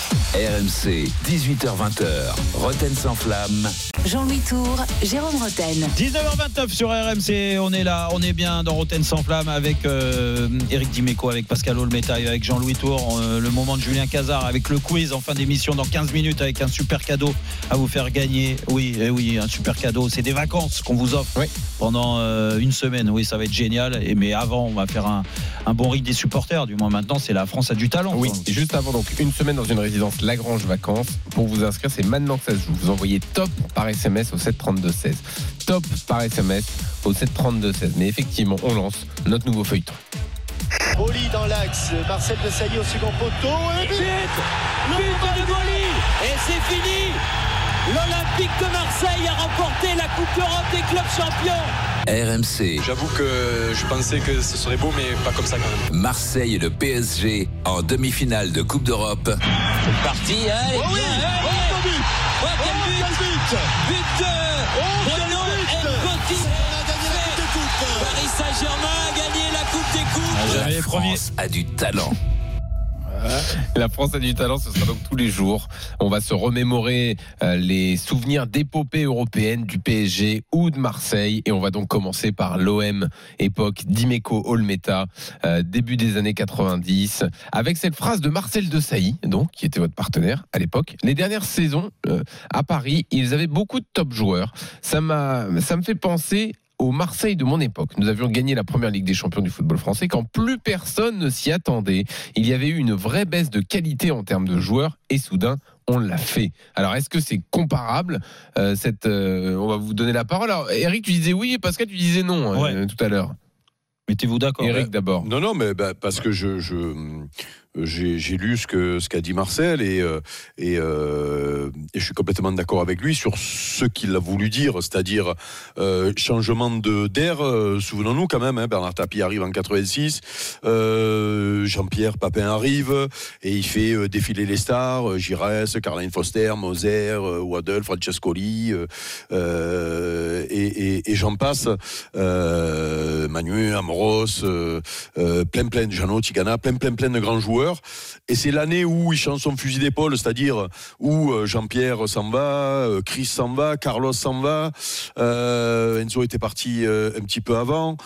R M C, dix-huit heures vingt, Roten sans flamme. Jean-Louis Tour, Jérôme Roten. dix-neuf heures vingt-neuf sur R M C, on est là, on est bien dans Roten sans flamme avec euh, Eric Dimeco, avec Pascal Olmeta, avec Jean-Louis Tour, euh, le moment de Julien Cazard, avec le quiz en fin d'émission dans quinze minutes avec un super cadeau à vous faire gagner. Oui, eh oui, un super cadeau, c'est des vacances qu'on vous offre oui. pendant euh, une semaine. Oui, ça va être génial. Et, mais avant, on va faire un, un bon rythme des supporters. Du moins maintenant, c'est la France a du talent. Oui, quoi. Juste avant, donc une semaine dans une résidence Lagrange Vacances. Pour vous inscrire, c'est maintenant que ça se joue. Vous envoyez top par S M S au sept trente-deux seize. Top par S M S au sept trente-deux seize. Mais effectivement, on lance notre nouveau feuilleton. Boli dans l'axe, Marcel Desailly au second poteau. Et but, but de Boli. Et c'est fini. L'Olympique de Marseille a remporté la Coupe d'Europe des clubs champions. R M C. J'avoue que je pensais que ce serait beau, mais pas comme ça quand même. Marseille et le P S G en demi-finale de Coupe d'Europe. C'est parti, allez, oh oui, bien, allez. Oh, but. Oh, quel but, oh, quel but. But de oh, Bruno Mbotti. Paris Saint-Germain a gagné la Coupe des Coupes. La France a du talent. La France a du talent, ce sera donc tous les jours. On va se remémorer euh, les souvenirs d'épopées européennes du P S G ou de Marseille. Et on va donc commencer par l'O M, époque Dimeco Olmeta, euh, début des années quatre-vingt-dix, avec cette phrase de Marcel Desailly, donc, qui était votre partenaire à l'époque. Les dernières saisons euh, à Paris, ils avaient beaucoup de top joueurs. Ça m'a, ça me fait penser au Marseille de mon époque. Nous avions gagné la première Ligue des champions du football français quand plus personne ne s'y attendait. Il y avait eu une vraie baisse de qualité en termes de joueurs et soudain, on l'a fait. Alors, est-ce que c'est comparable euh, cette, euh, on va vous donner la parole. Alors, Eric, tu disais oui et Pascal, tu disais non ouais. euh, tout à l'heure. Mettez-vous d'accord. Eric, d'abord. Non, non, mais bah, parce que je... je... J'ai, j'ai lu ce que ce qu'a dit Marcel et euh, et, euh, et je suis complètement d'accord avec lui sur ce qu'il a voulu dire, c'est-à-dire euh, changement de d'air. Euh, souvenons-nous quand même, hein, Bernard Tapie arrive en quatre-vingt-six, euh, Jean-Pierre Papin arrive et il fait euh, défiler les stars, euh, Giresse, Caroline Foster, Moser, euh, Waddle, Francescoli euh, euh, et, et, et j'en passe. Euh, Manu, Amoros, euh, euh, plein plein de Jeannot, Tigana, plein plein plein de grands joueurs. Et c'est l'année où il change son fusil d'épaule, c'est-à-dire où Jean-Pierre s'en va, Chris s'en va, Carlos s'en va, euh, Enzo était parti euh, un petit peu avant,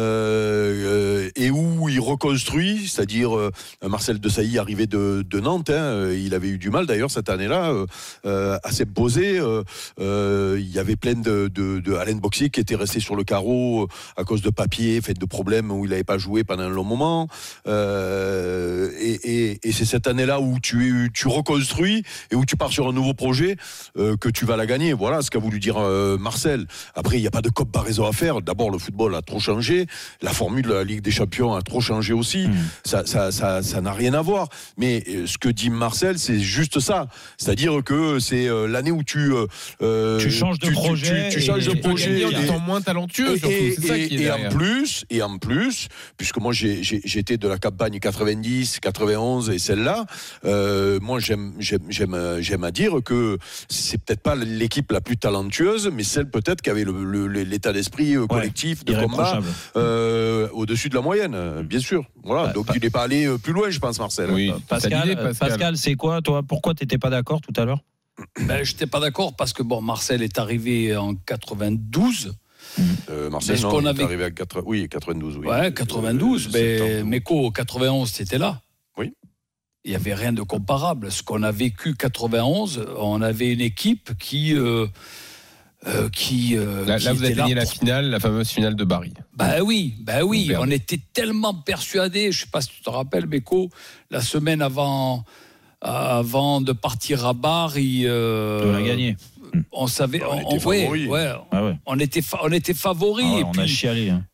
euh, et où il reconstruit, c'est-à-dire euh, Marcel Desailly arrivé de, de Nantes, hein, il avait eu du mal d'ailleurs cette année-là euh, à s'imposer. Euh, euh, il y avait plein de, de, de Alain Boxier qui était resté sur le carreau à cause de papiers, fait de problèmes où il n'avait pas joué pendant un long moment. Euh, et Et, et c'est cette année-là où tu, tu reconstruis et où tu pars sur un nouveau projet euh, que tu vas la gagner. Voilà ce qu'a voulu dire euh, Marcel. Après, il n'y a pas de comparaison à faire. D'abord, le football a trop changé. La formule de la Ligue des Champions a trop changé aussi. Mmh. Ça, ça, ça, ça n'a rien à voir. Mais euh, ce que dit Marcel, c'est juste ça. C'est-à-dire que c'est euh, l'année où tu... Euh, tu changes de tu, projet. Tu, tu, tu changes de projet. En étant moins talentueux, surtout. Et, c'est ça et, qui est et derrière. en plus, et en plus, puisque moi, j'ai, j'ai, j'étais de la campagne quatre-vingt-dix, quatre-vingt-onze et celle-là, euh, moi j'aime, j'aime, j'aime, j'aime à dire que c'est peut-être pas l'équipe la plus talentueuse, mais celle peut-être qui avait le, le, l'état d'esprit collectif ouais, de combat euh, au-dessus de la moyenne, bien sûr. Voilà, bah, donc pas... il n'est pas allé plus loin, je pense, Marcel. Oui. Pascal, idée, Pascal. Pascal, c'est quoi, toi? Pourquoi tu n'étais pas d'accord tout à l'heure? Ben, je n'étais pas d'accord parce que bon, Marcel est arrivé en quatre-vingt-douze. Euh, Marcel, non, il avait... est arrivé à quatre... oui, quatre-vingt-douze. Oui. Ouais, quatre-vingt-douze. Euh, mais Meco, quatre-vingt-onze, c'était là. Oui. Il n'y avait rien de comparable. Ce qu'on a vécu quatre-vingt-onze, on avait une équipe qui... Euh, euh, qui euh, là, qui là vous avez gagné pour... la finale, la fameuse finale de Bari. Ben oui, ben oui. On était tellement persuadés, je ne sais pas si tu te rappelles, Meco, la semaine avant, avant de partir à Bari... Euh, on l'a gagné. On savait... On, on, était ouais, favoris. ouais, ah ouais. on, était, fa- on était favoris. Ah ouais, et on puis, a chialé. Hein.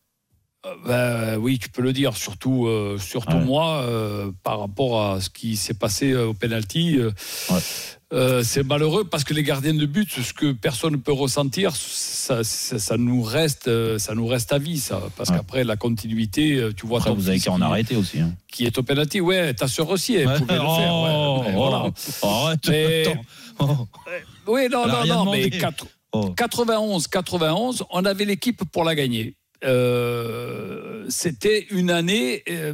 Ben, oui, tu peux le dire, surtout, euh, surtout ouais. moi, euh, par rapport à ce qui s'est passé euh, au pénalty. Euh, ouais. euh, c'est malheureux parce que les gardiens de but, ce que personne ne peut ressentir, ça, ça, ça, nous, reste, ça nous reste à vie, ça. Parce ouais. qu'après, la continuité, tu vois... Après, vous avez qu'à en arrêter aussi. Hein. Qui est au pénalty, ouais, ta sœur aussi, elle ouais. pouvait oh, le faire. Ouais, oh, voilà. oh, arrête, mais, oh. Oui, non, non, non, mais quatre, oh. quatre-vingt-onze, quatre-vingt-onze, on avait l'équipe pour la gagner. Euh, c'était une année euh,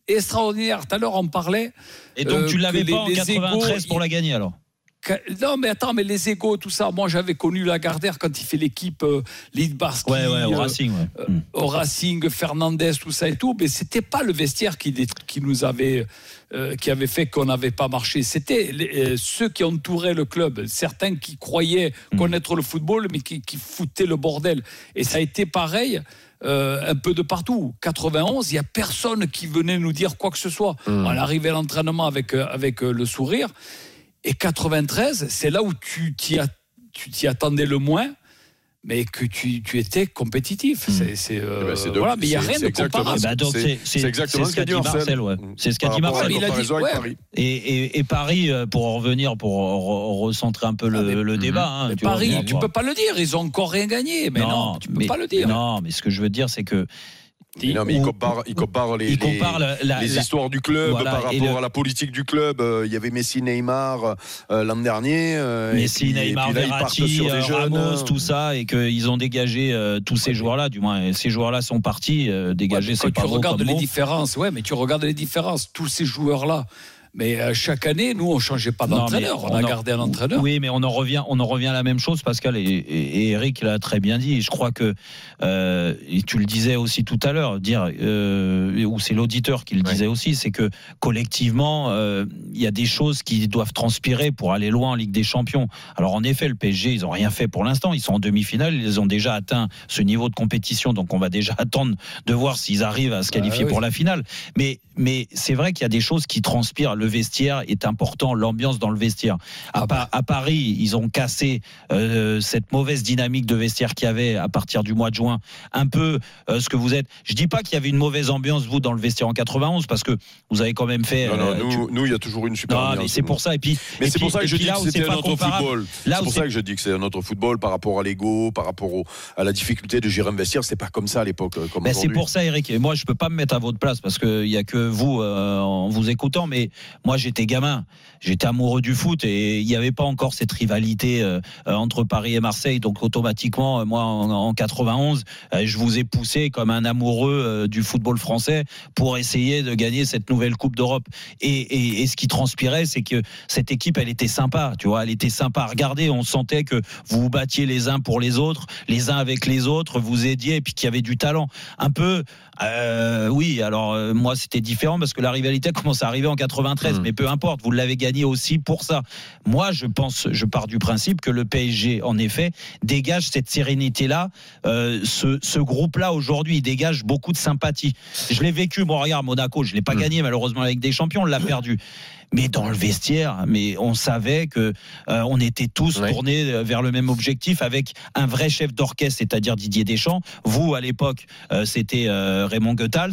extraordinaire. Tout à l'heure, on parlait. Et donc, euh, tu l'avais que pas les, en quatre-vingt-treize égos, pour la gagner alors? Non, mais attends, mais les égos, tout ça. Moi, j'avais connu Lagardère quand il fait l'équipe euh, Lidbarski, ouais, ouais, au euh, Racing, ouais. euh, au Racing, Fernandez, tout ça et tout. Mais c'était pas le vestiaire qui, qui nous avait, euh, qui avait fait qu'on n'avait pas marché. C'était les, euh, ceux qui entouraient le club, certains qui croyaient connaître le football, mais qui, qui foutaient le bordel. Et ça a été pareil. Euh, un peu de partout. quatre-vingt-onze, il n'y a personne qui venait nous dire quoi que ce soit. Mmh. On arrivait à l'entraînement avec, euh, avec euh, le sourire. Et quatre-vingt-treize, c'est là où tu t'y, a, tu t'y attendais le moins, mais que tu, tu étais compétitif. Mmh. C'est, c'est, euh, ben c'est de, voilà, mais il n'y a c'est, rien de comparable. Bah donc c'est, c'est, c'est exactement c'est ce qu'a dit Marcel. Marcel ouais. C'est ce qu'a dit Marcel. Il a dit, ouais. Paris. Et, et, et Paris, pour en revenir, pour re- recentrer un peu le, ah, mais, le débat. Hein, tu Paris, vois, tu ne peux pas le dire. Ils n'ont encore rien gagné. Mais non, non tu ne peux pas le dire. Non, mais ce que je veux dire, c'est que. Mais non, mais il compare, il compare les, il compare les, la, les la, histoires du club voilà, par rapport le... à la politique du club. Euh, il y avait Messi, Neymar euh, l'an dernier. Euh, Messi, puis, Neymar, là, Verratti, euh, Ramos, tout ça, et qu'ils ont dégagé euh, tous ces joueurs-là. Du moins, ces joueurs-là sont partis. Euh, dégagés, ouais, c'est pas tu regardes les mot. différences, ouais, mais tu regardes les différences. Tous ces joueurs-là. Mais euh, chaque année, nous, on ne changeait pas d'entraîneur. Non, on, on a en, gardé un entraîneur. Oui, mais on en revient, on en revient à la même chose, Pascal, et, et, et Eric l'a très bien dit. Je crois que, euh, et tu le disais aussi tout à l'heure, dire, euh, ou c'est l'auditeur qui le ouais. disait aussi, c'est que collectivement, il euh, y a des choses qui doivent transpirer pour aller loin en Ligue des Champions. Alors en effet, le P S G, ils n'ont rien fait pour l'instant. Ils sont en demi-finale, ils ont déjà atteint ce niveau de compétition, donc on va déjà attendre de voir s'ils arrivent à se qualifier ah, oui. pour la finale. Mais, mais c'est vrai qu'il y a des choses qui transpirent. Le vestiaire est important, l'ambiance dans le vestiaire. À, ah bah. à Paris, ils ont cassé euh, cette mauvaise dynamique de vestiaire qu'il y avait à partir du mois de juin. Un peu euh, ce que vous êtes. Je dis pas qu'il y avait une mauvaise ambiance, vous, dans le vestiaire en quatre-vingt-onze, parce que vous avez quand même fait. Non, non, euh, nous, tu... nous, il y a toujours une super non, ambiance. Mais c'est pour ça. Et puis, mais et c'est puis, pour ça que je dis que c'était un autre football. Là c'est pour c'est... ça que je dis que c'est un autre football par rapport à l'ego, par rapport au, à la difficulté de gérer un vestiaire. C'est pas comme ça à l'époque. Comme ben c'est pour ça, Eric. Et moi, je peux pas me mettre à votre place parce qu'il y a que vous euh, en vous écoutant. Mais moi, j'étais gamin. J'étais amoureux du foot et il n'y avait pas encore cette rivalité euh, entre Paris et Marseille. Donc automatiquement, moi en, en quatre-vingt-onze, euh, je vous ai poussé comme un amoureux euh, du football français pour essayer de gagner cette nouvelle Coupe d'Europe. Et, et, et ce qui transpirait, c'est que cette équipe, elle était sympa. Tu vois, elle était sympa à regarder. On sentait que vous vous battiez les uns pour les autres, les uns avec les autres, vous aidiez et puis qu'il y avait du talent. Un peu, euh, oui. Alors euh, moi, c'était différent parce que la rivalité commence à arriver en quatre-vingt-treize. Mmh. Mais peu importe, vous l'avez gagné aussi pour ça. Moi, je pense, je pars du principe que le P S G, en effet, dégage cette sérénité-là. Euh, ce, ce groupe-là, aujourd'hui, il dégage beaucoup de sympathie. Je l'ai vécu, moi, regarde, Monaco, je ne l'ai pas mmh. gagné, malheureusement, avec des champions, on l'a perdu. Mais dans le vestiaire, mais on savait que euh, on était tous ouais. tournés vers le même objectif avec un vrai chef d'orchestre, c'est-à-dire Didier Deschamps. Vous, à l'époque, euh, c'était euh, Raymond Goethals.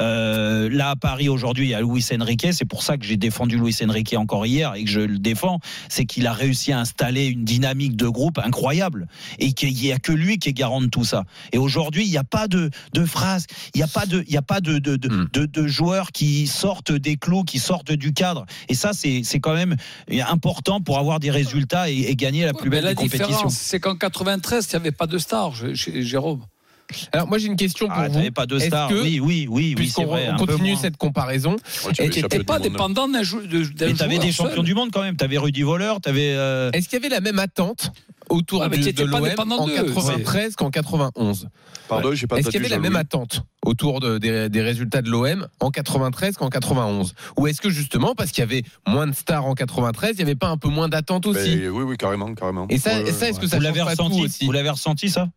Euh, là, à Paris, aujourd'hui, il y a Luis Enrique. C'est pour ça que j'ai défendu Luis Enrique encore hier et que je le défends. C'est qu'il a réussi à installer une dynamique de groupe incroyable et qu'il n'y a que lui qui est garant de tout ça. Et aujourd'hui, il n'y a pas de, de phrases, il n'y a pas de, il n'y a pas de, de, de, mm. de, de joueurs qui sortent des clous, qui sortent du cadre. Et ça, c'est, c'est quand même important pour avoir des résultats et, et gagner la plus belle la des compétitions. La différence, c'est qu'en quatre-vingt-treize, il n'y avait pas de star, Jérôme. Alors moi j'ai une question pour ah, vous. Pas de star. Que, oui, oui, oui, oui, c'est vrai. On continue cette comparaison. Ouais, tu n'étais pas dépendant d'un, jou- d'un joueur. Mais t'avais des champions seul. du monde quand même. T'avais Rudy Voller, t'avais. Euh... Est-ce qu'il y avait la même attente autour ouais, de, de l'O M en quatre-vingt-treize qu'en quatre-vingt-onze? Pardon, j'ai pas Est-ce qu'il y avait la même attente autour de, des, des résultats de l'O M en quatre-vingt-treize qu'en quatre-vingt-onze? Ou est-ce que justement, parce qu'il y avait moins de stars en quatre-vingt-treize, il n'y avait pas un peu moins d'attente aussi? Mais, Oui, oui, carrément, carrément. Et ça, ouais, et ça est-ce ouais. que ça vous change l'avez pas ressenti tout aussi? Vous l'avez ressenti ça?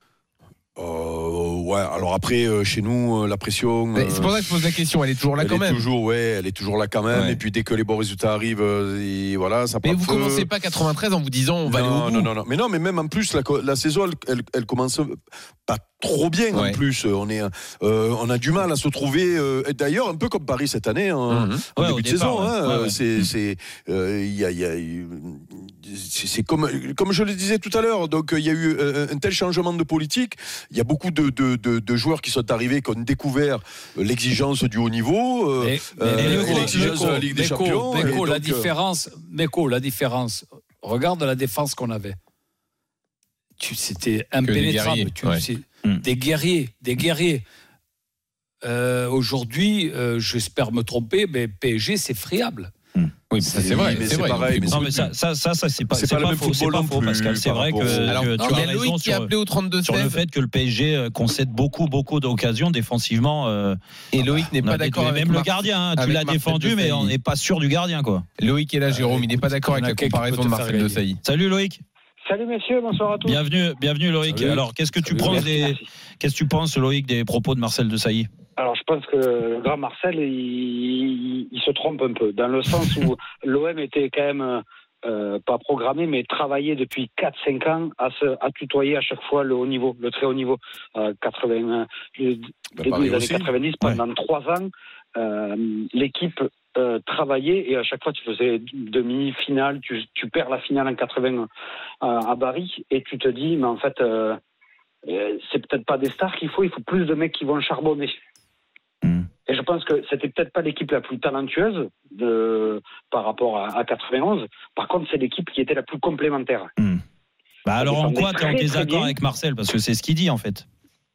Euh, ouais, alors après, euh, chez nous, euh, la pression. Euh, c'est pour ça que je pose la question, elle est toujours là elle quand est même. Toujours, ouais, elle est toujours là quand même. Ouais. Et puis dès que les bons résultats arrivent, euh, et voilà, ça part. Mais vous feu. commencez pas quatre-vingt-treize en vous disant on va non, aller au bout. Non, non, non. Mais non, mais même en plus, la, la saison, elle, elle, elle commence pas trop bien ouais. en plus. On, est, euh, on a du mal à se trouver. Euh, et d'ailleurs, un peu comme Paris cette année, hein, mmh. en ouais, début de départ, saison. Ouais. Hein, ouais, ouais. C'est, c'est, euh, y a, y a, c'est, c'est comme, comme je le disais tout à l'heure. Donc, il y a eu un tel changement de politique. Il y a beaucoup de, de, de, de joueurs qui sont arrivés, qui ont découvert l'exigence du haut niveau, euh, mais, euh, mais Méco, l'exigence Méco, de la Ligue des Méco, Champions. Méco, la donc, différence, Méco, la différence. Regarde la défense qu'on avait. Tu, c'était impénétrable. Des guerriers, tu, ouais. c'est, mmh. des guerriers, des guerriers. euh, aujourd'hui, euh, j'espère me tromper, mais P S G, c'est friable. Oui, ça c'est vrai, mais c'est c'est vrai. pareil, mais Non, mais ça, ça, ça, ça, c'est pas, C'est c'est pas le pas même faux, c'est football pas non faux, plus, Pascal. C'est par vrai que rapport au- Alors, tu, non, tu il y as a Loïc raison qui a sur, appelé au trente-deux sur le seize. fait que le P S G euh, concède beaucoup, beaucoup d'occasions défensivement. euh, Et Loïc n'est on pas a d'accord détruit avec même le Mar- gardien. hein, tu avec l'as Marcel défendu, de mais Sailly. on n'est pas sûr du gardien, quoi. Loïc est là, Jérôme, il n'est pas d'accord avec il y en a la quelqu'un qui comparaison peut de te Marcel faire de gagner. Sailly. Salut Loïc. Salut messieurs, bonsoir à tous. Bienvenue, bienvenue Loïc. Salut. Alors, qu'est-ce que tu Salut, penses Loïc. des, qu'est-ce que tu penses Loïc des propos de Marcel de Sailly? Alors je pense que le grand Marcel, il, il, il se trompe un peu, dans le sens où l'O M était quand même euh, pas programmé, mais travaillé depuis quatre cinq ans à, se, à tutoyer à chaque fois le haut niveau, le très haut niveau. Euh, quatre-vingts, le Bah, début Paris des années aussi. quatre-vingt-dix, pendant trois ans, euh, l'équipe euh, travaillait et à chaque fois tu faisais demi-finale, tu, tu perds la finale en quatre-vingts euh, à Paris et tu te dis, mais en fait... Euh, Euh, c'est peut-être pas des stars qu'il faut, il faut plus de mecs qui vont charbonner. Mm. Et je pense que c'était peut-être pas l'équipe la plus talentueuse de, par rapport à, à quatre-vingt-onze. Par contre, c'est l'équipe qui était la plus complémentaire. Mm. Bah alors en défendait quoi tu es en très, très désaccord bien. avec Marcel? Parce que c'est ce qu'il dit en fait.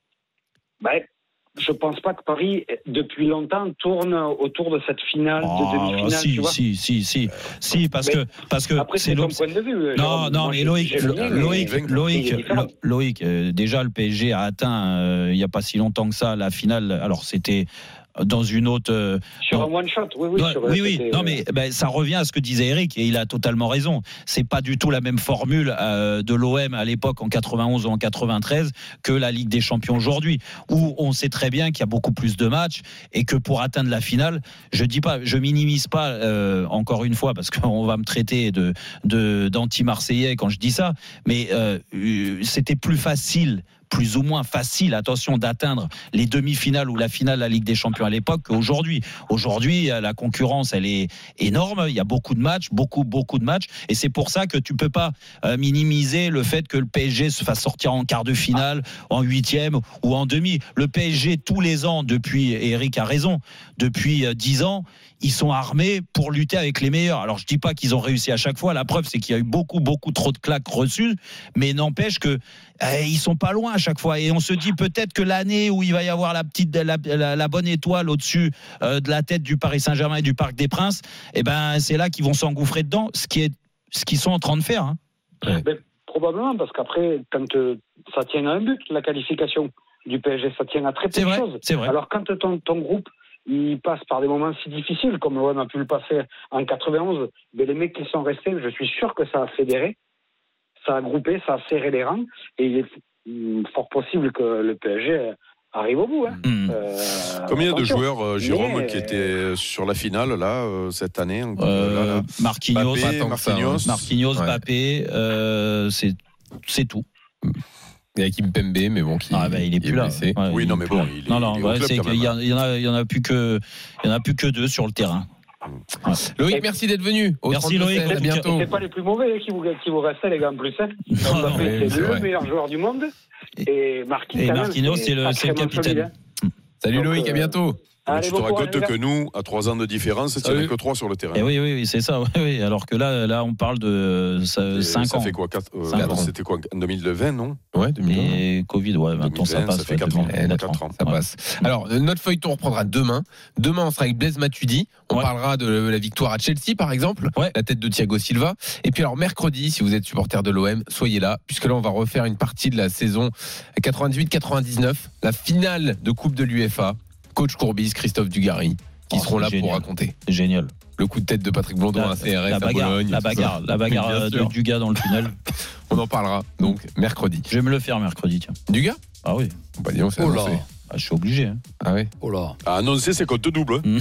Ben, je pense pas que Paris, depuis longtemps, tourne autour de cette finale, Oh, de demi-finale. si, tu vois. si, si, si, si, parce Mais que, parce que Après, c'est ton l'obs- point de vue. Non, Jérôme. non, Moi, mais j'ai- Loïc, j'ai le mien, mais Loïc, il est Loïc, différent. Lo- Loïc, euh, déjà le P S G a atteint euh, il n'y a pas si longtemps que ça la finale. Alors c'était dans une autre. euh, Sur dans- un one shot, oui, oui. Ouais, sur- oui, oui. c'était, Non, euh, mais ben, ça revient à ce que disait Eric et il a totalement raison. C'est pas du tout la même formule euh, de l'O M à l'époque en quatre-vingt-onze ou en quatre-vingt-treize que la Ligue des Champions aujourd'hui, où on sait très bien qu'il y a beaucoup plus de matchs et que pour atteindre la finale, je dis pas, je minimise pas euh, encore une fois parce qu'on va me traiter de, de d'anti-marseillais quand je dis ça, mais euh, euh, c'était plus facile. Plus ou moins facile, attention, d'atteindre les demi-finales ou la finale de la Ligue des Champions à l'époque qu'aujourd'hui. Aujourd'hui, la concurrence, elle est énorme. Il y a beaucoup de matchs, beaucoup, beaucoup de matchs. Et c'est pour ça que tu peux pas euh, minimiser le fait que le P S G se fasse sortir en quart de finale, en huitième ou en demi. Le P S G, tous les ans, depuis, et Eric a raison, depuis dix ans, ils sont armés pour lutter avec les meilleurs. Alors, je dis pas qu'ils ont réussi à chaque fois. La preuve, c'est qu'il y a eu beaucoup, beaucoup trop de claques reçues. Mais n'empêche que euh, ils sont pas loin à chaque fois. Et on se dit peut-être que l'année où il va y avoir la petite, la, la, la bonne étoile au-dessus euh, de la tête du Paris Saint-Germain et du Parc des Princes, eh ben, c'est là qu'ils vont s'engouffrer dedans. Ce qui est, ce qu'ils sont en train de faire. Hein. Ouais. Mais probablement, parce qu'après, quand euh, ça tient à un but, la qualification du P S G, ça tient à très peu c'est de vrai, choses. C'est vrai. Alors, quand ton, ton groupe il passe par des moments si difficiles, comme l'O M a pu le passer en quatre-vingt-onze, mais les mecs qui sont restés, je suis sûr que ça a fédéré, ça a groupé, ça a serré les rangs, et il est fort possible que le P S G arrive au bout. Hein. Mmh. Euh, Combien attention. de joueurs, euh, Jérôme, mais, qui étaient sur la finale là euh, cette année hein, euh, là, là. Marquinhos, Mbappé, Marquinhos, ça, Marquinhos ouais. Mbappé, euh, c'est, c'est tout. Il y a Kim Pembe, mais bon, qui ah, bah, il est plus est là. blessé. Ouais, Oui, il non, est mais plus bon, là. il est- non, non, il est au ouais, club, c'est quand qu'il y, même. en- il y en a, il y en a plus que, il y en a plus que deux sur le terrain. Ouais. Loïc, merci d'être venu. Au Merci, trente-deux Loïc. seize, à bientôt. c'est pas les plus mauvais qui vous, qui vous restaient, les gars, en plus. Hein. Non, non, Mbappé, ouais, c'est c'est le vrai. meilleur joueur du monde. Et Marquinhos, Et quand même, Marquinhos, c'est le, c'est le sacrément capitaine. solide, hein. Salut Donc, Loïc, à euh, bientôt. Mais Allez, tu te bon rends courage, compte les gars. que nous, à trois ans de différence, il n'y en a que trois sur le terrain. Et oui, oui, oui, c'est ça. Oui, oui. Alors que là, là, on parle de Et cinq ça ans. fait quoi quatre, euh, Cinq non, ans. C'était quoi en deux mille vingt, non Ouais, deux mille vingt. Et Covid, ouais, maintenant ça deux mille vingt, passe. ça fait ouais, quatre deux ans. mille vingt, Eh, quatre quatre ans. Ça Ouais. passe. Alors, euh, notre feuilleton reprendra demain. Demain, on sera avec Blaise Matuidi. On Ouais. parlera de la victoire à Chelsea, par exemple. Ouais. La tête de Thiago Silva. Et puis, alors, mercredi, si vous êtes supporter de l'O M, soyez là, puisque là, on va refaire une partie de la saison quatre-vingt-dix-huit quatre-vingt-dix-neuf, la finale de Coupe de l'UEFA. Coach Courbis, Christophe Dugarry, qui Oh, seront c'est là génial. pour raconter. Génial. Le coup de tête de Patrick Blondin La, à C R S la à bagarre, Bologne. la tout ça. bagarre, la bagarre Oui, bien euh, de, sûr. du gars dans le tunnel. On en parlera, donc, mercredi. Je vais me le faire mercredi, tiens. Du gars Ah oui. Bah, dis donc, c'est Oh là. annoncé. Ah, je suis obligé. Hein. Ah ouais. Oh là. À annoncer, c'est compte double. hein.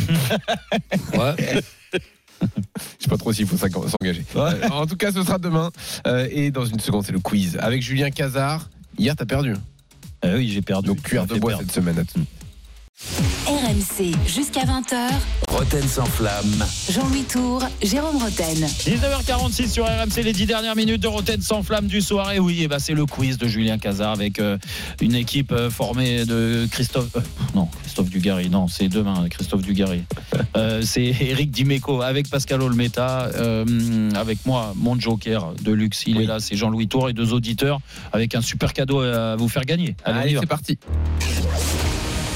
Ouais. Je sais pas trop s'il faut s'engager. Ouais. Euh, en tout cas, ce sera demain. Euh, et dans une seconde, c'est le quiz. Avec Julien Cazard. Hier, t'as perdu. Ah oui, j'ai perdu. Donc, cuir Ça de fait bois perdre. cette semaine. R M C jusqu'à vingt heures. Roten sans flamme. Jean-Louis Tour, Jérôme Roten. dix-neuf heures quarante-six sur R M C, les dix dernières minutes de Roten sans flamme du soir. Et oui, et bah c'est le quiz de Julien Cazard avec euh, une équipe euh, formée de Christophe. euh, non, Christophe Dugarry, non, c'est demain, Christophe Dugarry. Euh, c'est Eric Dimeco avec Pascal Olmeta, euh, avec moi, mon joker de luxe. Il Oui. est là, c'est Jean-Louis Tour et deux auditeurs avec un super cadeau à vous faire gagner. Allez, on y Allez, va. c'est parti.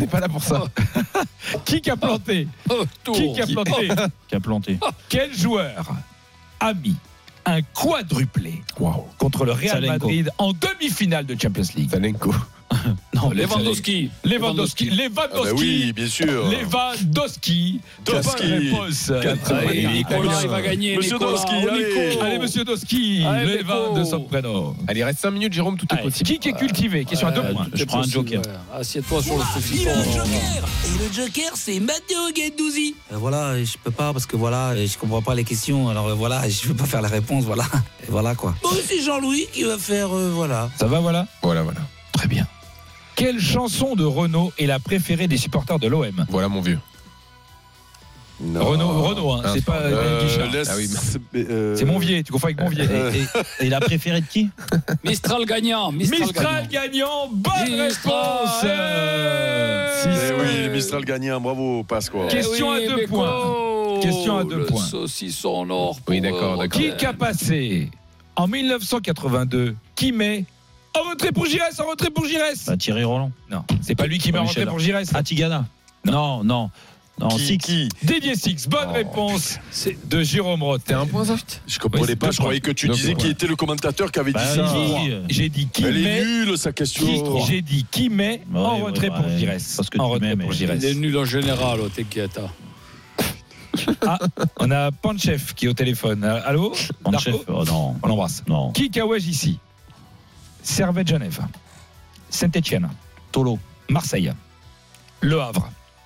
n'est pas là pour ça. Qui a planté Oh, Qui a planté Qui a planté Quel joueur a mis un quadruplé wow. contre le Real Salenko. Madrid en demi-finale de Champions League. Salenko. Non, Lewandowski. Lewandowski. Lewandowski. Ah bah oui, bien sûr. Lewandowski. Doski. Bonne réponse. Allez, Nicolas, il va gagner. Monsieur Nicolas. Doski, Oh, allez. Nico. Allez, monsieur Doski. Allez, Levan Nico. de son prénom. Allez, il reste cinq minutes, Jérôme, tout est Allez, possible. qui est cultivé? Question à deux Euh, points. Je prends un joker. Ouais. Assieds-toi sur le Et saucisson. le joker Et le joker, c'est Matteo Guendouzi. Euh, voilà, je peux pas parce que voilà, je comprends pas les questions. Alors euh, voilà, je vais pas faire la réponse, voilà. Et voilà quoi. Bon, c'est Jean-Louis qui va faire, euh, voilà. Ça va, voilà? Voilà, voilà. Très bien. Quelle chanson de Renaud est la préférée des supporters de l'O M? Voilà, mon vieux. Non. Renaud, Renaud, hein, Ah, c'est pas Euh, Yann Guichard. laisse- Ah oui, euh, C'est Monvier, tu confonds avec Monvier. Euh, Et, et la préférée de qui? Mistral gagnant. Mistral, Mistral gagnant, bonne Mistral. réponse. Eh Six oui, points. Mistral gagnant, bravo, Pasqua. Question à oui, deux mais points. quoi Question à deux Le points. saucisson en or. pour, Oui, d'accord, euh, d'accord. Qui a passé en mille neuf cent quatre-vingt-deux? Qui met en retrait pour Giresse, en retrait pour Giresse? Bah, Thierry Roland. Non, c'est pas lui qui met en retrait Michel. pour Giresse. Ah, Tigana. Non, non. Non, Qui, Six. qui Didier Six, bonne Oh. réponse de Jérôme Roth. T'es un point, ça? Je comprenais Oui, pas, deux je croyais que tu points. disais Deux qui points. était le commentateur qui avait Bah, dit ça. oui. J'ai dit qui Elle est met. nulle, sa question. Qui, j'ai dit qui met Ouais, en ouais, retrait ouais, pour ouais. Giresse. Parce que En tu retrait mets, pour mais- Il est Giresse. nul en général, oh, t'inquiète. Ah, on a Panchef qui est au téléphone. Euh, Allô? Panchef, Darko oh non. On l'embrasse. Non. Qui Kawaj ici? Servette Genève. Saint-Etienne. Tolo. Marseille. Le Havre.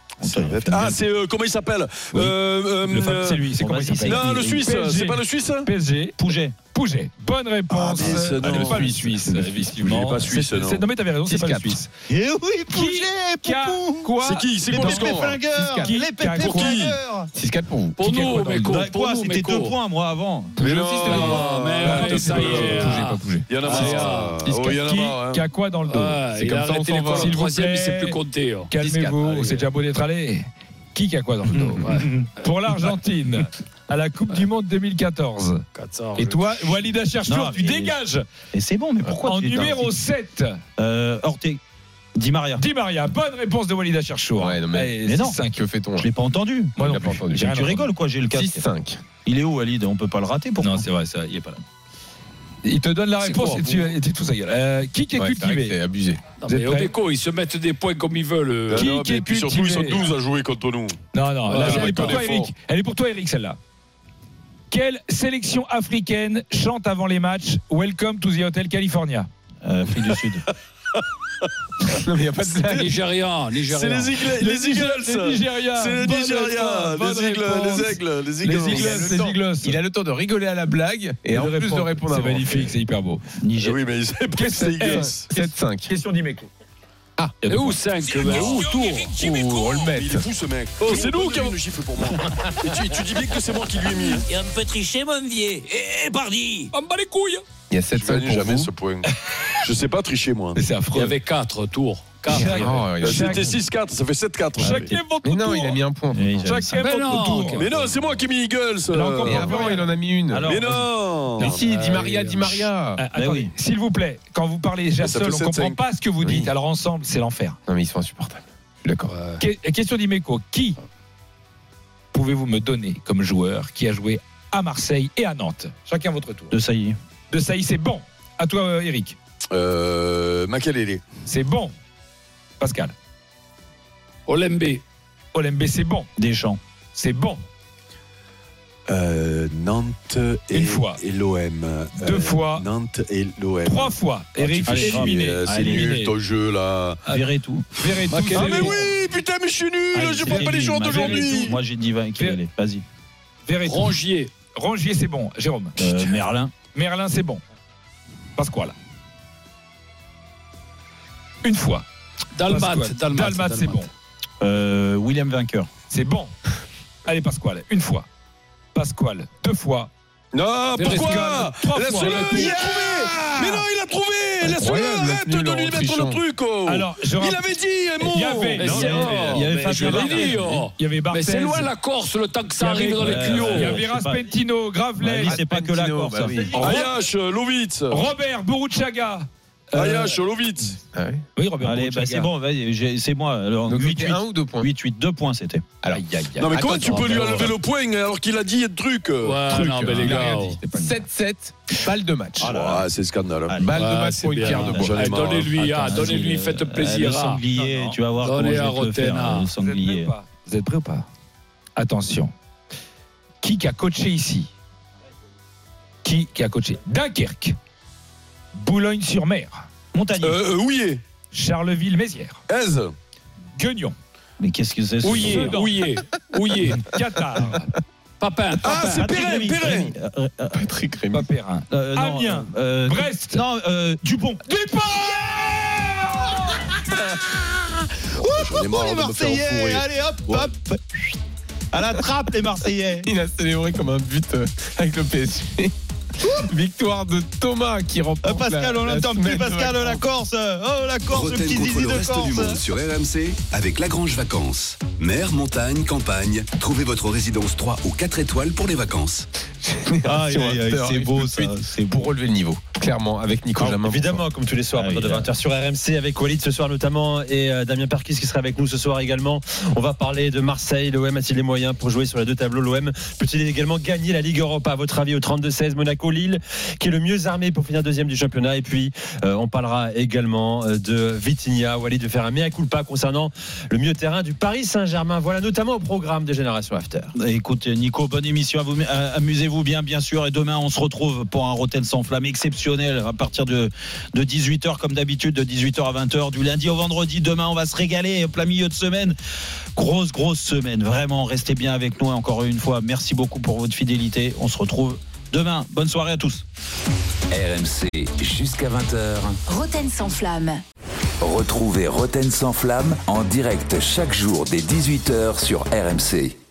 Ah, c'est euh, comment il s'appelle Oui. euh, euh, Le fameux, euh, c'est lui, c'est bon, comment il vas-y, s'appelle? Non, le Suisse, P S G. c'est pas le Suisse P S G. Pouget. Pouget. Bonne réponse. Ah, mais ce Ah, nom. c'est pas le Suisse, effectivement. Il est pas suisse, C'est- non. c'est- Non, mais t'avais raison, c'est pas le six quatre. Suisse. Eh oui, Qui a quoi? C'est qui C'est Les quoi le pépés score flingueurs. Qui- Les qui a pépés quoi flingueurs. six quatre pour vous. Pour Qui a quoi nous, dans le Meko. dos Bah, Pour quoi, nous, c'était Meko. deux points, moi, avant. Mais Le non, six, c'était Non, bon. mais Ah, allez, ça y est. Bougez, ah. pas bougez. Il y en a Ah, marre. Qui- Oh, il y en a qui- marre. hein. Qui a quoi dans le dos? Ouais, C'est il comme a ça, on arrêté s'en l'école va. en S'il vous troisième, il sait plaît. plus compter. oh. Calmez-vous, Allez. c'est déjà beau d'être allé. Qui qui a quoi dans le dos? Pour l'Argentine, à la Coupe du Monde deux mille quatorze. quatorze. Et toi, Walid Acharchour, Non, tu mais- dégages Et c'est bon, mais pourquoi en tu es numéro dans- sept. Euh, Ortega. Di Maria. Di Maria, bonne réponse de Walid Acharchour. Ouais, non, mais- Allez, mais non. six cinq. Que fait-on? Je l'ai pas entendu. Moi Il non a pas plus. entendu. J'ai rien Tu entendu. rigoles quoi, j'ai le six casque. cinq. Il est où, Walid? On peut pas le rater, pourquoi? Non, c'est vrai, ça, il est pas là. Il te donne la C'est réponse quoi, et tu et tu tout sa gueule. Euh, qui qui est Ouais, c'est vrai que cultivé? c'est abusé. Non, Vous êtes mais prêts? Obeko, ils se mettent des points comme ils veulent. euh. Qui- Non, qui mais est puis surtout, ils sont cultivé douze à jouer contre nous. Non, non, Ouais, là, je elle est pour toi, reconnais Eric. fort. Elle est pour toi, Eric, celle-là. Quelle sélection africaine chante avant les matchs Welcome to the Hotel California? Euh, Afrique du Sud. Non, mais il n'y a pas de blague. Nigérian, C'est Nigérian. les Eagles. Les Eagles. Les Nigériens. C'est les Bonne Nigériens. réponse, bonne Les Eagles. réponse. Les Aigles. Les Les Eagles. Eagles, les Eagles. Il a le temps de rigoler à la blague et en plus de répondre C'est avant. magnifique, c'est hyper beau. Ah Niger. oui, mais ils savaient pas que Qu'est-ce- c'était Eagles. eh, sept cinq. Question d'Imeco. Ah, Il y a Et deux où points. cinq mais Où tour on le met. Il est fou ce mec. Oh, c'est nous qui avons le gifle pour moi. Et tu, tu dis bien que c'est moi qui lui ai mis. hein. Et un peu triché, mon vieux. Et pardi. On bat les couilles. Il y a Je sept cinq gagne pour jamais vous. ce point. Je sais pas tricher moi. C'est Il y affreux. avait quatre tours. quatre. Chaque- Oh, il a- C'était six quatre, ça fait sept quatre. Chacun votre Mais tour. non, il a mis un point. Et j'avais Chacun Mais votre non. tour. Mais non, c'est moi qui ai mis Eagles. Là, encore Et Et avant, il en a mis une. Alors, Mais non. Mais si, Di Ah, Maria, oui. Di Maria. Ah, Mais attendez, oui. s'il vous plaît, quand vous parlez déjà Mais ça seul, fait on sept comprend cinq. pas ce que vous dites. Oui. Alors ensemble, c'est l'enfer. Non, mais ils sont insupportables. D'accord. Ouais. Que- Question d'Imeco. Qui pouvez-vous me donner comme joueur qui a joué à Marseille et à Nantes? Chacun votre tour. De Sailly. De Saï, c'est bon. À toi, euh, Eric. Euh, Makelele. C'est bon. Pascal. Olembe. Olembe, c'est bon. Deschamps. C'est bon. Euh, Nantes et, Une fois. et l'O M. Deux fois. Nantes et l'O M. Trois fois. Eric Ah, tu fais chier, éliminé. euh, C'est Allez, nul éliminé. ton jeu là. Verrez tout. Verrez tout. Ah c'est mais bon. oui, putain, mais je suis nul. Allez, Je c'est prends pas les fini, joueurs ma d'aujourd'hui. Moi j'ai dit vingt qui Ver- allait. Vas-y. Verrez tout. Rongier. Rongier, c'est bon. Jérôme. Euh, Merlin. Merlin, c'est bon. Pasquale. Une fois. Dalmat. Pasquale. Dalmat, Dalmat, c'est bon. Euh, William Vainqueur. C'est bon. Allez, Pasquale. Une fois. Pasquale. Deux fois. Non, Pasquale, pourquoi trois fois. Laisse-le, il a trouvé. Mais non, il a trouvé. Laisse-le, Incroyable, arrête nul de en lui mettre trichant. le truc. Oh. Alors, je Il rappelle- avait dit un mot. Il y avait- Mais Non, c'est- il y avait- oh, il y avait mais Fabien je l'ai Barthez. dit, oh. Il y avait Mais Barthez. c'est loin la Corse, le temps que ça Il y arrive avait- dans les euh, tuyaux. Il y Je avait sais pas. Raspentino, Bah, Gravelet, lui, c'est pas que la Raspentino, Corse. bah oui. ça. Ayache, Lovitz. Robert Boruchaga, Ah, ya, Cholovitz. Ah ouais. Oui, Robert. Allez, bah, c'est bon, vas-y, j'ai- c'est moi. Alors, Donc, huit c'était un ou deux points huit huit, deux points c'était. Alors, Non, mais comment tu Attention, peux lui Robert. enlever le point alors qu'il a dit un truc Ouais, Truc, non, mais euh, les il a gars. rien dit. sept sept, balle de match. Ah, c'est scandale. Balle de Ah, match c'est pour une bien. pierre de bois. J'en ai Allez, marre. donnez-lui, ah, Attends, donnez-lui, euh, faites euh, plaisir. Le ah. sanglier, Non, non. tu vas voir Donnez comment à je vais te le faire, Rotena. le Vous êtes prêts sanglier. ou pas Vous êtes prêts ou pas Attention. Qui qui a coaché ici Qui qui a coaché Dunkerque, Boulogne-sur-Mer, Montagnier. Euh, euh, Houillet. Charleville-Mézières, Aise. Guignon, Mais qu'est-ce que c'est ce Houillet, Sedan. Houillet, Houillet. Qatar, Papin, Ah, Papin. c'est Patrick Perrin, Rémy, Perrin. Rémy, euh, euh, Patrick Rémy. pas Perrin, euh, non, Amiens, euh, Brest. Non, euh, Dupont. Dupont. J'en ai marre les de me faire Marseillais, fourrer. allez hop, Ouais. hop. À la trappe, les Marseillais. Il a célébré comme un but euh, avec le P S G. Victoire de Thomas qui Euh, remporte. Pascal, la- on la l'entend plus, semaine de Pascal, vacances. la Corse. Oh, la Corse, le Roten petit contre zizi le de reste du monde Corse. sur R M C avec Lagrange Vacances. Mer, montagne, campagne, trouvez votre résidence trois ou quatre étoiles pour les vacances. Aïe, aïe, aïe, c'est beau, ça. C'est pour relever le niveau, clairement, avec Nico Alors, Jamin. évidemment, comme tous les soirs, à Ah partir oui, de là. vingt heures sur R M C, avec Walid ce soir notamment et euh, Damien Perkis qui sera avec nous ce soir également. On va parler de Marseille. L'O M a-t-il les moyens pour jouer sur les deux tableaux? L'O M peut-il également gagner la Ligue Europa, à votre avis, au trente-deux seize? Monaco-Lille, qui est le mieux armé pour finir deuxième du championnat. Et puis, euh, on parlera également euh, de Vitinha. Walid de faire un mea culpa concernant le milieu de terrain du Paris Saint-Germain. Voilà notamment au programme des Générations After. Écoute, Nico, bonne émission. À vous, à- amusez-vous bien, bien sûr. Et demain, on se retrouve pour un Roten sans flamme exceptionnel à partir de, de dix-huit heures, comme d'habitude, de dix-huit heures à vingt heures, du lundi au vendredi. Demain, on va se régaler, plein milieu de semaine. Grosse, grosse semaine. Vraiment, restez bien avec nous. Et encore une fois, merci beaucoup pour votre fidélité. On se retrouve demain. Bonne soirée à tous. R M C jusqu'à vingt heures. Roten sans flamme. Retrouvez Roten sans flamme en direct chaque jour dès dix-huit heures sur R M C.